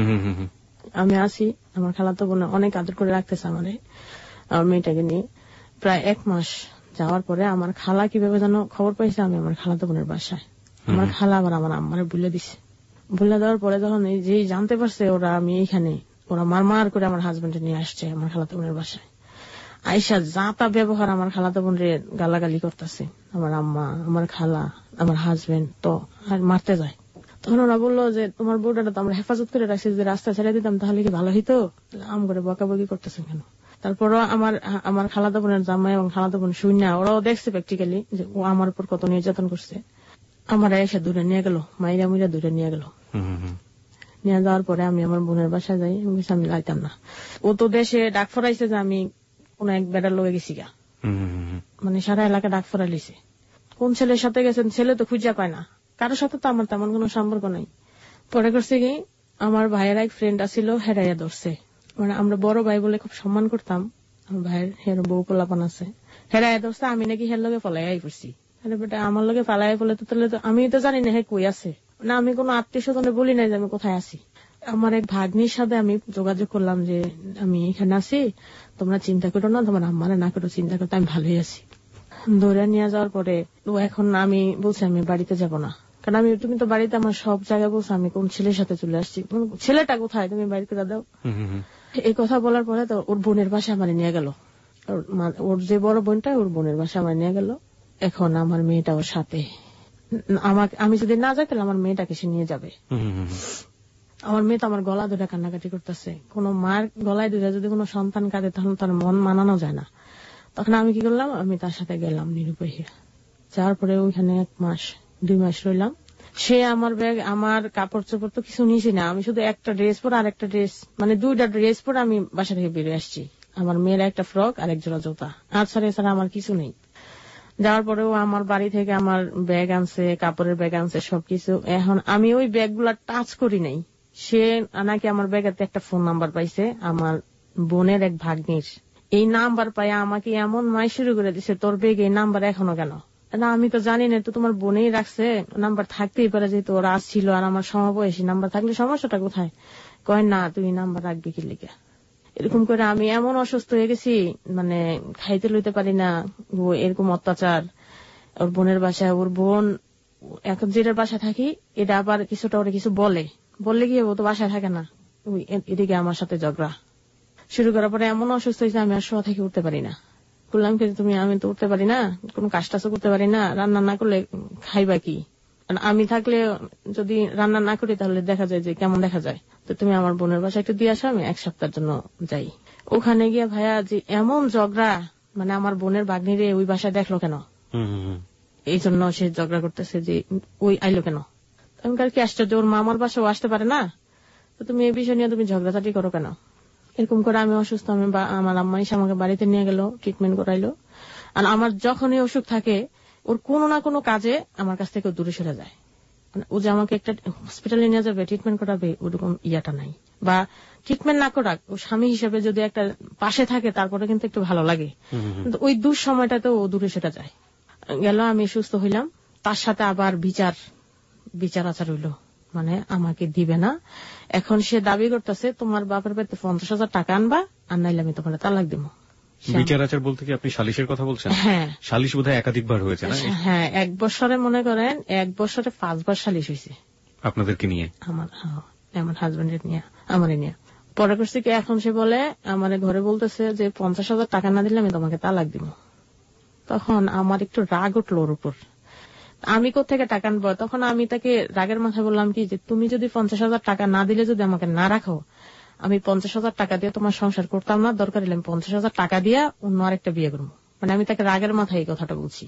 আমি আসি, আমার খালাতো বোন অনেক আদর করে রাখতেছে আমারে, আমার মেয়েটাকে নিয়ে। প্রায় এক মাস যাওয়ার পরে আমার খালা কিভাবে যেন খবর পাইছে আমি আমার খালাতো বোনের বাসায়। আমার খালা আবার আমার আম্মারে বলে দিছে। বলে দেওয়ার পরে যখন এই যে জানতে পারছে ওরা আমি এইখানে, ওরা মার মার করে আমার হাজবেন্ডে নিয়ে আসছে আমার খালাতো বোনের বাসায়। আইসা যা তা ব্যবহার আমার খালাতো বোনের গালাগালি করতেছে, আমার আম্মা, আমার খালা, আমার হাজবেন্ড, তো আর মারতে যায়। তখন ওরা বললো যে তোমার বউটা তো আমরা হেফাজত করে রাখছি, যদি রাস্তা ছেড়ে দিতাম তাহলে কি ভালো হইতো, আম করে বকাবকি করতেছে কেন। তারপরও আমার আমার খালাতো বোনের জামাই এবং খালাতো বোন শুনে ওরাও দেখছে প্র্যাকটিক্যালি যে ও আমার উপর কত নির্যাতন করছে। আমার এসে দূরে নিয়ে গেল, মাইরা মুইরা দূরে নিয়ে গেল। নিয়ে যাওয়ার পরে আমি আমার বোনের বাসায় যাই, আমি যাইতাম না। ও তো দেশে ডাক ফরাইছে যে আমি কোন এক বেড়ার লগে গেছি গা, মানে সারা এলাকা ডাক ফরাই লিছে। কোন ছেলের সাথে গেছেন, ছেলে তো খুঁজা পায় না, কারোর সাথে তো আমার তেমন কোন সম্পর্ক নাই। পরে করছে কি আমার ভাইয়ের এক ফ্রেন্ড আছিল, হেরাইয়া ধরছে। মানে আমরা বড় ভাই বলে খুব সম্মান করতাম, আমার ভাইয়ের হের বউ পোলাপান আছে, হেরাইয়া ধরছে। আমি নাকি হের লগে পলাই করছি। আরে বেটা আমার লগে পালাই বলে তো তাহলে তো আমি তো জানি না হে কই আছে, না আমি কোন আত্মীয় স্বজনে বলি নাই যে আমি কোথায় আছি। আমার এক ভাগ্নির সাথে আমি যোগাযোগ করলাম যে আমি এখানে আছি, তোমরা চিন্তা করো না, তোমার আম্মারা না করো চিন্তা করতে, আমি ভালোই আছি। ধরে নিয়ে যাওয়ার পরে ও এখন আমি বলছি আমি বাড়িতে যাব না, কারণ আমি তুমি তো বাড়িতে আমার সব জায়গায় বলছো আমি কোন ছেলের সাথে চলে আসছি, ছেলেটা কোথায় তুমি বাড়ি করে দাও। এই কথা বলার পরে তো ওর বোনের বাসায় আমার নিয়ে গেল, ওর যে বড় বোনটা ওর বোনের বাসায় আমার নিয়ে গেল। এখন আমার মেয়েটা ওর সাথে, আমাকে আমি যদি না যাই তাহলে আমার মেয়েটাকে সে নিয়ে যাবে। আমার মেয়ে তো আমার গলা ধরে কান্নাকাটি করতেছে। কোন মার গলায় ধরে যদি কোনো সন্তান কাঁদে তাহলে তার মন মানানো যায় না। তখন আমি কি করলাম, আমি তার সাথে গেলাম নিরুপায়। যাওয়ার পরে ওইখানে এক মাস দুই মাস রইলাম। সে আমার ব্যাগ আমার কাপড় চোপড় তো কিছু নিয়েছি না, আমি শুধু একটা ড্রেস পরে আর একটা ড্রেস মানে দুইটা ড্রেস পরে আমি বাসা থেকে বেরিয়ে আসছি। আমার মেয়ের একটা ফ্রক আর এক জোড়া জুতা, আর ছাড়া এছাড়া আমার কিছু নেই। যাওয়ার পরেও আমার বাড়ি থেকে আমার ব্যাগ আনছে, কাপড়ের ব্যাগ আনছে, সবকিছু। এখন আমি ওই ব্যাগ গুলা টাচ করি নাই। সে নাকি আমার ব্যাগেতে একটা ফোন নাম্বার পাইছে আমার বোনের এক ভাগ্নির, এই নাম্বার পাই আমাকে এমন মাই শুরু করে দিছে, তোর ব্যাগে এই নাম্বার এখনো কেন? না আমি তো জানি না, তো তোমার বোনেই রাখছে, নাম্বার থাকতেই পারে, যেহেতু ওরা আসছিল আর আমার সমবয়সী, নাম্বার থাকলে সমস্যাটা কোথায়? কয় না তুই নাম্বার রাখবি কি লিখে। এরকম করে আমি এমন অসুস্থ হয়ে গেছি, মানে খাইতে লইতে পারি না, ও এরকম অত্যাচার। ওর বোনের বাসায়, ওর বোন এখন যেটার বাসায় থাকি এটা আবার কিছুটা ওরা কিছু বলে, বললে গিয়ে ও তো বাসায় থাকে না, এদিকে আমার সাথে ঝগড়া শুরু করার পরে এমন অসুস্থ হয়েছে আমি আর শোয়া থেকে উঠতে পারি না। বললাম কি তুমি, আমি তো উঠতে পারি না, কোন কাজ টাজও করতে পারি না, রান্না না করলে খাইবা কি? আমি থাকলে যদি রান্না না করি তাহলে দেখা যায় যে কেমন দেখা যায়, তো তুমি আমার বোনের বাসায় একটু দিয়ে আসো, আমি এক সপ্তাহের জন্য যাই। ওখানে গিয়ে ভাইয়া যে এমন ঝগড়া, মানে আমার বোনের বাগ্নিরে ওই বাসায় দেখলো কেন, এই জন্য সে ঝগড়া করতেছে যে ওই আইলো কেন। আমি কার কি আশ্চর্য, ওর মামার বাসাও আসতে পারে না, তো তুমি এই বিষয় নিয়ে তুমি ঝগড়াঝাটি করো কেন। এরকম করে আমি অসুস্থ, আমি আমার আম্মা এসে আমাকে বাড়িতে নিয়ে গেল, ট্রিটমেন্ট করাইলো। আর আমার যখনই অসুখ থাকে ওর কোনো না কোনো কাজে আমার কাছ থেকে দূরে সরে যায়। মানে ও যে আমাকে একটা হসপিটালে নিয়ে যাবে, ট্রিটমেন্ট করাবে, ওরকম ইয়াটা নাই। বা ট্রিটমেন্ট না করাক, ও স্বামী হিসেবে যদি একটা পাশে থাকে তারপরে কিন্তু একটু ভালো লাগে, কিন্তু ওই দুঃসময়টাতে ও দূরে সরে যায়। গেল, আমি সুস্থ হইলাম, তার সাথে আবার বিচার বিচার আচার হইল, মানে আমাকে দিবে না। এখন সে দাবি করতেছে তোমার বাপের বাড়িতে পঞ্চাশ হাজার টাকা আনবা, আর নাইলে আমি তোমার তালাক দিব। বিচার আচার বলতে কি আপনি সালিশের কথা বলছেন? হ্যাঁ, সালিশ বোধহয় একাধিকবার হয়েছে না? হ্যাঁ, এক বছরে মনে করেন এক বছরে পাঁচবার সালিশ হয়েছে আপনাদেরকে নিয়ে, আমার আমার হাজবেন্ডের নিয়ে, আমারে নিয়ে। পরে করছে কি, এখন সে বলে আমার ঘরে বলতেছে যে পঞ্চাশ হাজার টাকা না দিলে আমি তোমাকে তালাক দিব। তখন আমার একটু রাগ উঠলো ওর উপর, আমি কোথেকে টাকা আনবো। তখন আমি তাকে রাগের মাথায় বললাম কি, যে তুমি যদি পঞ্চাশ হাজার টাকা না দিলে যদি আমাকে না রাখো, আমি পঞ্চাশ হাজার টাকা দিয়ে তোমার সংসার করতাম না, দরকার হলে আমি পঞ্চাশ হাজার টাকা দিয়ে অন্য আরেকটা বিয়ে করবো। মানে আমি তাকে রাগের মাথায় এই কথাটা বলছি।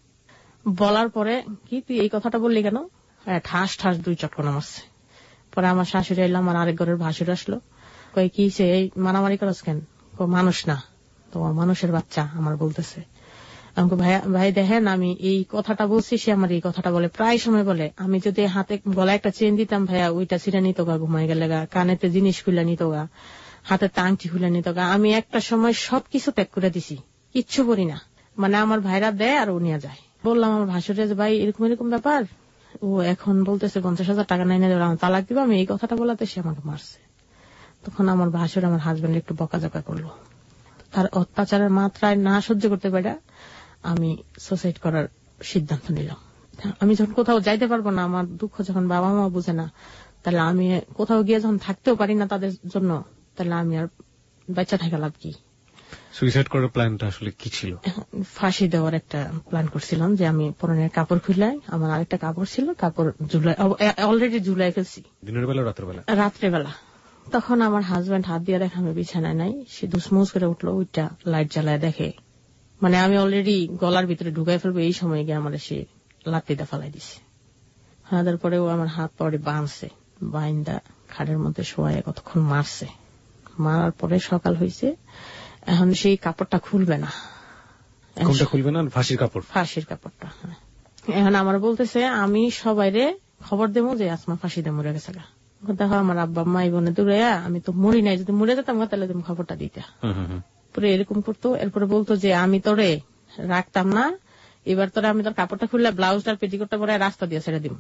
বলার পরে কি, তুই এই কথাটা বললি কেন, ঠাস ঠাস দুই চটকনা মারছে। পরে আমার শাশুড়ি এলাম, আমার আরেক ঘরের ভাসুর আসলো, কই কি সে এই মারামারি করছ কেন? মানুষ না, তোমার মানুষের বাচ্চা আমার বলতেছে। আমাকে ভাই ভাই দেখেন, আমি এই কথাটা বলছি, সে আমার এই কথাটা বলে, প্রায় সময় বলে। আমি যদি হাতে গলায় একটা চেন দিতাম ভাইয়া, ওইটা ছিঁড়ে নিত গা, ঘুমাই গেলে গা, কানেতে জিনিস খুলে নিত গা, হাতে আংটি খুলে নিত গা। আমি একটা সময় সবকিছু ত্যাগ করে দিছি, কিচ্ছু বলি না। মানে আমার ভাইরা দেয় আর ও নিয়ে যায়। বললাম আমার ভাসুরে যে ভাই এরকম এরকম ব্যাপার, ও এখন বলতেছে পঞ্চাশ হাজার টাকা নাই না আমার তালাক দিবা। আমি এই কথাটা বলাতে সে আমাকে মারছে। তখন আমার ভাসুর আমার হাজবেন্ড একটু বকাঝকা করলো। তার অত্যাচারের মাত্রায় না সহ্য করতে পারে আমি সুসাইড করার সিদ্ধান্ত নিলাম। আমি যখন কোথাও যাইতে পারবো না, আমার দুঃখ যখন বাবা মা বুঝে না, তাহলে আমি কোথাও গিয়ে যখন থাকতেও পারি না তাদের জন্য, তাহলে আমি আর বাচ্চা থাকা লাভ কি। সুইসাইড করার প্ল্যানটা আসলে কি ছিল? ফাঁসি দেওয়ার একটা প্ল্যান করছিলাম, যে আমি পরনের কাপড় খুলাই, আমার আরেকটা কাপড় ছিল, কাপড় ঝুলাই, অলরেডি ঝুলাই ফেলছি। দিনের বেলা রাত্রে বেলা? রাত্রে বেলা। তখন আমার হাজবেন্ড হাত দিয়ে দেখে আমি বিছানায় নাই, সে দুসমুজ করে উঠলো, ওইটা লাইট জ্বালায় দেখে, মানে আমি অলরেডি গলার ভিতরে ঢুকাই ফেলবো, এই সময় গিয়ে আমার সে লাত্তিটা ফালাই দিছে। হাতার পরে ও আমার হাত পরে বাঁধছে, বাইন্দা খাটের মধ্যে শোয়ায় কতক্ষণ মারছে। মারার পরে সকাল হয়েছে, এখন সেই কাপড়টা খুলবে না। কোনটা খুলবে না? ফাঁসির কাপড়? ফাঁসির কাপড়টা। এখন আমার বলতেছে আমি সবাইরে খবর দেবো যে আসমা ফাঁসিতে মরে গেছে। দেখো আমার আব্বা মাই বোনে দূরে, আমি তো মরি নাই, যদি মরে যেতাম তাহলে তুমি খবরটা দিতে। পরে এরকম করতো। এরপরে বলতো যে আমি তোরে রাখতাম না, এবার তোরে আমি তোর কাপড়টা খুললে ব্লাউজটার পেটিকোটটা পরে রাস্তা দিয়ে ছেড়ে দিব,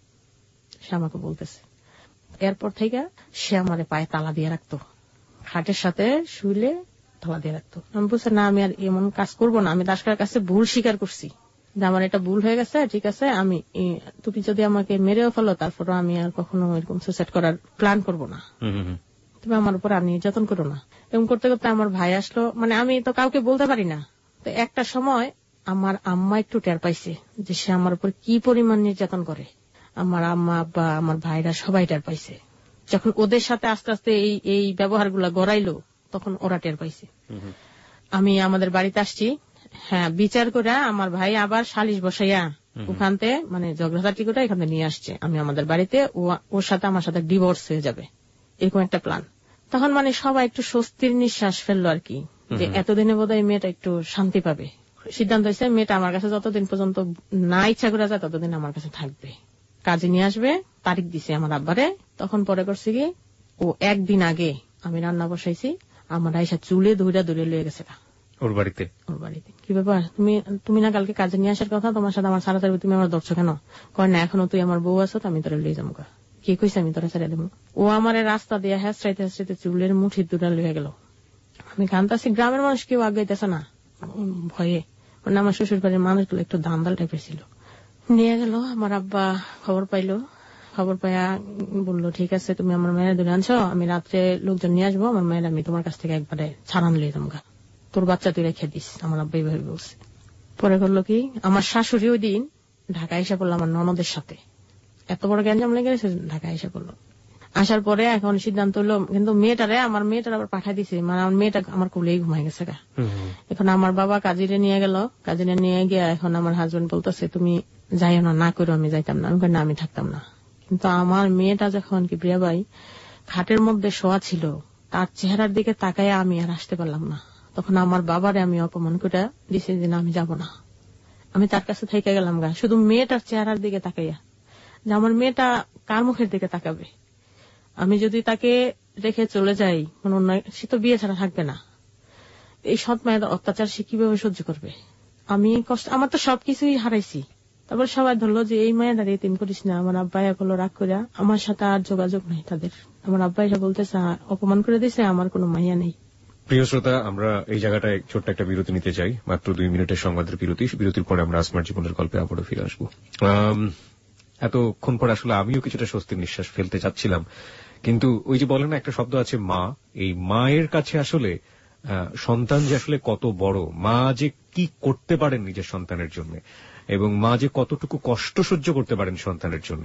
সে আমাকে বলতেছে। এরপর থেকে সে আমারে পায়ে তালা দিয়ে রাখতো, খাটের সাথে শুইলে তালা দিয়ে রাখতো। আমি বলছি না, আমি আর এমন কাজ করবো না, আমি দাসকার কাছে ভুল স্বীকার করছি, যে আমার এটা ভুল হয়ে গেছে, ঠিক আছে, আমি তুমি যদি আমাকে মেরেও ফেলো তারপরে আমি আর কখনো এরকম সুসাইড করার প্ল্যান করবো না, তুমি আমার উপর আর নির্যাতন করো না। এরকম করতে করতে আমার ভাই আসলো, মানে আমি তো কাউকে বলতে পারি না। তো একটা সময় আমার আম্মা একটু টের পাইছে যে সে আমার উপর কি পরিমাণ নির্যাতন করে। আমার আম্মা আব্বা আমার ভাইরা সবাই টের পাইছে। যখন ওদের সাথে আস্তে আস্তে এই এই ব্যবহার গুলা গড়াইলো, তখন ওরা টের পাইছে। আমি আমাদের বাড়িতে আসছি, হ্যাঁ, বিচার করে আমার ভাই আবার সালিশ বসাইয়া ওখানতে মানে ঝগড়াঝাটি করে এখানে নিয়ে আসছে আমি আমাদের বাড়িতে, ওর সাথে আমার সাথে ডিভোর্স হয়ে যাবে, এরকম একটা প্ল্যান। তখন মানে সবাই একটু স্বস্তির নিঃশ্বাস ফেললো আর কি, যে এতদিনে বোধহয় মেয়েটা একটু শান্তি পাবে। সিদ্ধান্ত হয়েছে মেয়েটা আমার কাছে যতদিন পর্যন্ত না ইচ্ছা করে যায় ততদিন আমার কাছে থাকবে, কাজে নিয়ে আসবে। তারিখ দিছে আমার আব্বারে। তখন পরে করছে কি, ও একদিন আগে আমি রান্না বসাইছি, আমার আইসা চুলে দৌড়া দৌড়ে লয়ে গেছে ওর বাড়িতে। ওর বাড়িতে কি ব্যাপার, তুমি তুমি না কালকে কাজে নিয়ে আসার কথা, তোমার সাথে আমার সারা থাকবে, তুমি আমার ধরছো কেন? কয় না, এখনো তুই আমার বউ আছো, আমি তোরা লয়ে যাবো। কি কইছে আমি তোরা ছেড়ে দেবো? ও আমার রাস্তা দিয়ে হেসরাইতে হেসরাইতে চুলের মুঠি দুটা লয়ে গেল। আমি কান্তাছি, গ্রামের মানুষ কেউ আগাইতেছে না ভয়ে, মানে আমার শ্বশুর বাড়ির মানুষগুলো একটু দান্দাল টাইপের ছিল। নিয়ে গেল, আমার আব্বা খবর পাইলো, খবর পাইয়া বললো ঠিক আছে তুমি আমার মেয়েরা ধরে আনছো, আমি রাত্রে লোকজন নিয়ে আসবো, আমার মেয়েরা আমি তোমার কাছ থেকে একবারে ছাড়ান লিয়ে যাবো, তোর বাচ্চা তুই রেখে দিস। আমার আব্বা এইভাবে বলছে। পরে করলো কি, আমার শাশুড়ি ওই দিন ঢাকা এসে পড়লো আমার ননদের সাথে, এত বড় গ্যাঞ্জাম লেগে গেছে, ঢাকা এসে পড়লো। আসার পরে এখন সিদ্ধান্ত হলো, কিন্তু মেয়েটারে আমার মেয়েটার আবার পাঠাই দিছে, মানে আমার মেয়েটা আমার কোলেই ঘুমাই গেছে গা। এখন আমার বাবা কাজিরে নিয়ে গেল, কাজিরে নিয়ে গিয়ে এখন আমার হাজবেন্ড বলতেছে তুমি যাইও না, না করো, আমি যাইতাম না। আমি না, আমি থাকতাম না। কিন্তু আমার মেয়েটা যখন কিবরিয়া ভাই খাটের মধ্যে শোয়া ছিল, তার চেহারার দিকে তাকায় আমি আর আসতে পারলাম না। তখন আমার বাবারে আমি অপমান করে দিছি যে না, আমি যাব না। আমি তার কাছে থেকে গেলাম গা, শুধু মেয়েটার চেহারার দিকে তাকাইয়া, যে আমার মেয়েটা কার মুখের দিকে তাকাবে। আমি যদি তাকে রেখে চলে যাই, কোন সে তো বিয়ে ছাড়া থাকবে না। এই সৎ মায়ের অত্যাচার সে কিভাবে সহ্য করবে। আমি কষ্ট, আমার তো সবকিছুই হারাইছি। তারপর সবাই ধরলো যে এই মায়ের দাঁড়িয়ে তিন করিস না। আমার আব্বাই এগুলো রাগ করে, আমার সাথে আর যোগাযোগ নেই তাদের। আমার আব্বাই বলতেছে অপমান করে দিয়েছে, আমার কোনো মাইয়া নেই। প্রিয় শ্রোতা, আমরা এই জায়গাটায় ছোট্ট একটা বিরতি নিতে চাই, মাত্র দুই মিনিটের সংবাদের বিরতি। বিরতির পরে আমরা আসমার জীবনের গল্পে আবারও ফিরে আসবো। এতক্ষণ পরে আসলে আমিও কিছুটা স্বস্তির নিঃশ্বাস ফেলতে চাচ্ছিলাম, কিন্তু ওই যে বলেন না একটা শব্দ আছে মা, এই মায়ের কাছে আসলে সন্তান যে আসলে কত বড়, মা যে কি করতে পারেন নিজের সন্তানের জন্য, এবং মা যে কতটুকু কষ্ট সহ্য করতে পারেন সন্তানের জন্য,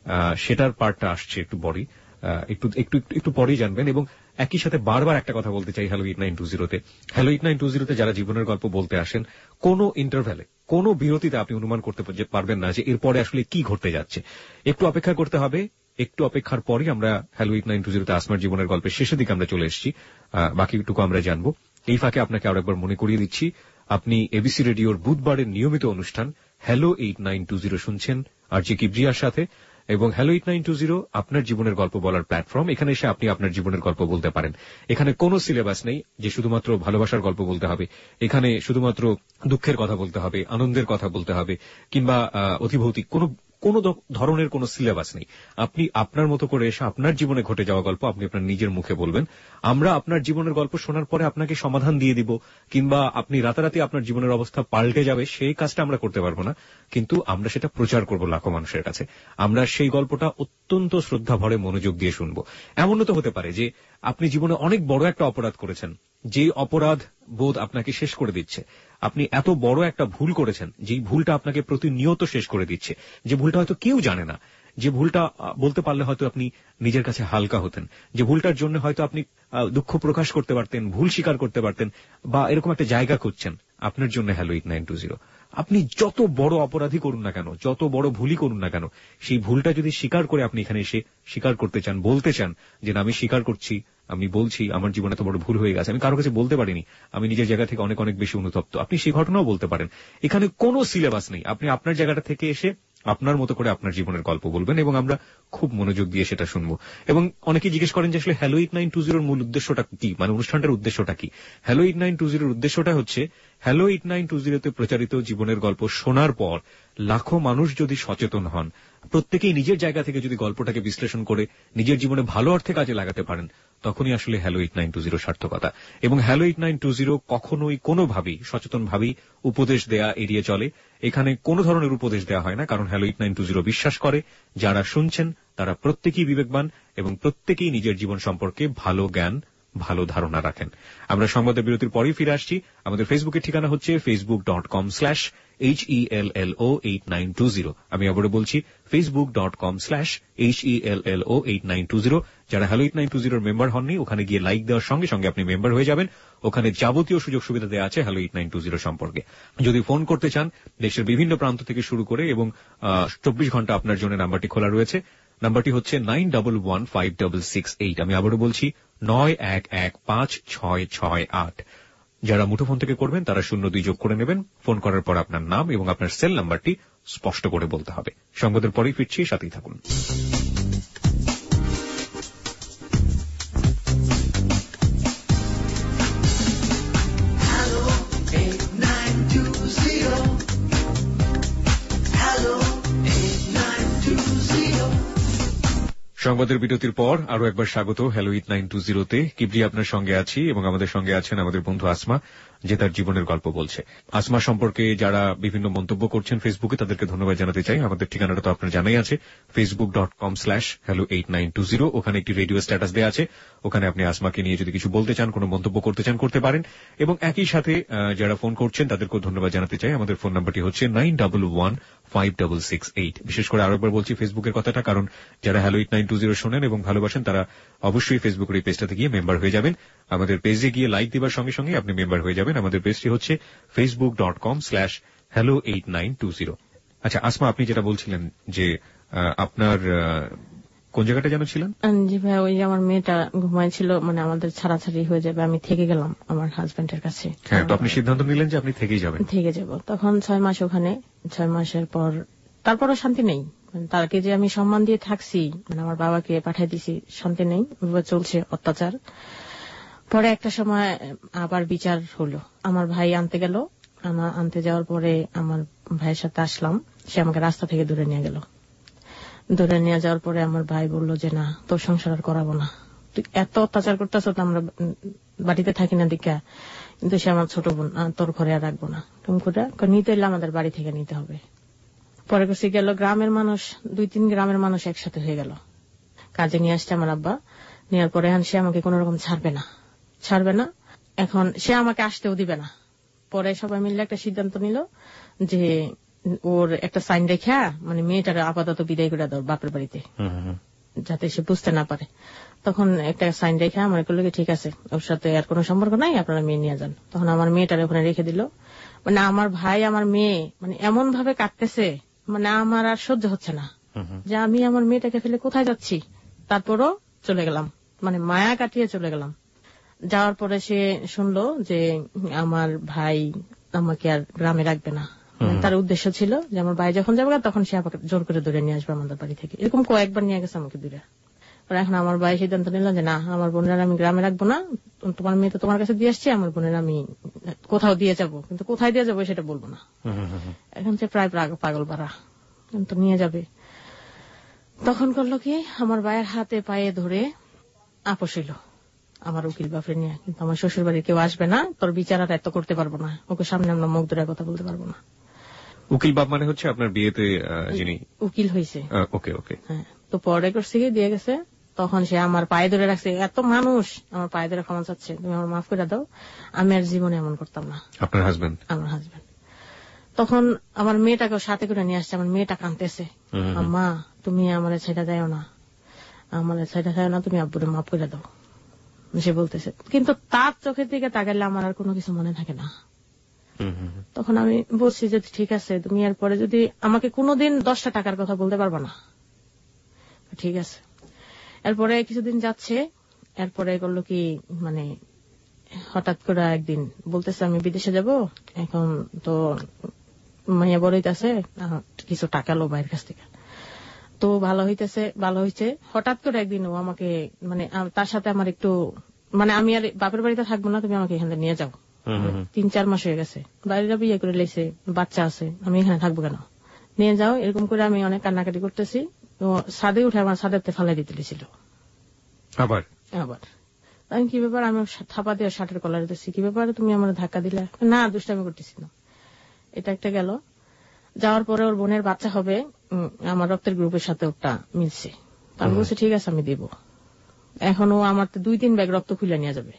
সেটার পার্টটা আসছে একটু বড়ই, একটু একটু একটু পরেই জানবেন। এবং একই সাথে বারবার একটা কথা বলতে চাই, হ্যালো এইট নাইন টু জিরোতে হ্যালো এইট নাইন টু জিরোতে যারা জীবনের গল্প বলতে আসেন, কোন ইন্টারভ্যালে, কোন বিরতিতে আপনি অনুমান করতে পারবেন না যে এরপরে আসলে কি ঘটতে যাচ্ছে। একটু অপেক্ষা করতে হবে, একটু অপেক্ষার পরই আমরা হ্যালো এইট নাইন টু জিরোতে আসমার জীবনের গল্পের শেষের দিকে আমরা চলে এসেছি। বাকিটুকু আমরা জানবো। এই ফাঁকে আপনাকে আরো একবার মনে করিয়ে দিচ্ছি, আপনি এবিসি রেডিওর বুধবারের নিয়মিত অনুষ্ঠান hello eight nine two zero শুনছেন আর জি কিবরিয়ার সাথে। এবং hello eight nine two zero আপনার জীবনের গল্প বলার প্ল্যাটফর্ম। এখানে এসে আপনি আপনার জীবনের গল্প বলতে পারেন। এখানে কোনো সিলেবাস নেই যে শুধুমাত্র ভালোবাসার গল্প বলতে হবে, এখানে শুধুমাত্র দুঃখের কথা বলতে হবে, আনন্দের কথা বলতে হবে, কিংবা অতিভৌতিক কোনো কোন ধরনের কোন সিলেবাস নেই। আপনি আপনার মতো করে এসে আপনার জীবনে ঘটে যাওয়া গল্প আপনি আপনার নিজের মুখে বলবেন। আমরা আপনার জীবনের গল্প শোনার পরে আপনাকে সমাধান দিয়ে দিব, কিংবা আপনি রাতারাতি আপনার জীবনের অবস্থা পাল্টে যাবে সেই কাজটা আমরা করতে পারবো না, কিন্তু আমরা সেটা প্রচার করব লাখো মানুষের কাছে। আমরা সেই গল্পটা অত্যন্ত শ্রদ্ধা ভরে মনোযোগ দিয়ে শুনবো। এমনও তো হতে পারে যে আপনি জীবনে অনেক বড় একটা অপরাধ করেছেন, যে অপরাধ বোধ আপনাকে শেষ করে দিচ্ছে। আপনি এত বড় একটা ভুল করেছেন যেই ভুলটা আপনাকে প্রতিনিয়ত শেষ করে দিচ্ছে, যে ভুলটা হয়তো কেউ জানে না, যে ভুলটা বলতে পারলে হয়তো আপনি নিজের কাছে হালকা হতেন, যে ভুলটার জন্য হয়তো আপনি দুঃখ প্রকাশ করতে পারতেন, ভুল স্বীকার করতে পারতেন, বা এরকম একটা জায়গা খুঁজছেন। আপনার জন্য hello eight nine two zero. আপনি যত বড় অপরাধী করুন না কেন, যত বড় ভুলই করুন না কেন, সেই ভুলটা যদি স্বীকার করে আপনি এখানে এসে স্বীকার করতে চান, বলতে চান যে না আমি স্বীকার করছি, আমি বলছি আমার জীবনে এত বড় ভুল হয়ে গেছে, আমি কারো কাছে বলতে পারিনি, আমি নিজের জায়গা থেকে অনেক অনেক বেশি অনুতপ্ত, আপনি সেই ঘটনাও বলতে পারেন। এখানে কোনো সিলেবাস নেই। আপনি আপনার জায়গাটা থেকে এসে আপনার মতো করে আপনার জীবনের গল্প বলবেন এবং আমরা খুব মনোযোগ দিয়ে সেটা শুনবো। এবং অনেকেই জিজ্ঞেস করেন যে আসলে হ্যালো এইট নাইন টু জিরোর মূল উদ্দেশ্যটা কি, মানে অনুষ্ঠানটার উদ্দেশ্যটা কি। হ্যালো এইট নাইন টু জিরোর উদ্দেশ্যটা হচ্ছে হ্যালো এইট নাইন টু জিরোতে প্রচারিত জীবনের গল্প শোনার পর লাখো মানুষ যদি সচেতন হন, প্রত্যেকেই নিজের জায়গা থেকে যদি গল্পটাকে বিশ্লেষণ করে নিজের জীবনে ভালো অর্থে কাজে লাগাতে পারেন, তখনই আসলে hello eight nine two zero সার্থকতা। এবং hello eight nine two zero কখনোই কোনোভাবেই সচেতনভাবেই উপদেশ দেয়া এড়িয়ে চলে। এখানে কোনো ধরনের উপদেশ দেওয়া হয় না, কারণ hello eight nine two zero বিশ্বাস করে যারা শুনছেন তারা প্রত্যেকেই বিবেকবান এবং প্রত্যেকেই নিজের জীবন সম্পর্কে ভালো জ্ঞান, ভালো ধারণা রাখেন। আমরা সংবাদের বিরতির পরেই ফিরে আসছি। আমাদের ফেসবুকের ঠিকানা হচ্ছে Facebook dot com slash H E L L O eight nine two zero. আমি আবারও বলছি Facebook dot com slash H E L L O eight nine two zero. যারা হ্যালো এইট নাইন টু জিরোর মেম্বার হননি, ওখানে গিয়ে like দেওয়ার সঙ্গে সঙ্গে আপনি মেম্বার হয়ে যাবেন। ওখানে যাবতীয় সুযোগ সুবিধা দেওয়া আছে hello eight nine two zero সম্পর্কে। যদি ফোন করতে চান দেশের বিভিন্ন প্রান্ত থেকে শুরু করে, এবং চব্বিশ ঘন্টা আপনার জন্য নাম্বারটি খোলা রয়েছে। নাম্বারটি হচ্ছে nine double one five double six eight. আমি আবারও বলছি নয় এক এক পাঁচ ছয় ছয় আট। যারা মুঠোফোন থেকে করবেন তারা শূন্য দুই যোগ করে নেবেন। ফোন করার পর আপনার নাম এবং আপনার সেল নাম্বারটি স্পষ্ট করে বলতে হবে। সংবাদের পরেই ফিরছি, সাথেই থাকুন। সংবাদের বিরতির পর আরো একবার স্বাগত হ্যালো এইট নাইন টু জিরোতে। কিবরিয়া আপনার সঙ্গে আছি এবং আমাদের সঙ্গে আছেন আমাদের বন্ধু আসমা। যে তার জীবনের গল্প বলছে। আসমা সম্পর্কে যারা বিভিন্ন মন্তব্য করছেন ফেসবুকে তাদেরকে ধন্যবাদ জানাতে চাই। আমাদের ঠিকানাটা তো আপনার জানাই আছে, Facebook dot com slash hello eight nine two zero. ওখানে একটি রেডিও স্ট্যাটাস দেওয়া আছে, ওখানে আপনি আসমাকে নিয়ে যদি কিছু বলতে চান, কোনো মন্তব্য করতে চান, করতে পারেন। এবং একই সাথে যারা ফোন করছেন তাদেরকেও ধন্যবাদ জানাতে চাই। আমাদের ফোন নাম্বারটি হচ্ছে nine double one five double six eight. বিশেষ করে আরেকবার বলছি ফেসবুকের কথাটা, কারণ যারা hello eight nine two zero শোনেন এবং ভালোবাসেন তারা অবশ্যই ফেসবুকের এই পেজটাতে গিয়ে মেম্বার হয়ে যাবেন। আমাদের পেজে গিয়ে লাইক দেওয়ার সঙ্গে সঙ্গে আপনি মেম্বার হয়ে যাবেন। আমাদের পেজটি হচ্ছে Facebook dot com slash hello eight nine two zero. আচ্ছা আসমা, আপনি যেটা বলছিলেন যে আপনার কোন জায়গাটা যেন ছিলেন? জি ভাই, ওই যে আমার মেয়েটা ঘুমাইছিল, মানে আমাদের ছাড়াছাড়ি হয়ে যাবে, আমি থেকে গেলাম আমার হাজবেন্ডের কাছে। হ্যাঁ, তো আপনি সিদ্ধান্ত নিলেন যে আপনি থেকেই যাবেন? থেকে যাব। তখন ছয় মাস ওখানে, ছয় মাসের পর তারপরও শান্তি নেই। তাকে যে আমি সম্মান দিয়ে থাকছি, মানে আমার বাবাকে পাঠিয়ে দিছি, শান্তি নেই, চলছে অত্যাচার। পরে একটা সময় আবার বিচার হলো, আমার ভাই আনতে গেল, আমার আনতে যাওয়ার পরে আমার ভাইয়ের সাথে আসলাম, সে আমাকে রাস্তা থেকে দূরে নিয়ে গেল। ধরে নিয়ে যাওয়ার পরে আমার ভাই বলল যে না, তোর সংসার আর করাবো না, তুই এত অত্যাচার করতেছ, তো আমরা বাড়িতে থাকি না দীক্ষা, কিন্তু সে আমার ছোট বোন, তোর ঘরে আর রাখবো না, তুমি করে নিতে এলে আমাদের বাড়ি থেকে নিতে হবে। পরে কাছে গেল, গ্রামের মানুষ, দুই তিন গ্রামের মানুষ একসাথে হয়ে গেল, কাজে নিয়ে আসছে আমার আব্বা। নেওয়ার পরে এখন সে আমাকে কোন রকম ছাড়বে না, ছাড়বে না এখন সে আমাকে আসতেও দিবে না। পরে সবাই মিলে একটা সিদ্ধান্ত নিল যে ওর একটা সাইন রেখা, মানে মেয়েটার আপাতত বিদায় করে দাও বাপের বাড়িতে, যাতে সে বুঝতে না পারে। তখন একটা সাইন রেখা আমার করলো কি, ঠিক আছে ওর সাথে আর কোনো সম্পর্ক নাই, আপনারা মেয়ে নিয়ে যান। তখন আমার মেয়েটার ওখানে রেখে দিল। মানে আমার ভাই আমার মেয়ে মানে এমন ভাবে কাটতেছে, মানে আমার আর সহ্য হচ্ছে না যে আমি আমার মেয়েটাকে ফেলে কোথায় যাচ্ছি। তারপরও চলে গেলাম, মানে মায়া কাটিয়ে চলে গেলাম। যাওয়ার পরে সে শুনলো যে আমার ভাই আমাকে আর গ্রামে রাখবে না। তার উদ্দেশ্য ছিল যে আমার ভাই যখন যাবে তখন সে আমাকে জোর করে দূরে নিয়ে আসবে আমাদের বাড়ি থেকে। এরকম কয়েকবার নিয়ে গেছে আমাকে দূরে। এখন আমার ভাই সিদ্ধান্ত নিল যে না, আমার বোনের আমি গ্রামে রাখবো না, তোমার মেয়ে তো তোমার কাছে দিয়ে আসছি, আমার বোনের আমি কোথাও দিয়ে যাব, কিন্তু কোথায় দিয়ে যাবো সেটা বলবো না। এখন সে প্রায় পাগল পাড়া, কিন্তু নিয়ে যাবে। তখন করলো কি, আমার ভাইয়ের হাতে পায়ে ধরে আপোষ হইল আমার উকিল বাপরে নিয়ে, কিন্তু আমার শ্বশুর বাড়ির কেউ আসবে না, তোর বিচার আর এত করতে পারবো না, ওকে সামনে আমরা মুখ ধরে কথা বলতে পারবো না। উকিল বাপ মানে হচ্ছে আপনার বিয়েতে যিনি উকিল হয়েছে? ওকে ওকে। হ্যাঁ, তো পরে করছে গিয়ে দিয়ে গেছে। তখন সে আমার পায়ে ধরে রাখছে, এত মানুষ আমার পায়ে ধরে ক্ষমা চাচ্ছে, তুমি আমার মাফ করে দাও, আমি আর জীবনে এমন করতাম না। আপনার হাজবেন্ড? আমার হাজবেন্ড। তখন আমার মেয়েটাকেও সাথে করে নিয়ে আসছে, আমার মেয়েটা কাঁদতেছে, আম্মা তুমি আমার ছেড়ে দেয় না, আমার ছেড়ে দেয় না, তুমি আব্বুরে মাফ করে দাও, সে বলতেছে। কিন্তু তার চোখের দিকে তাকালে আমার আর কোনো কিছু মনে থাকে না। তখন আমি বলছি যে ঠিক আছে, তুমি এরপরে যদি আমাকে কোনোদিন দশটা টাকার কথা বলতে পারবো না, ঠিক আছে। এরপরে কিছুদিন যাচ্ছে, এরপরে করলো কি, মানে হঠাৎ করে একদিন বলতেছে আমি বিদেশে যাব, এখন তো মাইয়া বড় হইতেছে, কিছু টাকা লো ভাইয়ের কাছ থেকে, তো ভালো হইতেছে, ভালো হয়েছে। হঠাৎ করে একদিন ও আমাকে, মানে তার সাথে আমার একটু, মানে আমি আর বাপের বাড়িতে থাকবো না, তুমি আমাকে এখানে নিয়ে যাও। তিন চার মাস হয়ে গেছে, বাইরেরা বিয়ে করে লেছে, বাচ্চা আছে, আমি এখানে থাকবো কেন, নিয়ে যাও। এরকম করে আমি অনেক কান্নাকাটি করতেছি, ছাদে উঠে আমার ছাদের ফালাই দিতে লেছিল। আবার আবার আমি কি ব্যাপার, আমি থাপা দিয়ে শার্টের কলার দিতেছি, কি ব্যাপার তুমি আমার ধাক্কা দিলে, না দুষ্টামি করতেছি না। এটা একটা গেল। যাওয়ার পরে ওর বোনের বাচ্চা হবে, আমার রক্তের গ্রুপের সাথে ওটা মিলছে, আমি বলছি ঠিক আছে আমি দিব। এখন ও আমার দুই তিন ব্যাগ রক্ত খুলে নিয়ে যাবে,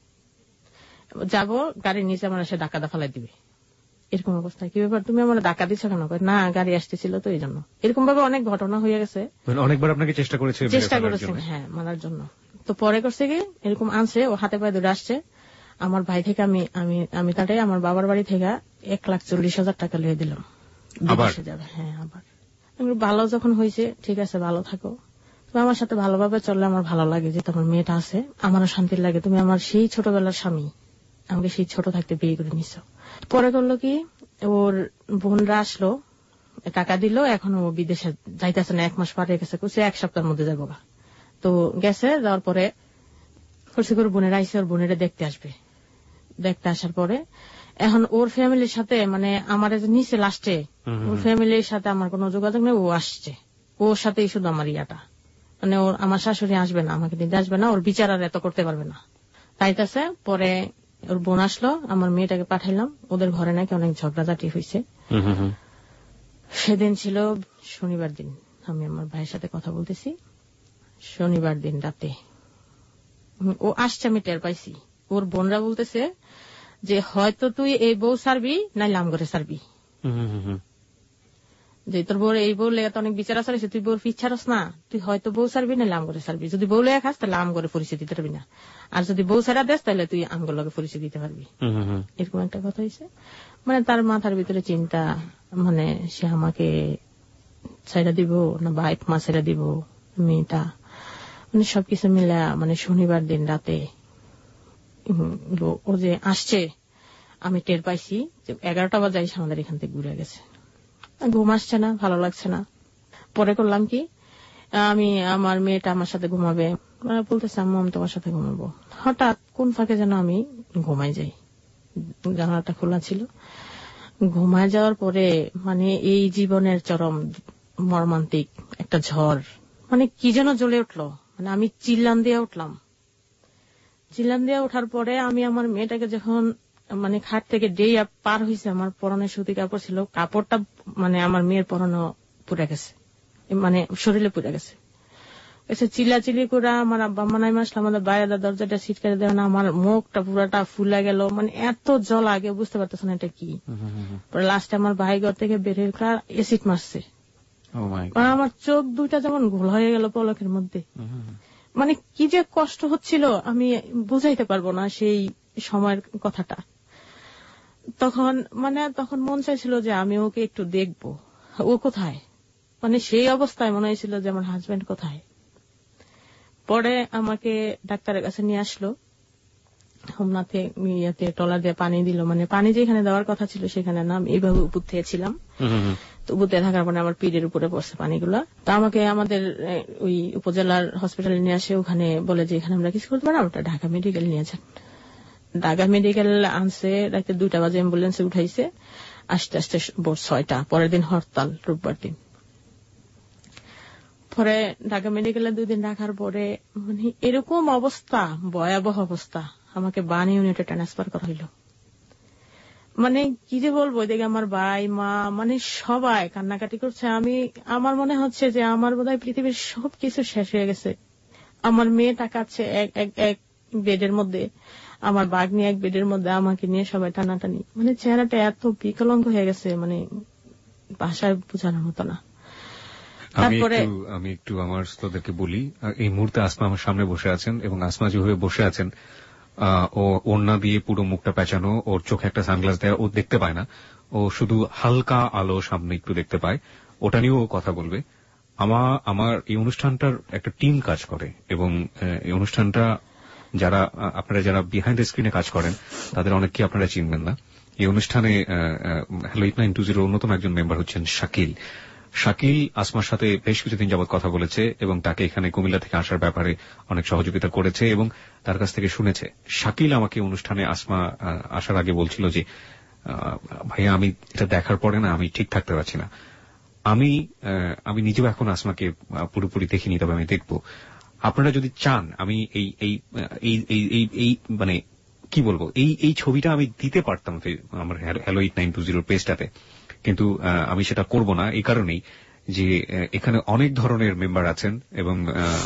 যাবো গাড়ির নিচে আমার এসে ধাক্কা ফালাই দিবে, এরকম অবস্থায়। কি ব্যাপার তুমি আমার ধাক্কা দিচ্ছ কেন, না গাড়ি আসতেছিল তো এই জন্য। এরকম ভাবে অনেক ঘটনা হয়ে গেছে, অনেকবার আপনাকে চেষ্টা করেছে চেষ্টা করেছে হ্যাঁ মারার জন্য। তো পরে করছে কি, এরকম আনছে, ও হাতে পায়ে ধরে আসছে। আমার ভাই থেকে আমি আমি আমি তাটাই আমার বাবার বাড়ি থেকে এক লাখ চল্লিশ হাজার টাকা লিয়ে দিলাম, বিদেশে যাবে। হ্যাঁ আবার ভালো যখন হয়েছে, ঠিক আছে ভালো থাকো, তুমি আমার সাথে ভালোভাবে চললে আমার ভালো লাগে, যে তোমার মেয়েটা আছে, আমারও শান্তি লাগে, তুমি আমার সেই ছোটবেলার স্বামী, আমাকে সেই ছোট থাকতে বিয়ে করে নিছো। পরে করলো কি, ওর বোনরা আসলো, টাকা দিল, এখন ও বিদেশে যাইতেছে না, এক মাস পারে গেছে, কুছে এক সপ্তাহের মধ্যে যাবো। তো গেছে, যাওয়ার পরে করছে করে বোনেরা আইসে, ওর বোনেরা দেখতে আসবে। দেখতে আসার পরে এখন ওর ফ্যামিলির সাথে, মানে আমার নিচে লাস্টে ওর ফ্যামিলির সাথে আমার কোনো যোগাযোগ নেই, ও আসছে, ওর সাথেই শুধু আমার ইয়াটা, মানে ওর আমার শাশুড়ি আসবে না, আমাকে দিতে আসবে না, ওর বিচার আর এত করতে পারবে না, তাইতেছে। পরে ওর বোন আসলো, আমার মেয়েটাকে পাঠাইলাম। ওদের ঘরে নাকি অনেক ঝগড়াঝাটি হয়েছে। সেদিন ছিল শনিবার দিন, আমি আমার ভাইয়ের সাথে কথা বলতেছি, শনিবার দিন রাতে ও আসছে, আমি টের পাইছি। ওর বোনরা বলতেছে যে হয়তো তুই এই বউ সারবি না লাম করে সারবি, যে তোর বউ এই বউ লেগে তো অনেক বিচার আচার হয়েছে, তুই বউর পিছারস না, তুই হয়তো বউ সারবি না লাম করে সারবি। যদি বউ লেগে খাস তাহলে আম করে পরিচয় দিতে পারবি না, আর যদি বউ সারা দেস তাহলে তুই আমগুলো লগে পরিচয় দিতে পারবি। এরকম একটা কথা হয়েছে। মানে তার মাথার ভিতরে চিন্তা, মানে সে আমাকে ছেড়ে দিব না বাইক মা ছেড়ে দিব মেয়েটা, মানে সবকিছু মিলা। মানে শনিবার দিন রাতে ও যে আসছে আমি টের পাইছি যে এগারোটা বাজে এসে আমাদের এখান থেকে ঘুরে গেছে। ঘুম আসছে না, ভালো লাগছে না। পরে করলাম কি, আমি আমার মেয়েটা আমার সাথে ঘুমাবে, বলতেছে আম্মু আমি তোমার সাথে ঘুমাবো। হঠাৎ কোন ফাঁকে যেন আমি ঘুমাই যাই, জানালাটা খোলা ছিল। ঘুমায় যাওয়ার পরে মানে এই জীবনের চরম মর্মান্তিক একটা ঝড়, মানে কি যেন জ্বলে উঠলো। মানে আমি চিল্লান দিয়ে উঠলাম। চিল্লান দিয়ে ওঠার পরে আমি আমার মেয়েটাকে যখন মানে খাট থেকে ডেই পার হয়েছে, আমার পরনে সুতি কাপড় ছিল, কাপড়টা মানে আমার মেয়ের পরনে পুড়ে গেছে, মানে শরীরে পুড়ে গেছে। এসে চিল্লাচিল্লি করে আমার আব্বা মানাই আসলে আমাদের বাইরে দরজাটা ছিটকারে দেয় না, আমার মুখটা পুরাটা ফুলে গেল, মানে এত জল আগে বুঝতে পারতেছে না এটা কি। পরে লাস্টে আমার ভাই ঘর থেকে বের হয়ে এসিড মারছে, আমার চোখ দুইটা যেমন ঘোল হয়ে গেল পলকের মধ্যে। মানে কি যে কষ্ট হচ্ছিল আমি বুঝাইতে পারবো না সেই সময়ের কথাটা। তখন মানে তখন মন চাইছিল যে আমি ওকে একটু দেখবো, ও কোথায়, মানে সেই অবস্থায় মনে হয়েছিল যে আমার হাজবেন্ড কোথায়। পরে আমাকে ডাক্তারের কাছে নিয়ে আসলো, হোমনাথে ইয়েতে টলার দিয়ে পানি দিল, মানে পানি যেখানে দেওয়ার কথা ছিল সেখানে না, আমি এইভাবে উপর থেকে ছিলাম, তো উপর থেকে থাকার পরে আমার পিঠের উপরে পড়ছে পানিগুলা। তো আমাকে আমাদের ওই উপজেলার হসপিটালে নিয়ে আসে, ওখানে বলে যে এখানে আমরা কিছু করতে পারি না, ওটা ঢাকা মেডিকেল নিয়ে যান। ঢাকা মেডিকেল আনছে, রাতে দুইটা বাজে অ্যাম্বুলেন্সে উঠাইছে, আস্তে আস্তে ভোর ছয়টা, পরের দিন হরতাল, রোববার দিন। পরে ঢাকা মেডিকেলে দুই দিন রাখার পরে মানে এরকম অবস্থা, ভয়াবহ অবস্থা, আমাকে বান ইউনিটে ট্রান্সফার করা হইল। মানে কি যে বলবো, দেখে আমার ভাই মা মানে সবাই কান্নাকাটি করছে। আমি আমার মনে হচ্ছে যে আমার বোধহয় পৃথিবীর সবকিছু শেষ হয়ে গেছে। আমার মেয়ে তাকাচ্ছে এক এক এক বেডের মধ্যে, আমার বাঘ নিয়ে এক বেডের মধ্যে, আমাকে নিয়ে সবাই টানাটানি, মানে চেহারাটা এত বিকলঙ্গ হয়ে গেছে, মানে ভাষায় বোঝানোর মতো না। তারপরে আমি একটু আমার শ্রোতাদেরকে বলি, এই মুহূর্তে আসমা আমার সামনে বসে আছেন, এবং আসমা যেভাবে বসে আছেন, ও ওড়না দিয়ে পুরো মুখটা পেঁচানো, ওর চোখে একটা সানগ্লাস দেয়, ও দেখতে পায় না, ও শুধু হালকা আলো সামনে একটু দেখতে পায়, ওটা নিয়েও কথা বলবে। আমার আমার এই অনুষ্ঠানটার একটা টিম কাজ করে, এবং এই অনুষ্ঠানটা যারা আপনারা যারা বিহাইন্ড দ্য স্ক্রিনে কাজ করেন তাদের অনেককে আপনারা চিনবেন না। এই অনুষ্ঠানে hello eight nine two zero অন্যতম একজন মেম্বার হচ্ছেন শাকিল। শাকিল আসমার সাথে বেশ কিছুদিন যাবৎ কথা বলেছে, এবং তাকে এখানে কুমিল্লা থেকে আসার ব্যাপারে অনেক সহযোগিতা করেছে, এবং তার কাছ থেকে শুনেছে। শাকিল আমাকে অনুষ্ঠানে আসমা আসার আগে বলছিল যে ভাইয়া আমি এটা দেখার পরে না আমি ঠিক থাকতে পারছি না। আমি আমি নিজেও এখন আসমাকে পুরোপুরি দেখিনি, তবে আমি দেখব। আপনারা যদি চান আমি এই এই এই এই মানে কি বলবো, এই এই ছবিটা আমি দিতে পারতাম আমার হ্যালো এইট নাইন টু জিরোর পেজটাতে, কিন্তু আমি সেটা করব না এই কারণেই যে এখানে অনেক ধরনের মেম্বার আছেন, এবং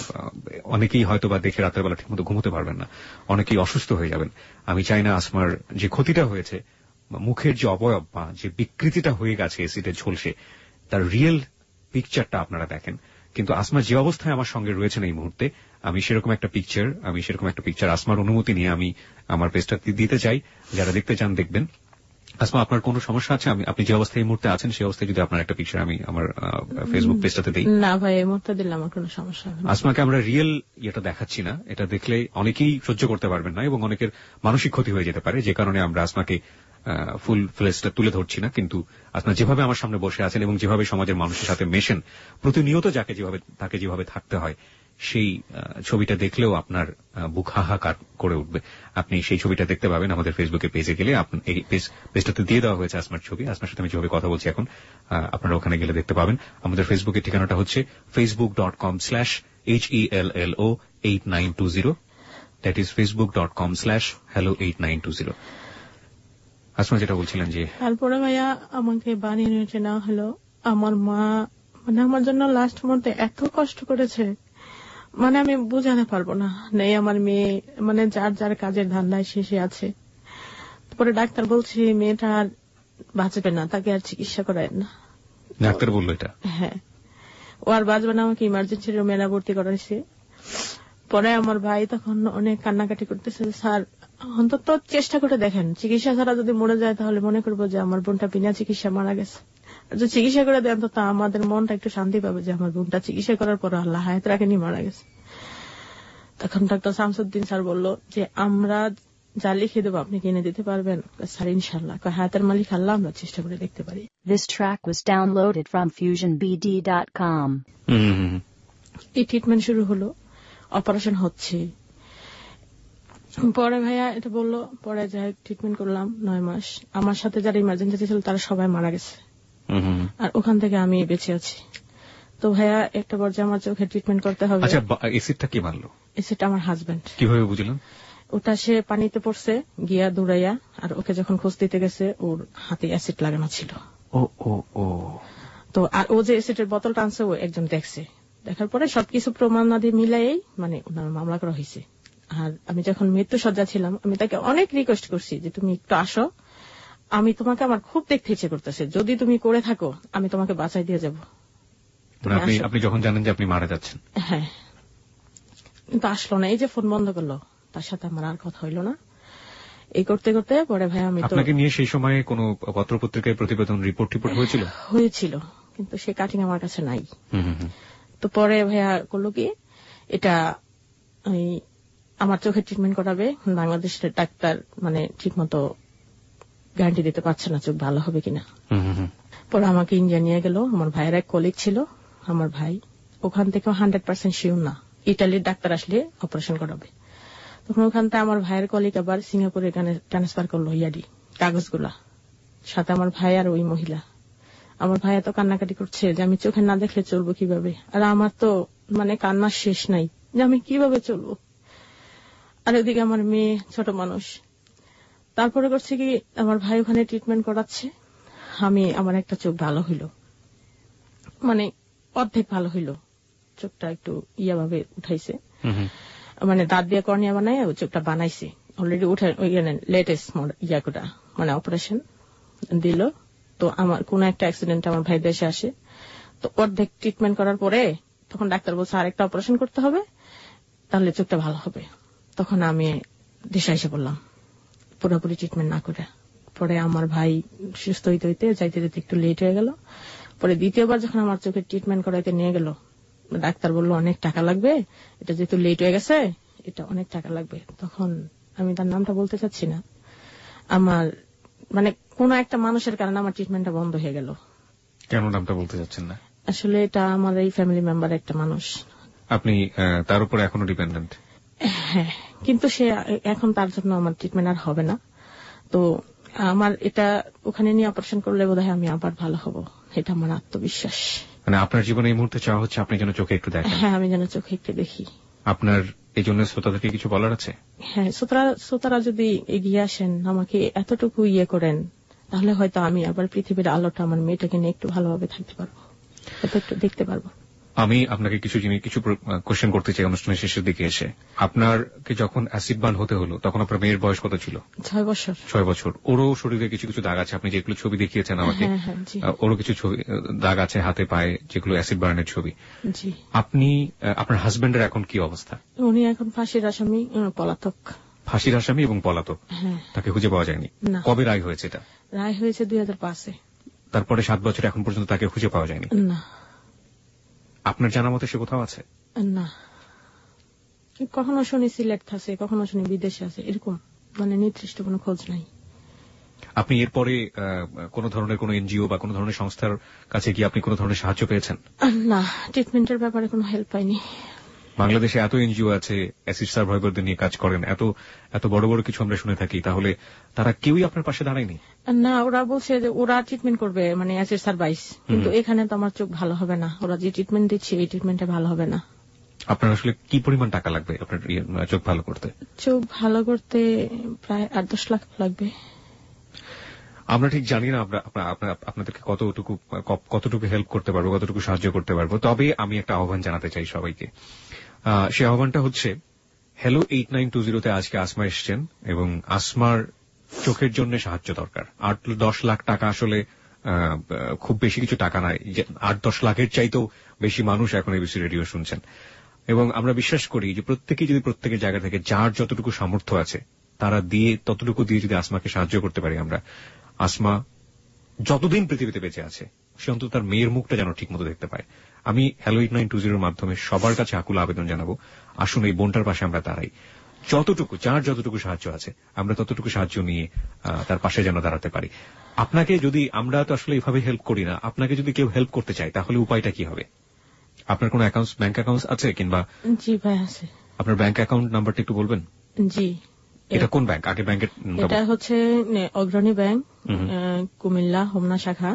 অনেকেই হয়তো বা দেখে রাতের বেলা ঠিকমতো ঘুমোতে পারবেন না, অনেকেই অসুস্থ হয়ে যাবেন। আমি চাই না আসমার যে ক্ষতিটা হয়েছে, মুখের যে অবয়ব বা যে বিকৃতিটা হয়ে গেছে এসিডে ঝলসে, তার রিয়েল পিকচারটা আপনারা দেখেন। কিন্তু আসমা যে অবস্থায় আমার সঙ্গে রয়েছেন এই মুহূর্তে, আমি সেরকম একটা পিকচার আমি সেরকম একটা পিকচার আসমার অনুমতি নিয়ে আমি আমার পেজটা দিতে চাই। যারা দেখতে চান দেখবেন। আসমা আপনার কোনো সমস্যা আছে? আমি আপনি যে অবস্থায় এই মুহূর্তে আছেন সেই অবস্থায় যদি আপনার একটা পিকচার আমি আমার ফেসবুক পেজটাতে দিই। না ভাই, এই মুহূর্তে দিলে আমার কোনো সমস্যা হবে না। আসমাকে আমরা রিয়েল ইয়েটা দেখাচ্ছি না, এটা দেখলে অনেকেই সহ্য করতে পারবেন না, এবং অনেকের মানসিক ক্ষতি হয়ে যেতে পারে, যে কারণে আমরা আসমাকে ফুল ফ্লেজটা তুলে ধরছি না। কিন্তু আসমা যেভাবে আমার সামনে বসে আছেন এবং যেভাবে সমাজের মানুষের সাথে মেশেন, প্রতিনিয়ত যাকে যেভাবে তাকে যেভাবে থাকতে হয়, সেই ছবিটা দেখলেও আপনার বুক হাহাকার করে উঠবে। আপনি সেই ছবিটা দেখতে পাবেন আমাদের ফেসবুকের পেজে গেলে। এই পেজটাতে দিয়ে দেওয়া হয়েছে আসমার ছবি। আসমার সাথে আমি যেভাবে কথা বলছি এখন, আপনারা ওখানে গেলে দেখতে পাবেন। আমাদের ফেসবুকের ঠিকানাটা হচ্ছে Facebook dot com slash H E L L O eight nine two zero. That is Facebook dot com slash hello eight nine two zero. Asma যেটা বলছিলেন যে তারপরে ভাইয়া আমাকে বানিয়ে নিয়ে নেওয়া হলো। আমার মা মানে আমার জন্য লাস্ট মুহূর্তে এত কষ্ট করেছে, মানে আমি বোঝাতে পারবো না। নেই আমার মেয়ে, মানে যার যার কাজের ধান্দায় শেষে আছে। তারপরে ডাক্তার বলছে মেয়েটা আর বাঁচবে না, তাকে আর চিকিৎসা করায় না। ডাক্তার বললো এটা? হ্যাঁ, ও আর বাঁচবে না, আমাকে ইমার্জেন্সি রুমে ভর্তি করাইছে। পরে আমার ভাই তখন অনেক কান্নাকাটি করতেছে, স্যার অন্তত চেষ্টা করে দেখেন, চিকিৎসা ছাড়া যদি মরে যায় তাহলে মনে করবো যে আমার বোনটা বিনা চিকিৎসা মারা গেছে। যদি চিকিৎসা করে দেন তো আমাদের মনটা একটু শান্তি পাবে যে আমার বোনটা চিকিৎসা করার পর আল্লাহ হায়াত রাখেনি, মারা গেছে। তখন ডাক্তার শামসুদ্দিন স্যার বললো যে আমরা যা লিখে দেবো আপনি কিনে দিতে পারবেন? স্যার ইনশাল্লাহ, হায়াতের মালিক আল্লাহ, আমরা চেষ্টা করে দেখতে পারি। This track was downloaded from fusion b d dot com. এই ট্রিটমেন্ট শুরু হলো, অপারেশন হচ্ছে। পরে ভাইয়া এটা বললো, পরে যাই ট্রিটমেন্ট করলাম নয় মাস। আমার সাথে যারা ইমার্জেন্সি ছিল তারা সবাই মারা গেছে, আর ওখান থেকে আমি বেঁচে আছি। তো ভাইয়া একটা পর্যায়ে আমার চোখে ট্রিটমেন্ট করতে হবে। আচ্ছা, এসিডটা কি মারলো? এসিডটা আমার হাজবেন্ড। কিভাবে বুঝলেন? ওটা সে পানিতে পড়ছে গিয়া দৌড়াইয়া, আর ওকে যখন খোঁজ দিতে গেছে ওর হাতে অ্যাসিড লাগানো ছিল। ও ও ও তো আর ও যে অ্যাসিডের বোতল টানছে ও একজন দেখছে, দেখার পরে সবকিছু প্রমাণাদি মিলাই মানে ওনার মামলা করা হয়েছে। আর আমি যখন মৃত্যু সজ্জা ছিলাম আমি তাকে অনেক রিকোয়েস্ট করছি যে তুমি একটু আসো, আমি তোমাকে আমার খুব দেখতে ইচ্ছে করতেছে, যদি তুমি করে থাকো আমি তোমাকে বাঁচাই দিয়ে যাব। আপনি যখন জানেন যে আপনি মারা যাচ্ছেন? হ্যাঁ, কিন্তু আসলো না। এই যে ফোন বন্ধ করলো, তার সাথে আমার আর কথা হইল না। এই করতে করতে পরে ভাই আমি আপনাকে নিয়ে সেই সময় কোন পত্র পত্রিকায় প্রতিবেদন রিপোর্ট টিপোর্ট হয়েছিল? হয়েছিল, কিন্তু সে কাটিং আমার কাছে নাই। তো পরে ভাইয়া করলো কি, এটা আমার চোখের ট্রিটমেন্ট করাবে, বাংলাদেশের ডাক্তার মানে ঠিক মতো গ্যারান্টি দিতে পারছে না চোখ ভালো হবে কিনা। পরে আমাকে ইন্ডিয়া নিয়ে গেল। আমার ভাইয়ের এক কলিগ ছিল, আমার ভাই ওখান থেকে হান্ড্রেড পার্সেন্ট শিওর না ইটালির ডাক্তার আসলে অপারেশন করাবে। তখন ওখান থেকে আমার ভাইয়ের কলিগ আবার সিঙ্গাপুরে ট্রান্সফার করলো ইয়াডি কাগজগুলা, সাথে আমার ভাই আর ওই মহিলা। আমার ভাই এত কান্নাকাটি করছে যে আমি চোখে না দেখলে চলবো কিভাবে, আর আমার তো মানে কান্নার শেষ নাই যে আমি কিভাবে চলবো। আর ওদিকে আমার মেয়ে ছোট মানুষ। তারপরে করছে কি, আমার ভাই ওখানে ট্রিটমেন্ট করাচ্ছে, আমি আমার একটা চোখ ভালো হইল, মানে অর্ধেক ভালো হইল, চোখটা একটু ইয়া ভাবে উঠাইছে, মানে দাঁত দিয়ে কর্নিয়া বানায় ওই চোখটা বানাইছে অলরেডি, উঠে লেটেস্ট ইয়াকুটা মানে অপারেশন দিল। তো আমার কোন একটা অ্যাক্সিডেন্ট আমার ভাই দেশে আসে, তো অর্ধেক ট্রিটমেন্ট করার পরে তখন ডাক্তার বলছে আরেকটা অপারেশন করতে হবে, তাহলে চোখটা ভালো হবে। তখন আমি দেশে এসে বললাম পুরোপুরি ট্রিটমেন্ট না করে। পরে আমার ভাই সুস্থ হইতে হইতে যাইতে যেতে একটু লেট হয়ে গেল। পরে দ্বিতীয়বার যখন আমার চোখের ট্রিটমেন্ট করাইতে নিয়ে গেল, ডাক্তার বললো অনেক টাকা লাগবে, এটা যেহেতু লেট হয়ে গেছে এটা অনেক টাকা লাগবে। তখন আমি তার নামটা বলতে চাচ্ছি না, আমার মানে কোন একটা মানুষের কারণে আমার ট্রিটমেন্টটা বন্ধ হয়ে গেল। কেন নামটা বলতে চাচ্ছেন না? আসলে এটা আমার এই ফ্যামিলি মেম্বার একটা মানুষ। আপনি তার উপর এখনো ডিপেন্ডেন্ট? হ্যাঁ, কিন্তু সে এখন তার জন্য আমার ট্রিটমেন্ট আর হবে না। তো আমার এটা ওখানে নিয়ে অপারেশন করলে বোধহয় আমি আবার ভালো হব, এটা আমার আত্মবিশ্বাস। মানে আপনার জীবনে এই মুহূর্তে চাওয়া হচ্ছে আপনি যেন চোখে একটু দেখেন? হ্যাঁ, আমি যেন চোখে একটু দেখি। আপনার এই জন্য শ্রোতাদেরকে কিছু বলার আছে? হ্যাঁ, শ্রোতারা শ্রোতারা যদি এগিয়ে আসেন, আমাকে এতটুকু ইয়ে করেন, তাহলে হয়তো আমি আবার পৃথিবীর আলোটা আমার মেয়েটাকে নিয়ে একটু ভালোভাবে থাকতে পারবো, একটু দেখতে পারবো। আমি আপনাকে কিছু জিনিস কিছু কোশ্চেন করতে চাই অনুষ্ঠানের শেষের দিকে এসে। আপনারকে যখন অ্যাসিড বার্ন হতে হলো তখন আপনার মেয়ের বয়স কত ছিল? ছয় বছর। ছয় বছর। ওরও শরীরে কিছু কিছু দাগ আছে, আপনি যেগুলো ছবি দেখিয়েছেন আমাকে, ওরও কিছু দাগ আছে হাতে পায়ে, যেগুলো অ্যাসিড বার্নের ছবি। জি। আপনি আপনার হাজবেন্ডের এখন কি অবস্থা? উনি এখন ফাঁসির আসামি, পলাতক। ফাঁসির আসামি এবং পলাতক? হ্যাঁ। তাকে খুঁজে পাওয়া যায়নি? কবে রায় হয়েছে এটা? রায় হয়েছে দুই হাজার পাঁচে। তারপরে সাত বছর এখন পর্যন্ত তাকে খুঁজে পাওয়া যায়নি? না। আপনার জানা মতে সে কোথাও আছে? না, কখনো শুনি সিলেট আছে, কখনো শুনি বিদেশে আছে, এরকম মানে নির্দিষ্ট কোনো খোঁজ নাই। আপনি এরপরে কোন ধরনের কোন এনজিও বা কোন ধরনের সংস্থার কাছে গিয়ে আপনি কোন ধরনের সাহায্য পেয়েছেন? না, ট্রিটমেন্টের ব্যাপারে কোনো হেল্প পাইনি। বাংলাদেশে এত এনজিও আছে, অ্যাসিড সার্ভাইভারদের নিয়ে কাজ করেন, এত এত বড় বড় কিছু আমরা শুনে থাকি, তাহলে তারা কেউই আপনার পাশে দাঁড়ায়নি? না, ওরা বলছে যে ওরা ট্রিটমেন্ট করবে মানে অ্যাসিড সার্ভাইস, কিন্তু এখানে তো আমার চোখ ভালো হবে না, ওরা যে ট্রিটমেন্ট দিচ্ছে এই ট্রিটমেন্টে ভালো হবে না। আপনার আসলে কি পরিমাণ টাকা লাগবে আপনার চোখ ভালো করতে? চোখ ভালো করতে প্রায় আট দশ লাখ লাগবে। আমরা ঠিক জানি না আমরা আপনাদেরকে কতটুকু কতটুকু হেল্প করতে পারবো, কতটুকু সাহায্য করতে পারবো। তবে আমি একটা আহ্বান জানাতে চাই সবাইকে। সে আহ্বানটা হচ্ছে, হ্যালো এইট নাইন টু জিরোতে আজকে আসমা এসছেন এবং আসমার চোখের জন্য সাহায্য দরকার। আট দশ লাখ টাকা আসলে খুব বেশি কিছু টাকা নয়, আট দশ লাখের চাইতেও বেশি মানুষ এখন এবিসি রেডিও শুনছেন এবং আমরা বিশ্বাস করি যে প্রত্যেকেই যদি প্রত্যেকের জায়গা থেকে যার যতটুকু সামর্থ্য আছে তারা দিয়ে ততটুকু দিয়ে যদি আসমাকে সাহায্য করতে পারি আমরা, আসমা যতদিন পৃথিবীতে বেঁচে আছে সে অন্তত তার মেয়ের মুখটা যেন ঠিক মতো দেখতে পায়। আমি হ্যালো এইট নাইন টু জিরোর মাধ্যমে সবার কাছে আকুল আবেদন জানাবো, আসুন এই বোনটার পাশে আমরা দাঁড়াই। যতটুকু যার যতটুকু সাহায্য আছে আমরা ততটুকু সাহায্য নিয়ে তার পাশে যেন দাঁড়াতে পারি। আপনাকে যদি, আমরা তো আসলে এইভাবে হেল্প করি না, আপনাকে যদি কেউ হেল্প করতে চায় তাহলে উপায়টা কি হবে? আপনার কোন অ্যাকাউন্ট, ব্যাংক অ্যাকাউন্ট আছে কিংবা? জি ভাই আছে। আপনার ব্যাংক অ্যাকাউন্ট নাম্বারটা একটু বলবেন? জি। এটা কোন ব্যাংক? আগে ব্যাংকের, এটা হচ্ছে অগ্রণী ব্যাংক, কুমিল্লা হোমনা শাখা,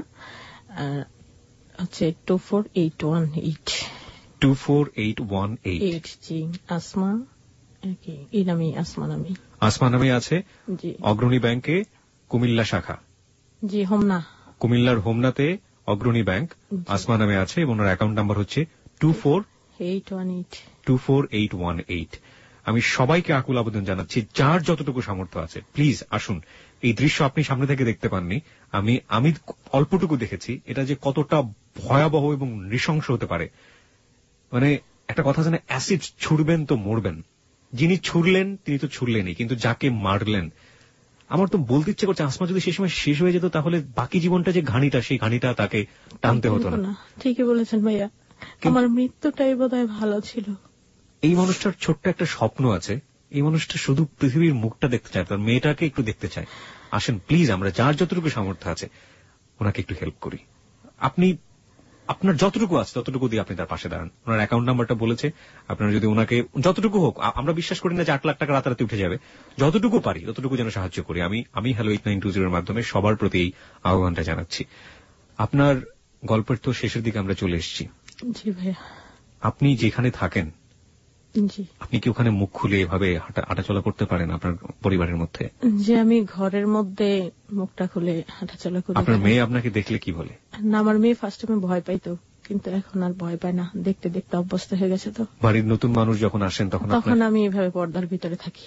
হচ্ছে two four eight one eight two four eight one eight. জি, আসমা এই নামে, আসমা নামে, আসমা নামে আছে। জি, অগ্রণী ব্যাংকে কুমিল্লা শাখা। জি, হোমনা, কুমিল্লার হোমনাতে অগ্রণী ব্যাংক, আসমা নামে আছে এবং ওনার অ্যাকাউন্ট নাম্বার হচ্ছে two four eight one eight two four eight one eight. আমি সবাইকে আকুল আবেদন জানাচ্ছি, যার যতটুকু সামর্থ্য আছে প্লিজ আসুন। এই দৃশ্য আপনি সামনে থেকে দেখতে পাননি, আমি আমি অল্পটুকু দেখেছি। এটা যে কতটা ভয়াবহ এবং নৃশংস হতে পারে, মানে একটা কথা জানে, অ্যাসিড ছুড়বেন তো মরবেন। যিনি ছুড়লেন তিনি তো ছুড়লেনই, কিন্তু যাকে মারলেন, আমার তো বলতে ইচ্ছে করছে আসমা যদি সেই সময় শেষ হয়ে যেত তাহলে বাকি জীবনটা যে ঘানিটা, সেই ঘানিটা তাকে টানতে হতো না। ঠিকই বলেছেন ভাইয়া, আমার মৃত্যুটাই বোধহয় ভালো ছিল। এই মানুষটার ছোট্ট একটা স্বপ্ন আছে, এই মানুষটা শুধু পৃথিবীর মুখটা দেখতে চায়, তার মেয়েটাকে একটু দেখতে চায়। আসেন প্লিজ, আমরা যার যতটুকু সামর্থ্য আছে ওনাকে একটু হেল্প করি। আপনি আপনার যতটুকু আছে ততটুকু দিয়ে আপনি তার পাশে দাঁড়ান। ওনার অ্যাকাউন্ট নাম্বারটা বলেছে, আপনারা যদি ওনাকে যতটুকু হোক, আমরা বিশ্বাস করি না যে আট লাখ টাকা রাতারাতি উঠে যাবে, যতটুকু পারি ততটুকু যেন সাহায্য করি। আমি আমি হ্যালো এইট নাইন টু জিরোর মাধ্যমে সবার প্রতি এই আহ্বানটা জানাচ্ছি। আপনার গল্পের তো শেষের দিকে আমরা চলে এসেছি। জি ভাইয়া। আপনি যেখানে থাকেন, জি, আপনি কি ওখানে মুখ খুলে এভাবে হাঁটাচলা করতে পারেন আপনার পরিবারের মধ্যে? যে আমি ঘরের মধ্যে মুখটা খুলে হাঁটাচলা করি। আপনার মেয়ে আপনাকে দেখলে কি বলে? না, আমার মেয়ে ফার্স্ট টাইমে ভয় পাইতো, কিন্তু এখন আর ভয় পায় না, দেখতে দেখতে অভ্যস্ত হয়ে গেছে। তো বাড়ির নতুন মানুষ যখন আসেন তখন তখন আমি এভাবে পর্দার ভিতরে থাকি।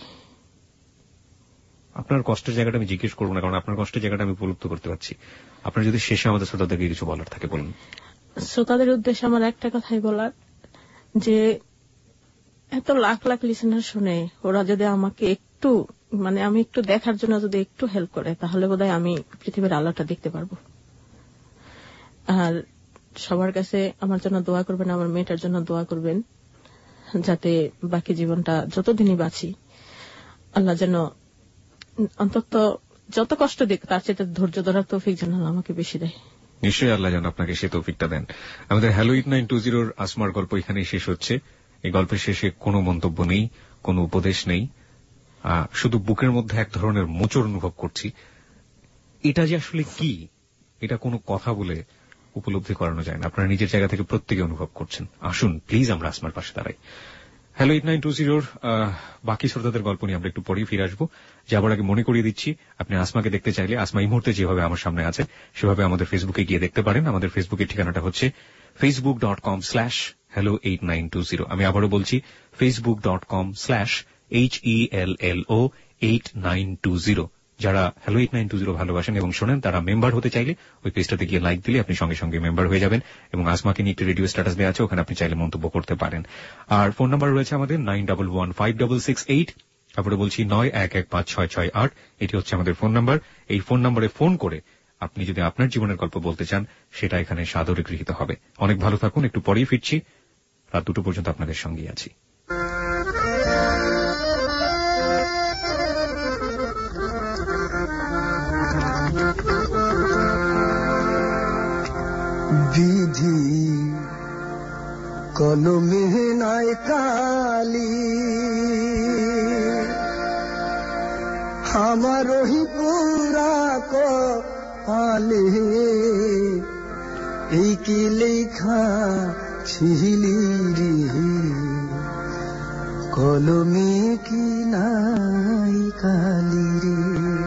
আপনার কষ্টের জায়গাটা আমি জিজ্ঞেস করবো না, কারণ আপনার কষ্টের জায়গাটা আমি উপলব্ধ করতে পারছি। আপনার যদি শেষে আমাদের শ্রোতাদেরকে কিছু বলার থাকে বলুন। শ্রোতাদের উদ্দেশ্যে আমার একটা কথাই বলার, যে এত লাখ লাখ লিসেনার শুনে, ওরা যদি আমাকে একটু, মানে আমি একটু দেখার জন্য যদি একটু হেল্প করে, তাহলে বোধহয় আমি পৃথিবীর আলোটা দেখতে পারবো। আর সবার কাছে আমার জন্য দোয়া করবেন, আমার মেয়েটার জন্য দোয়া করবেন, যাতে বাকি জীবনটা যতদিনই বাঁচি আল্লাহ যেন অন্তত যত কষ্ট দিক তার চেয়ে ধৈর্য ধরার তৌফিক যেন আমাকে বেশি দেয়। নিশ্চয়ই আল্লাহ যেন আপনাকে সে তৌফিকটা দেন। আমাদের হ্যালো এইট নাইন টু জিরোর আসমার গল্প এখানেই শেষ হচ্ছে। এই গল্পের শেষে কোনো মন্তব্য নেই, কোনো উপদেশ নেই, শুধু বুকের মধ্যে এক ধরনের মোচড় অনুভব করছি। এটা যে আসলে কি, এটা কোনো কথা বলে উপলব্ধি করানো যায় না। আপনারা নিজের জায়গা থেকে প্রত্যেকে অনুভব করছেন। আসুন প্লিজ আমরা আসমার পাশে দাঁড়াই। হ্যালো এইট নাইন টু জিরোর বাকি শ্রোতাদের গল্প নিয়ে আমরা একটু পরেই ফিরে আসবো। যাবার আগে মনে করিয়ে দিচ্ছি, আপনি আসমাকে দেখতে চাইলে, আসমা এই মুহূর্তে যেভাবে আমার সামনে আছে সেভাবে আমাদের ফেসবুকে গিয়ে দেখতে পারেন। আমাদের ফেসবুকের ঠিকানাটা হচ্ছে Facebook dot com slash hello eight nine two zero. আমি আবারও বলছি, Facebook dot com slash H E L L O eight nine two zero. যারা hello eight nine two zero ভালোবাসেন এবং শোনেন, তারা মেম্বার হতে চাইলে ওই পেজটাতে গিয়ে লাইক দিলে আপনি সঙ্গে সঙ্গে মেম্বার হয়ে যাবেন। এবং আসমাকে নিয়ে একটি রেডিও স্ট্যাটাস দেওয়া আছে, ওখানে আপনি চাইলে মন্তব্য করতে পারেন। আর ফোন নাম্বার রয়েছে আমাদের nine double one five double six eight, তারপরে বলছি নয় এক এক পাঁচ ছয় ছয় আট। এটি হচ্ছে আমাদের ফোন নাম্বার। এই ফোন নাম্বারে ফোন করে আপনি যদি আপনার জীবনের গল্প বলতে চান, সেটা এখানে সাদরে গৃহীত হবে। অনেক ভালো থাকুন, একটু পরেই ফিরছি। রাত দুটো পর্যন্ত আপনাদের সঙ্গেই আছি। বিধি কলমে নাই কালি, আমার ওই পুরা কপালে এই কি লেখা ছিলি রে। কলমে কি নাই কালি রে।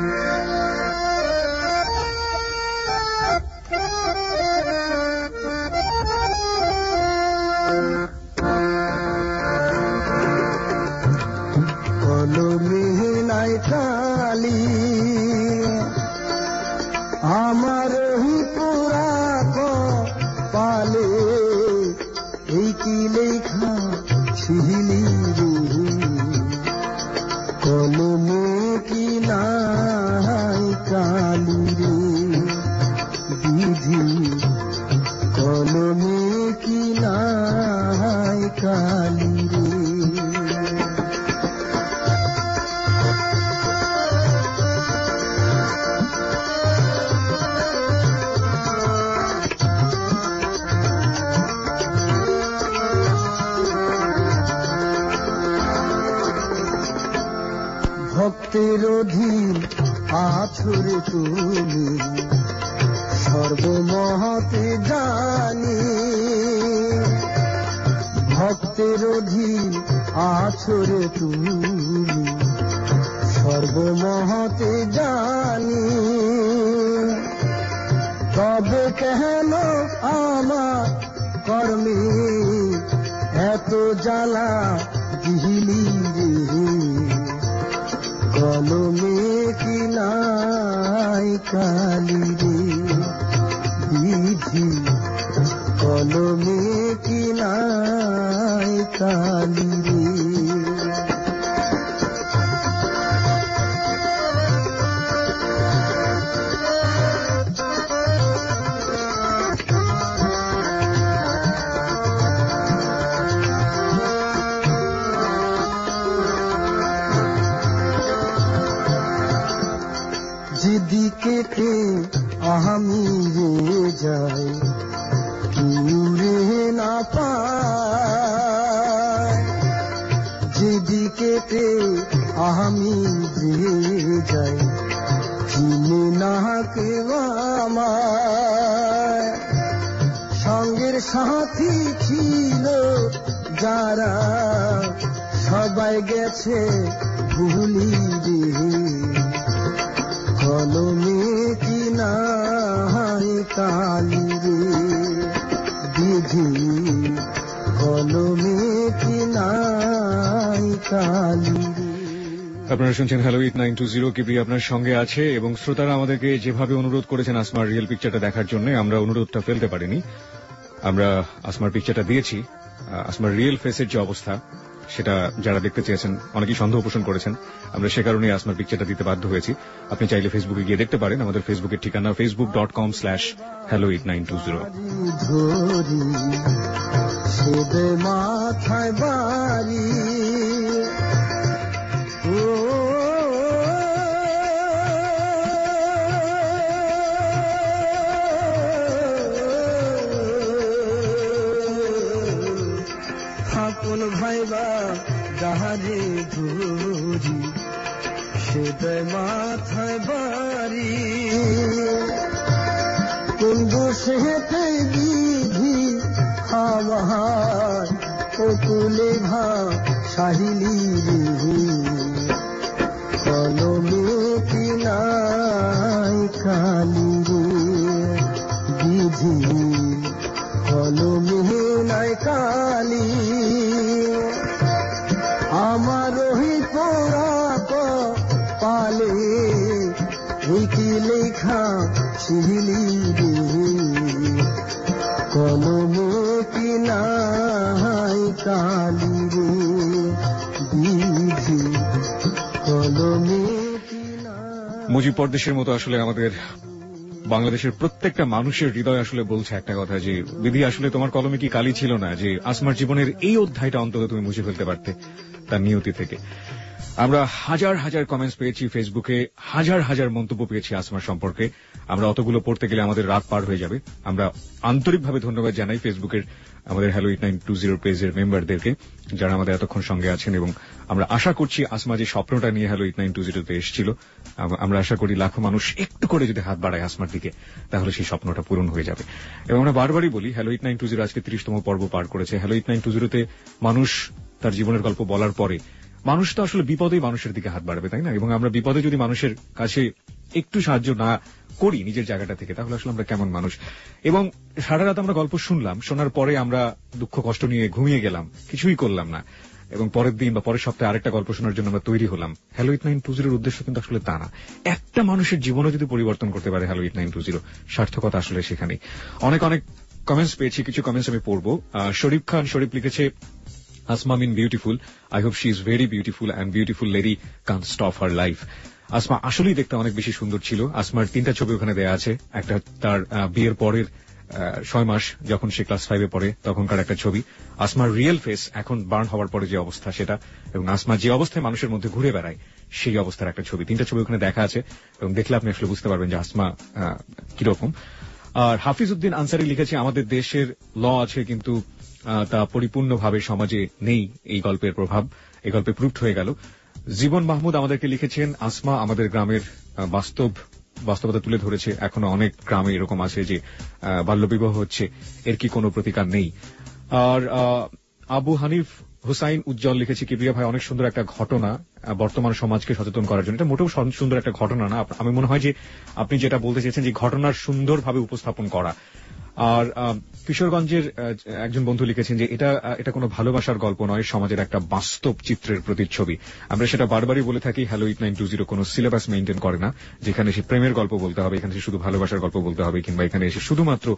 কলমে নাই কালি আমার পুরা কপালে, এই কি লেখা ছিলি রে। কলমে কি নাই কালি রে বিধি, কলমে কি নাই কালি রে। ভক্তের অধীন আছরে তুমি সর্বমহতে জানি, ভক্তের অধীন আছরে তুমি সর্বমহতে জানি। তবে কেন আমার কর্মে এত জ্বালা দিলি রে। কলমে কি নাই কালি রে বিধি, কলমে কি নাই কালি রে। যেদিকেতে আমি রে যাই কেউ রে না পায়, যেদিকেতে আমি রে যাই চিনে না কেউ আমায়। সঙ্গের সাথী ছিল যারা সবাই গেছে ভুলি রে। কলমে কি নাই কালি রে বিধি, কলমে কি নাই কালি রে। আপনারা শুনছেন hello eight nine two zero, Kibria আপনার সঙ্গে আছে। এবং শ্রোতারা আমাদেরকে যেভাবে অনুরোধ করেছেন আসমার রিয়েল পিকচারটা দেখার জন্য, আমরা অনুরোধটা ফেলতে পারিনি। আমরা আসমার পিকচারটা দিয়েছি। আসমার রিয়েল ফেসের যে অবস্থা সেটা যারা দেখতে চেয়েছেন, অনেকেই সন্দেহ পোষণ করেছেন, আমরা সে কারণে আসমার পিকচারটা দিতে বাধ্য হয়েছি। আপনি চাইলে ফেসবুকে গিয়ে দেখতে পারেন। আমাদের ফেসবুকের ঠিকানা Facebook dot com slash hello eight nine two zero. মাথায় বাড়ি আপন ভাইবা জাহাজে ধরি, সে দেয় মাথায় বাড়ি। কোন বসেতে বিধি আমার কুলে ভা সাহিলি রে। কলমে কি নাই কালি রে বিধি, কলমে নাই কালি। আমার ওই পোড়া পালে এই কি লেখা ছিলি রে। কলমে কি নাই কালি রে বিধি, কলমে কি নাই। মুজিব পরদেশের মতো আসলে আমাদের বাংলাদেশের প্রত্যেকটা মানুষের হৃদয় আসলে বলছে একটা কথা, যে বিধি আসলে তোমার কলমে কি কালি ছিল না, যে আসমার জীবনের এই অধ্যায়টা অন্তত তুমি মুছে ফেলতে পারতে তার নিয়তি থেকে। আমরা হাজার হাজার কমেন্টস পেয়েছি ফেসবুকে, হাজার হাজার মন্তব্য পেয়েছি আসমার সম্পর্কে। আমরা অতগুলো পড়তে গেলে আমাদের রাত পার হয়ে যাবে। আমরা আন্তরিকভাবে ধন্যবাদ জানাই ফেসবুকের আমাদের hello eight nine two zero পেজের মেম্বারদেরকে, যারা আমাদের এতক্ষণ সঙ্গে আছেন। এবং আমরা আশা করছি আসমা যে স্বপ্নটা নিয়ে হ্যালো এইট নাইন টু জিরোতে এসেছিল, আমরা আশা করি লাখো মানুষ একটু করে যদি হাত বাড়ায় আসমার দিকে, তাহলে সেই স্বপ্নটা পূরণ হয়ে যাবে। এবং আমরা বারবারই বলি hello eight nine two zero আজকে ত্রিশতম পর্ব পার করেছে। হ্যালো এইট নাইন টু জিরোতে মানুষ তার জীবনের গল্প বলার পরে মানুষ তো আসলে বিপদেই মানুষের দিকে হাত বাড়াবে, তাই না? এবং আমরা বিপদে যদি মানুষের কাছে একটু সাহায্য না করি নিজের জায়গাটা থেকে, তাহলে আসলে আমরা কেমন মানুষ? এবং সারা রাত আমরা গল্প শুনলাম, শোনার পরে আমরা দুঃখ কষ্ট নিয়ে ঘুমিয়ে গেলাম, কিছুই করলাম না, এবং পরের দিন বা পরের সপ্তাহে আরেকটা গল্প শোনার জন্য আমরা তৈরি হলাম। হ্যালো এইট নাইন টু জিরোর উদ্দেশ্য কিন্তু আসলে তা না। একটা মানুষের জীবনও যদি পরিবর্তন করতে পারে hello eight nine two zero, সার্থকতা আসলে সেখানেই। অনেক অনেক কমেন্টস পেয়েছি, কিছু কমেন্টস আমি পড়বো। শরীফ খান শরীফ লিখেছে, Asma mean beautiful, I hope she is very beautiful and beautiful lady can't stop her life. Asma আসলেই দেখতে অনেক বেশি সুন্দর ছিল। আসমার তিনটা ছবি ওখানে দেয়া আছে, একটা তার বিয়ের পরের ছয় মাস যখন সে ক্লাস ফাইভে পড়ে তখনকার একটা ছবি, আসমার রিয়েল ফেস এখন বার্ন হওয়ার পরে যে অবস্থা সেটা, এবং আসমা যে অবস্থায় মানুষের মধ্যে ঘুরে বেড়ায় সেই অবস্থার একটা ছবি। তিনটা ছবি ওখানে দেখা আছে এবং দেখলে আপনি আসলে বুঝতে পারবেন যে আসমা কিরকম। আর হাফিজ উদ্দিন আনসারি লিখেছে, আমাদের দেশের ল আছে কিন্তু তা পরিপূর্ণভাবে সমাজে নেই, এই গল্পের প্রভাব এই গল্পে প্রুফড হয়ে গেল। জীবন মাহমুদ আমাদেরকে লিখেছেন, আসমা আমাদের গ্রামের বাস্তব বাস্তবতা তুলে ধরেছে। এখনো অনেক গ্রামে এরকম আছে যে বাল্যবিবাহ হচ্ছে, এর কি কোনো প্রতিকার নেই। আর আবু হানিফ হুসাইন উজ্জ্বল লিখেছে, কিবরিয়া ভাই অনেক সুন্দর একটা ঘটনা বর্তমান সমাজকে সচেতন করার জন্য। এটা মোটেও সুন্দর একটা ঘটনা না, আমি মনে হয় যে আপনি যেটা বলতে চেয়েছেন যে ঘটনার সুন্দরভাবে উপস্থাপন করা। আর কিশোরগঞ্জের একজন বন্ধু লিখেছেন যে এটা এটা কোনো ভালোবাসার গল্প নয়, সমাজের একটা বাস্তব চিত্রের প্রতিচ্ছবি। আমরা সেটা বারবারই বলে থাকি, hello eight nine two zero কোনো সিলেবাস মেইনটেইন করে না, যেখানে সে প্রেমের গল্প বলতে হবে, এখানে সে শুধু ভালোবাসার গল্প বলতে হবে, কিংবা এখানে এসে শুধুমাত্র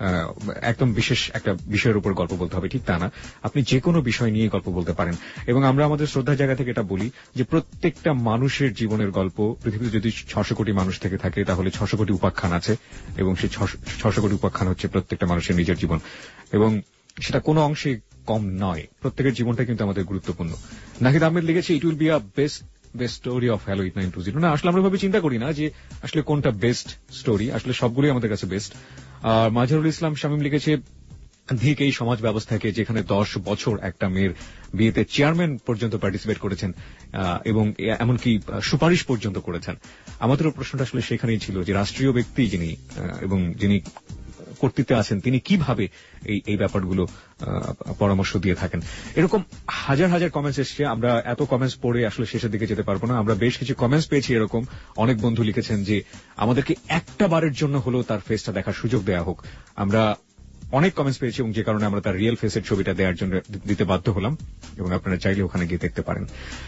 একদম বিশেষ একটা বিষয়ের উপর গল্প বলতে হবে, ঠিক তা না। আপনি যে কোনো বিষয় নিয়ে গল্প বলতে পারেন। এবং আমরা আমাদের শ্রদ্ধার জায়গা থেকে এটা বলি যে প্রত্যেকটা মানুষের জীবনের গল্প, পৃথিবীতে যদি ছশো কোটি মানুষ থেকে থাকে তাহলে ছশো কোটি উপাখ্যান আছে, এবং সেই ছশো কোটি উপাখ্যান হচ্ছে প্রত্যেকটা মানুষের নিজের জীবন, এবং সেটা কোনো অংশে কম নয়। প্রত্যেকের জীবনটা কিন্তু আমাদের গুরুত্বপূর্ণ। নাহিদ আহমেদ লিখেছে, it will be a best best story of hello eight nine two zero. না, আসলে আমরা ভাবে চিন্তা করি না যে আসলে কোনটা বেস্ট স্টোরি, আসলে সবগুলোই আমাদের কাছে বেস্ট। আর মাজহারুল ইসলাম শামীম লিখেছে, ধিক এই সমাজ ব্যবস্থাকে যেখানে দশ বছর একটা মেয়ের বিয়েতে চেয়ারম্যান পর্যন্ত পার্টিসিপেট করেছেন এবং এমনকি সুপারিশ পর্যন্ত করেছেন। আমাদেরও প্রশ্নটা আসলে সেখানেই ছিল যে রাষ্ট্রীয় ব্যক্তি যিনি এবং যিনি কর্তৃত্বে আছেন তিনি কিভাবে এই এই ব্যাপারগুলো পরামর্শ দিয়ে থাকেন। এরকম হাজার হাজার কমেন্টস এসছে, আমরা এত কমেন্টস পড়ে আসলে শেষের দিকে যেতে পারবো না। আমরা বেশ কিছু কমেন্টস পেয়েছি এরকম, অনেক বন্ধু লিখেছেন যে আমাদেরকে একটা বারের জন্য হলেও তার ফেসটা দেখার সুযোগ দেওয়া হোক। আমরা অনেক কমেন্টস পেয়েছি এবং যে কারণে আমরা তার রিয়েল ফেসের ছবিটা দেওয়ার জন্য দিতে বাধ্য হলাম, এবং আপনারা চাইলে ওখানে গিয়ে দেখতে পারেন।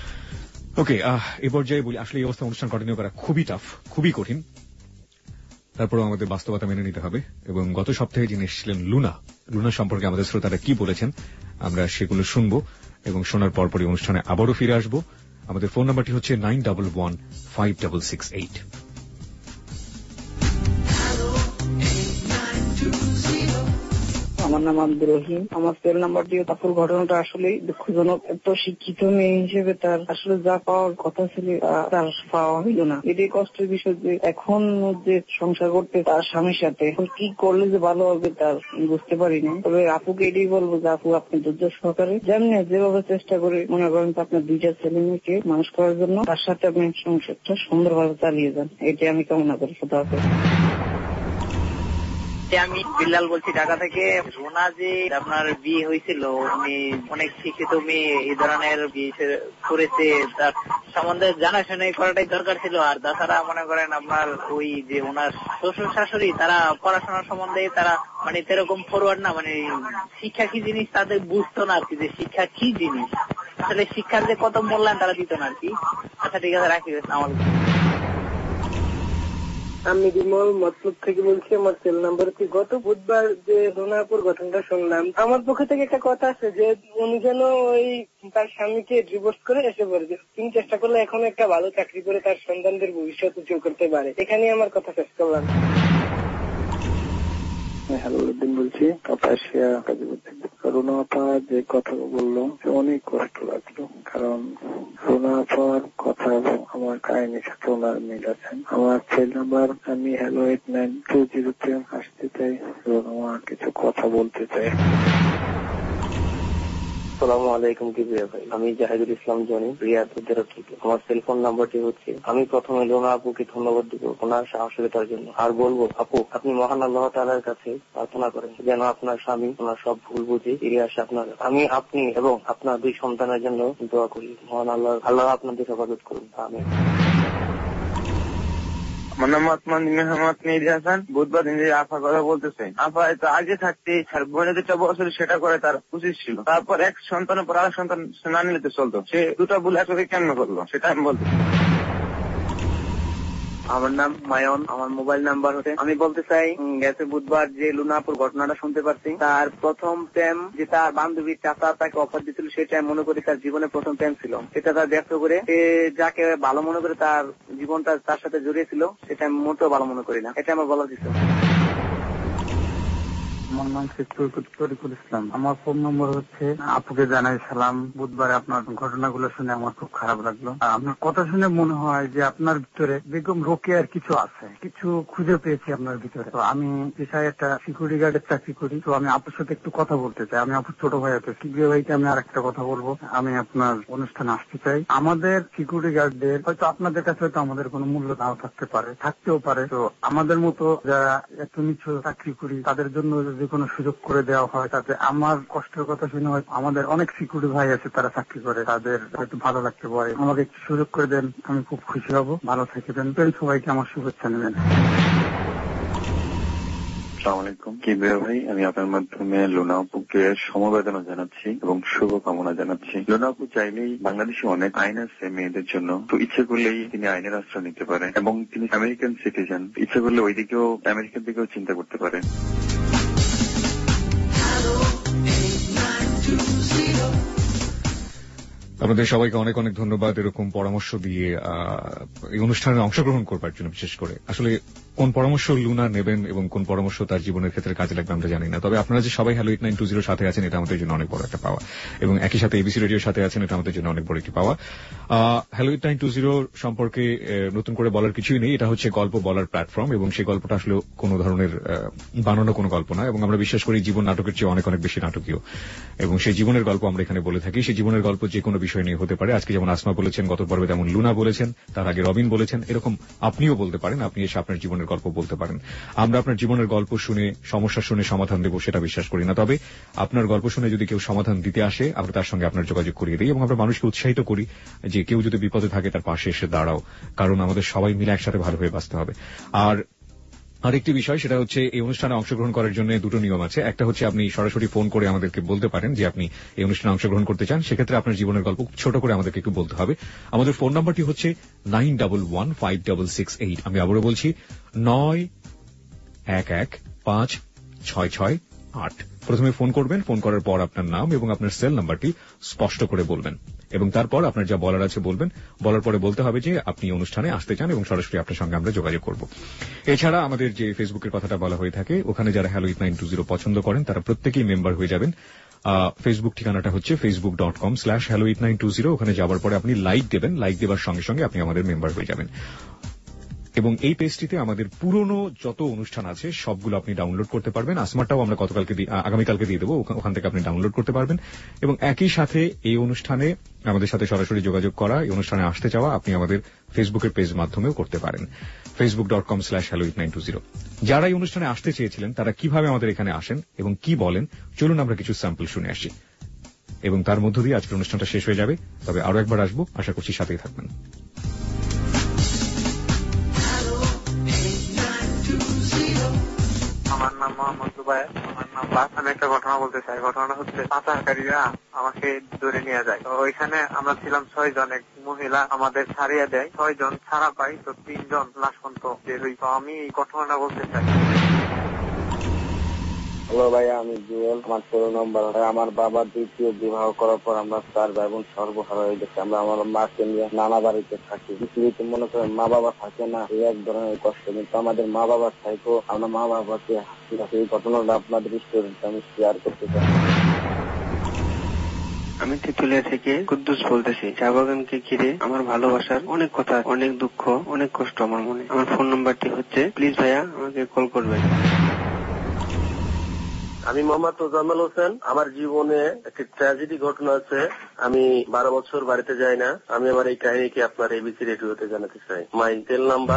ওকে, এই পর্যায়ে বলি, আসলে এই অবস্থা অনুষ্ঠান কন্টিনিউ করা খুবই টাফ, খুবই কঠিন, তারপরেও আমাদের বাস্তবতা মেনে নিতে হবে। এবং গত সপ্তাহে যিনি এসেছিলেন লুনা, লুনা সম্পর্কে আমাদের শ্রোতারা কি বলেছেন আমরা সেগুলো শুনবো, এবং শোনার পরপরই অনুষ্ঠানে আবারও ফিরে আসবো। আমাদের ফোন নাম্বারটি হচ্ছে nine double one five double six eight. আমার নাম আব্দুর রহিম, আমার সেল নাম্বারটি। তারপর ঘটনাটা আসলে দুঃখজনক। এত শিক্ষিত মেয়ে হিসেবে তার আসলে যা পাওয়ার কথা ছিল তার পাওয়া হইল না। এটাই কষ্টের বিষয় যে এখন যে সংসার করতে তার স্বামীর সাথে এখন কি করলে যে ভালো হবে তার বুঝতে পারি না। তবে আপুকে এটাই বলবো যে আপু আপনি ধৈর্য সহকারে যেমনি যেভাবে চেষ্টা করে মনে করেন আপনার দুইটা ছেলে মেয়েকে মানুষ করার জন্য তার সাথে আপনি সংসারটা সুন্দরভাবে চালিয়ে যান, এটাই আমি কামনা করি। খোদা হাফেজ। আমি বিল্লাল বলছি ঢাকা থেকে। রুনা যে আপনার বিয়ে হয়েছিল, উনি অনেক শিক্ষিত মেয়ে, এই ধরনের বিয়ে করেছে, তার সম্বন্ধে জানাশোনা করাটাই দরকার ছিল। আর তাছাড়া মনে করেন আপনার ওই যে ওনার শ্বশুর শাশুড়ি তারা পড়াশোনার সম্বন্ধে তারা মানে সেরকম ফরওয়ার্ড না, মানে শিক্ষা কি জিনিস তাদের বুঝতো না আর কি, যে শিক্ষা কি জিনিস, আসলে শিক্ষার যে কত মূল্যায়ন তারা দিত না আর কি। আচ্ছা ঠিক আছে, রাখি। আমার আমি বিমল মতলব থেকে বলছি। আমার সেল নাম্বার কি, গত বুধবার যে রোনাপুর ঘটনাটা শুনলাম, আমার পক্ষে থেকে একটা কথা আছে যে উনি যেন ওই তার স্বামীকে ডিভোর্স করে এসে পড়বে। তিনি চেষ্টা করলে এখন একটা ভালো চাকরি করে তার সন্তানদের ভবিষ্যৎ উজ্জ্বল করতে পারে। এখানে আমার কথা শেষ করলাম। হ্যালো উদ্দিন বলছি, কাপাসিয়া গাজীপুর থেকে। রুনা আপা যে কথা বললো অনেক কষ্ট লাগলো, কারণ রুনা আপার কথা এবং আমার কাহিনীর সাথে ওনার মিল আছে। আমার সেল নাম্বার আমি হ্যালো এইট নাইন টু জিরোতে আসতে চাই এবং আমার কিছু কথা বলতে চাই। আসসালামু আলাইকুম কিবরিয়া ভাই, আমি জাহিদুল ইসলাম জনি, রিয়াদ উদ্দেরক থেকে। আমার সেলফোন নাম্বারটি হচ্ছে, আমি প্রথমে লোনা আপুকে ধন্যবাদ দিব ওনার সাহসিকতার জন্য, আর বলবো আপু আপনি মহান আল্লাহ তাআলার কাছে প্রার্থনা করেন যেন আপনার স্বামী ওনার সব ভুল বুঝে ফিরে আসে আপনার। আমি আপনি এবং আপনার দুই সন্তানের জন্য দোয়া করি, মহান আল্লাহ আল্লাহ আপনাদের হেফাজত করুন, আমিন। আমার নাম আত্মান মেহমাদ মেহেদি হাসান, বুধবার দিন আফা কথা বলতেছে। আফা এটা আগে থাকতে বোনে যেটা বছর সেটা করে তার উচিত ছিল, তারপর এক সন্তানের পর আরেক সন্তান না নিলে তো চলতো, সে দুটা ভুল একসাথে কেন করলো সেটা আমি বলতে। আমার নাম মায়ন, আমার মোবাইল নাম্বার হচ্ছে, আমি বলতে চাই গেছে বুধবার যে লুনাপুর ঘটনাটা শুনতে পারছি, তার প্রথম প্রেম যে তার বান্ধবীর চাচা তাকে অফার দিয়েছিল, সেটা মনে করি তার জীবনে প্রথম প্রেম ছিল। সেটা তার ব্যর্থ করে সে যাকে ভালো মনে করে তার জীবনটা তার সাথে জড়িয়েছিল, সেটা আমি মোটেও ভালো মনে করি না, এটা আমার বলা উচিত। আমার নাম শেখ তরিকুল ইসলাম, আমার ফোন নম্বর হচ্ছে। আপুকে জানাই সালাম। বুধবারে আপনার ঘটনাগুলো শুনে আমার খুব খারাপ লাগলো। আপনার কথা শুনে মনে হয় যে আপনার ভিতরে বেগম রোকেয়ার কিছু আছে, কিছু খুঁজে পেয়েছি আপনার ভিতরে। তো আমি পেশায় একটা সিকিউরিটি গার্ডের চাকরি করি, তো আমি আপুর সাথে একটু কথা বলতে চাই। আমি আপুর ছোট ভাই আছে, কিবরিয়া ভাইকে আমি আর একটা কথা বলবো, আমি আপনার অনুষ্ঠানে আসতে চাই। আমাদের সিকিউরিটি গার্ডদের হয়তো আপনাদের কাছে হয়তো আমাদের কোনো মূল্য নাও থাকতে পারে, থাকতেও পারে। তো আমাদের মতো যারা এত নিচু চাকরি করি তাদের জন্য যদি কোনো সুযোগ করে দেওয়া হয়, তাতে আমার কষ্টের কথা শুনে হয় আমাদের অনেক সিকিউরিটি ভাই আছে তারা চাকরি করে, তাদের হয়তো ভালো লাগতে পারে। আমাকে একটু সুযোগ করে দেন, আমি খুব খুশি হব। ভালো থাকবেন, সবাইকে আমার শুভেচ্ছা নেবেন। আসসালামু আলাইকুম কিবরিয়া ভাই, আমি আপনার মাধ্যমে লোনা আপুকে সমবেদনা জানাচ্ছি এবং শুভকামনা জানাচ্ছি। লোনা আপু চাইলেই বাংলাদেশে অনেক আইন আছে মেয়েদের জন্য, তো ইচ্ছে করলেই তিনি আইনের আশ্রয় নিতে পারেন এবং তিনি আমেরিকান সিটিজেন, ইচ্ছে করলে ওই দিকেও আমেরিকার দিকেও চিন্তা করতে পারেন। আপনাদের সবাইকে অনেক অনেক ধন্যবাদ এরকম পরামর্শ দিয়ে এই অনুষ্ঠানে অংশগ্রহণ করবার জন্য। বিশেষ করে আসলে কোন পরামর্শ লুনা নেবেন এবং কোন পরামর্শ তার জীবনের ক্ষেত্রে কাজে লাগবে আমরা জানি না, তবে আপনারা যে সবাই হ্যালো এইট নাইন টু জিরোর সাথে আছেন এটা আমাদের জন্য অনেক বড় একটা পাওয়া, এবং একই সাথে এবিসি রেডিওর সাথে আছেন এটা আমাদের জন্য অনেক বড় একটি পাওয়া। Hello eight nine two zero সম্পর্কে নতুন করে বলার কিছুই নেই, এটা হচ্ছে গল্প বলার প্ল্যাটফর্ম, এবং সেই গল্পটা আসলে কোনো ধরনের বানানো কোনো গল্প না, এবং আমরা বিশ্বাস করি জীবন নাটকের চেয়ে অনেক অনেক বেশি নাটকীয়, এবং সেই জীবনের গল্প আমরা এখানে বলে থাকি। সেই জীবনের গল্প যে কোনো বিষয় নিয়ে হতে পারে, আজকে যেমন আসমা বলেছেন, গত পর্বে তেমন লুনা বলেছেন, তার আগে রবিন বলেছেন, এরকম আপনিও বলতে পারেন, আপনি এসে আপনার জীবনের গল্প বলতে পারেন। আমরা আপনার জীবনের গল্প শুনে সমস্যা শুনে সমাধান দেব সেটা বিশ্বাস করি না, তবে আপনার গল্প শুনে যদি কেউ সমাধান দিতে আসে আমরা তার সঙ্গে আপনার যোগাযোগ করিয়ে দিই, এবং আমরা মানুষকে উৎসাহিত করি যে কেউ যদি বিপদে থাকে তার পাশে এসে দাঁড়াও, কারণ আমাদের সবাই মিলে একসাথে ভালো হয়ে বাঁচতে হবে। আর আরেকটি বিষয় সেটা হচ্ছে এই অনুষ্ঠানে অংশগ্রহণ করার জন্য দুটো নিয়ম আছে। একটা হচ্ছে আপনি সরাসরি ফোন করে আমাদেরকে বলতে পারেন যে আপনি এই অনুষ্ঠানে অংশগ্রহণ করতে চান, সেক্ষেত্রে আপনার জীবনের গল্প ছোট করে আমাদেরকে একটু বলতে হবে। আমাদের ফোন নাম্বারটি হচ্ছে nine double one five double six eight. আমি আবারও বলছি নয় এক এক পাঁচ ছয় ছয় আট। প্রথমে ফোন করবেন, ফোন করার পর আপনার নাম এবং আপনার সেল নাম্বারটি স্পষ্ট করে বলবেন, এবং তারপর আপনার যা বলার আছে বলবেন। বলার পরে বলতে হবে যে আপনি অনুষ্ঠানে আসতে চান এবং সরাসরি আপনার সঙ্গে আমরা যোগাযোগ করব। এছাড়া আমাদের যে ফেসবুকের কথাটা বলা হয়ে থাকে, ওখানে যারা hello eight nine two zero পছন্দ করেন তারা প্রত্যেকেই মেম্বার হয়ে যাবেন। ফেসবুক ঠিকানাটা হচ্ছে Facebook dot com slash hello eight nine two zero. ওখানে যাওয়ার পরে আপনি লাইক দেবেন, লাইক দেওয়ার সঙ্গে সঙ্গে আপনি আমাদের মেম্বার হয়ে যাবেন, এবং এই পেজটিতে আমাদের পুরনো যত অনুষ্ঠান আছে সবগুলো আপনি ডাউনলোড করতে পারবেন। আসমারটাও আমরা গতকালকে আগামীকালকে দিয়ে দেবো, ওখান থেকে আপনি ডাউনলোড করতে পারবেন। এবং একই সাথে এই অনুষ্ঠানে আমাদের সাথে সরাসরি যোগাযোগ করা, এই অনুষ্ঠানে আসতে চাওয়া আপনি আমাদের ফেসবুকের পেজ মাধ্যমেও করতে পারেন, Facebook dot com slash hello eight nine two zero. যারা এই অনুষ্ঠানে আসতে চেয়েছিলেন তারা কিভাবে আমাদের এখানে আসেন এবং কি বলেন, চলুন আমরা কিছু স্যাম্পল শুনে আসি, এবং তার মধ্য দিয়ে আজকের অনুষ্ঠানটা শেষ হয়ে যাবে। তবে আরো একবার আসবো, আশা করছি সাথেই থাকবেন। আমার নাম মোহাম্মদ জুবায়ের, আমার নাম বাস। আমি একটা ঘটনা বলতে চাই। ঘটনাটা হচ্ছে পাচারকারীরা আমাকে ধরে নিয়ে যায়, তো ওইখানে আমরা ছিলাম ছয় জন, এক মহিলা আমাদের ছাড়িয়ে দেয়, ছয় জন ছাড়া পাই, তো তিনজন লাশ পর্যন্ত বের হই। তো আমি এই ঘটনাটা বলতে চাই। হ্যালো ভাইয়া, আমি জুয়েল। আমার ষোলো নম্বর। আমার বাবা দ্বিতীয় বিবাহ করার পর আমরা চার ভাই বোন সর্বহারা হয়ে গেছে। আমরা আমার মাকে নিয়ে নানা বাড়িতে থাকি। পৃথিবীতে মনে করেন মা বাবা থাকে না, এই এক ধরনের কষ্ট, কিন্তু আমাদের মা বাবা থাকেও আমরা মা বাবাকে হাসি রাখি। এই ঘটনাটা আপনাদের স্টোরিতে আমি শেয়ার করতে চাই। আমি তেতুলিয়া থেকে কুদ্দুস বলতেছি। চা বাগানকে ঘিরে আমার ভালোবাসার অনেক কথা, অনেক দুঃখ, অনেক কষ্ট আমার মনে। আমার ফোন নাম্বারটি হচ্ছে, প্লিজ ভাইয়া আমাকে কল করবেন। আমি মোহাম্মদ তোজাম্মেল হোসেন। আমার জীবনে একটি ট্র্যাজেডি ঘটনা আছে। আমি বারো বছর বাড়িতে যাই না। আমি আমার এই কাহিনীকে আপনার এবিসি রেডিওতে জানাতে চাই। My cell number.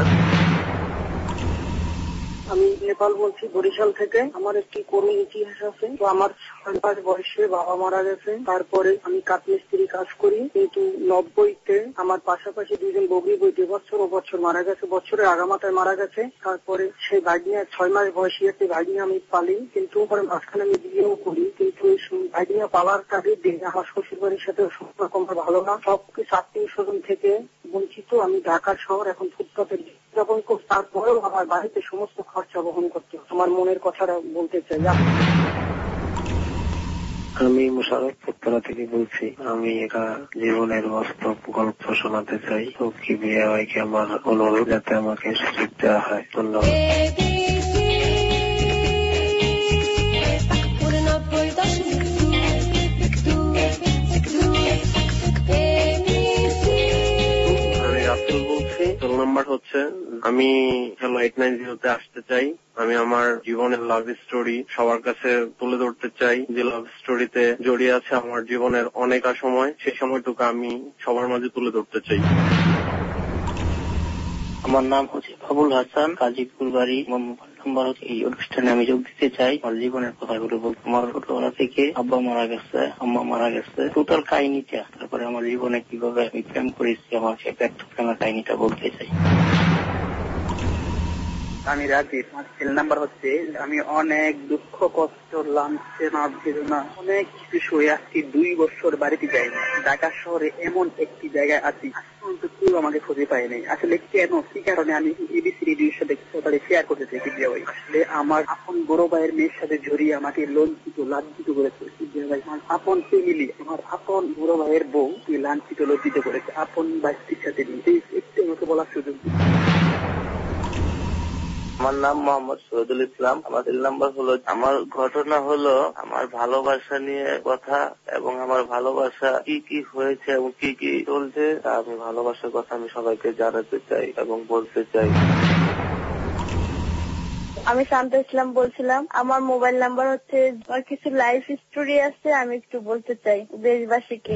আমি নেপাল বলছি, বরিশাল থেকে। আমার একটি করুণ ইতিহাস আছে। তো আমার ছয় পাঁচ বয়সে বাবা মারা গেছে। তারপরে আমি কাঠমিস্ত্রি কাজ করি, কিন্তু নব্বইতে আমার পাশাপাশি দুইজন বগরি বইতে বছর ও বছর মারা গেছে, বছরের আগামাতায় মারা গেছে। তারপরে সেই ভাগিনা ছয় মাস বয়সী একটি ভাগিনা আমি পালি, কিন্তু পরে মাঝখানে আমি বিয়েও করি। কিন্তু ওই ভাগিনা পালার তাদের দিন আমার শ্বশুর বাড়ির সাথে সম্পর্ক আমার ভালো না, সবকিছু আত্মীয় স্বজন থেকে বঞ্চিত। আমি ঢাকার শহর এখন ফুটপাতের যখন তারপরেও আমার বাড়িতে সমস্ত খরচা বহন করতে আমার মনের কথাটা বলতে চাই। আমি মুশারফ উত্তরা থেকে বলছি। আমি একা জীবনের বাস্তব গল্প শোনাতে চাই। তো কি বিয়ে ভাইকে আমার অনুরোধ যাতে আমাকে সুযোগ দেওয়া হয়। ধন্যবাদ। নাম্বার হচ্ছে আমি হ্যালো এইট নাইন জিরোতে আসতে চাই। আমি আমার জীবনের লাভ স্টোরি সবার কাছে তুলে ধরতে চাই। যে লাভ স্টোরিতে জড়িয়ে আছে আমার জীবনের অনেক সময়, সেই সময়টুকু আমি সবার মাঝে তুলে ধরতে চাই। আমার নাম হচ্ছে বাবুল হাসান, কাজীপুর বাড়ি। নাম্বার হচ্ছে এই অনুষ্ঠানে আমি যোগ দিতে চাই। আমার জীবনের কথাগুলো বলতে, আমার ছোটবেলা থেকে আব্বা মারা গেছে, আম্মা মারা গেছে, টোটাল কাহিনীটা, তারপরে আমার জীবনে কিভাবে আমি প্রেম করেছি, আমার সে ব্যক্ত প্রেমের কাহিনীটা বলতে চাই। আমি রাজীব। আমার সেল নাম্বার হচ্ছে আমি অনেক দুঃখ কষ্ট লাঞ্ছনা বেদনা অনেক কিছু সয়ে আসছি। দুই বছর বাড়িতে যাই না। ঢাকা শহরে এমন একটি জায়গায় আছি কেউ আমাকে খুঁজে পায় নাই। আসলে কেন, কি কারণে আমি এবিসি রেডিওর সাথে শেয়ার করতে চাই। ভাই আসলে আমার আপন বড় ভাইয়ের মেয়ের সাথে জড়িয়ে আমাকে লজ্জিত লাঞ্ছিত করেছে। ভাই আমার আপন ফ্যামিলি, আমার আপন বড় ভাইয়ের বউ লাঞ্ছিত লজ্জিত করেছে আপন বাইশটির সাথে নিয়ে। একটু আমাকে বলার সুযোগ। আমার নাম মোহাম্মদ শহীদুল ইসলাম। আমার সেল নাম্বার হলো, আমার ঘটনা হলো আমার ভালোবাসা নিয়ে কথা এবং আমার ভালোবাসা কি কি হয়েছে এবং কি কি চলছে তা আমি ভালোবাসার কথা আমি সবাইকে জানাতে চাই এবং বলতে চাই। আমি শান্ত ইসলাম বলছিলাম। আমার মোবাইল নাম্বার হচ্ছে, কিছু লাইফ স্টোরি আছে আমি একটু বলতে চাই দেশবাসীকে।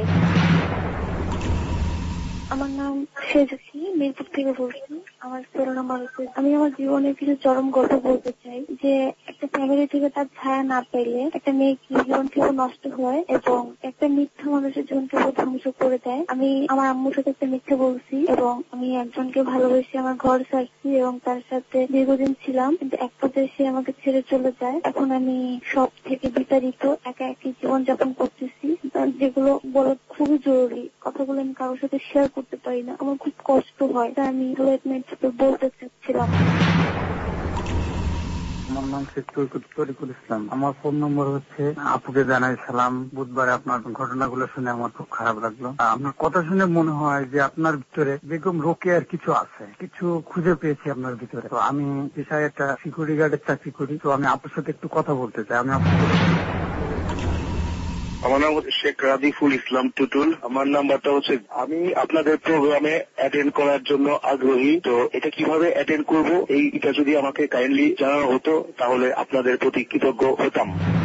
আমার নাম সেজুকি, মিরপুর থেকে বলছি। আমার সেল নাম্বার হচ্ছে, আমি আমার জীবনের কিছু চরম গল্প বলতে চাই। যে একটা ফ্যামিলি থেকে তার ছায়া না পেলে একটা মেয়ে কি জীবন কেবল নষ্ট হয় এবং একটা মিথ্যা মানুষের জীবন কেবল ধ্বংস করে দেয়। আমি আমার আম্মুর সাথে একটা মিথ্যা বলছি এবং আমি একজনকে ভালোবেসে আমার ঘর ছাড়ছি এবং তার সাথে দীর্ঘদিন ছিলাম, কিন্তু এক পর্যায়ে সে আমাকে ছেড়ে চলে যায়। এখন আমি সব থেকে বিতাড়িত, একা একই জীবন যাপন করতেছি। যেগুলো বলা খুবই জরুরি, কথাগুলো আমি কারোর সাথে শেয়ার করতে পারি না, আমার খুব কষ্ট হয়, তাই আমি বলতে চাচ্ছিলাম। আমার নাম শেখ তরিকুল ইসলাম। আমার ফোন নম্বর হচ্ছে, আপুকে জানাই সালাম। বুধবারে আপনার ঘটনাগুলো শুনে আমার খুব খারাপ লাগলো। আপনার কথা শুনে মনে হয় যে আপনার ভিতরে বেগম রোকেয়ার কিছু আছে, কিছু খুঁজে পেয়েছি আপনার ভিতরে। তো আমি পেশায় একটা সিকিউরিটি গার্ডের চাকরি করি, তো আমি আপনার সাথে একটু কথা বলতে চাই। আমি আপনার আমার নাম হচ্ছে শেখ রাদিফুল ইসলাম টুটুল। আমার নাম্বারটা হচ্ছে, আমি আপনাদের প্রোগ্রামে অ্যাটেন্ড করার জন্য আগ্রহী। তো এটা কিভাবে অ্যাটেন্ড করব, এইটা যদি আমাকে কাইন্ডলি জানানো হতো তাহলে আপনাদের প্রতি কৃতজ্ঞ হতাম।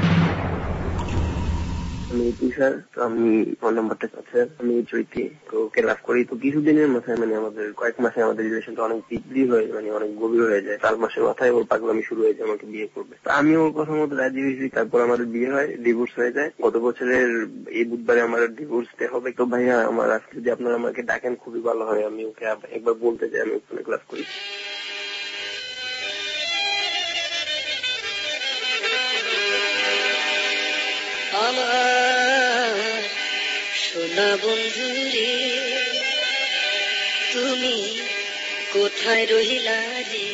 আমি তুষার, আমি ফোন নাম্বারটা আছে, আমি চৈতি ওকে লাভ করি। তো কিছুদিনের মাথায় মানে আমাদের কয়েক মাসে আমাদের রিলেশনটা অনেক ডিপলি হয়ে মানে অনেক গভীর হয়ে যায়। চার মাসের মাথায় ওর পাগলামি শুরু হয়ে যায়, আমাকে বিয়ে করবে। আমি ওর কথা মতো রাজি হয়েছি। তারপর আমাদের বিয়ে হয়, ডিভোর্স হয়ে যায়। গত বছরের এই বুধবারে আমার ডিভোর্স হবে। তো ভাইয়া আমার আজকে যদি আপনারা আমাকে ডাকেন খুবই ভালো হয়। আমি ওকে একবার বলতে চাই আমি ওখানে ক্লাস করি। আমার সোনা বন্ধু রে, তুমি কোথায় রহিলা রে।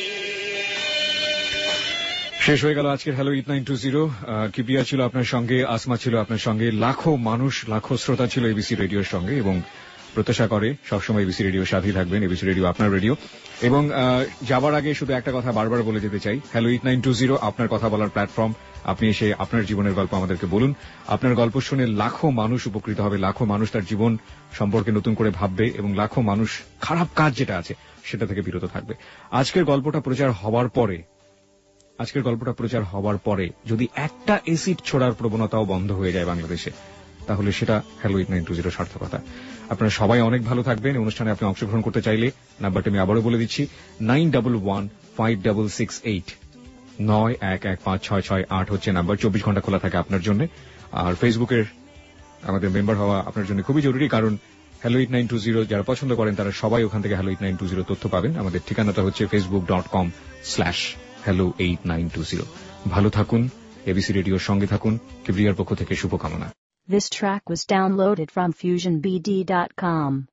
শেষ হয়ে গেল আজকের hello eight nine two zero. Kibria ছিল আপনার সঙ্গে, আসমা ছিল আপনার সঙ্গে, লাখো মানুষ লাখো শ্রোতা ছিল এবিসি রেডিওর সঙ্গে এবং প্রত্যাশা করে সবসময় এবিসি রেডিও সাথী থাকবেন। এবিসি রেডিও আপনার রেডিও। এবং যাবার আগে শুধু একটা কথা বারবার বলে যেতে চাই, hello eight nine two zero আপনার কথা বলার প্ল্যাটফর্ম। আপনি এসে আপনার জীবনের গল্প আমাদেরকে বলুন। আপনার গল্প শুনে লাখো মানুষ উপকৃত হবে, লাখো মানুষ তার জীবন সম্পর্কে নতুন করে ভাববে এবং লাখো মানুষ খারাপ কাজ যেটা আছে সেটা থেকে বিরত থাকবে। আজকের গল্পটা প্রচার হওয়ার পরে আজকের গল্পটা প্রচার হওয়ার পরে যদি একটা এসিড ছোড়ার প্রবণতাও বন্ধ হয়ে যায় বাংলাদেশে, তাহলে সেটা hello eight nine two zero সার্থকতা। আপনারা সবাই অনেক ভালো থাকবেন। অনুষ্ঠানে আপনি অংশগ্রহণ করতে চাইলে নাম্বারটা আমি আবারও বলে দিচ্ছি, nine double one five double six eight নয় এক এক পাঁচ ছয় ছয় আট হচ্ছে নাম্বার। চব্বিশ ঘন্টা খোলা থাকে আপনার জন্য। আর ফেসবুকের আমাদের মেম্বার হওয়া আপনার জন্য খুবই জরুরি, কারণ hello eight nine two zero যারা পছন্দ করেন তারা সবাই ওখান থেকে hello eight nine two zero তথ্য পাবেন। আমাদের ঠিকানাটা হচ্ছে Facebook dot com slash hello eight nine two zero. ভালো থাকুন, এবিসি রেডিওর সঙ্গে থাকুন। কিবরিয়ার পক্ষ থেকে শুভকামনা। This track was downloaded from fusion b d dot com.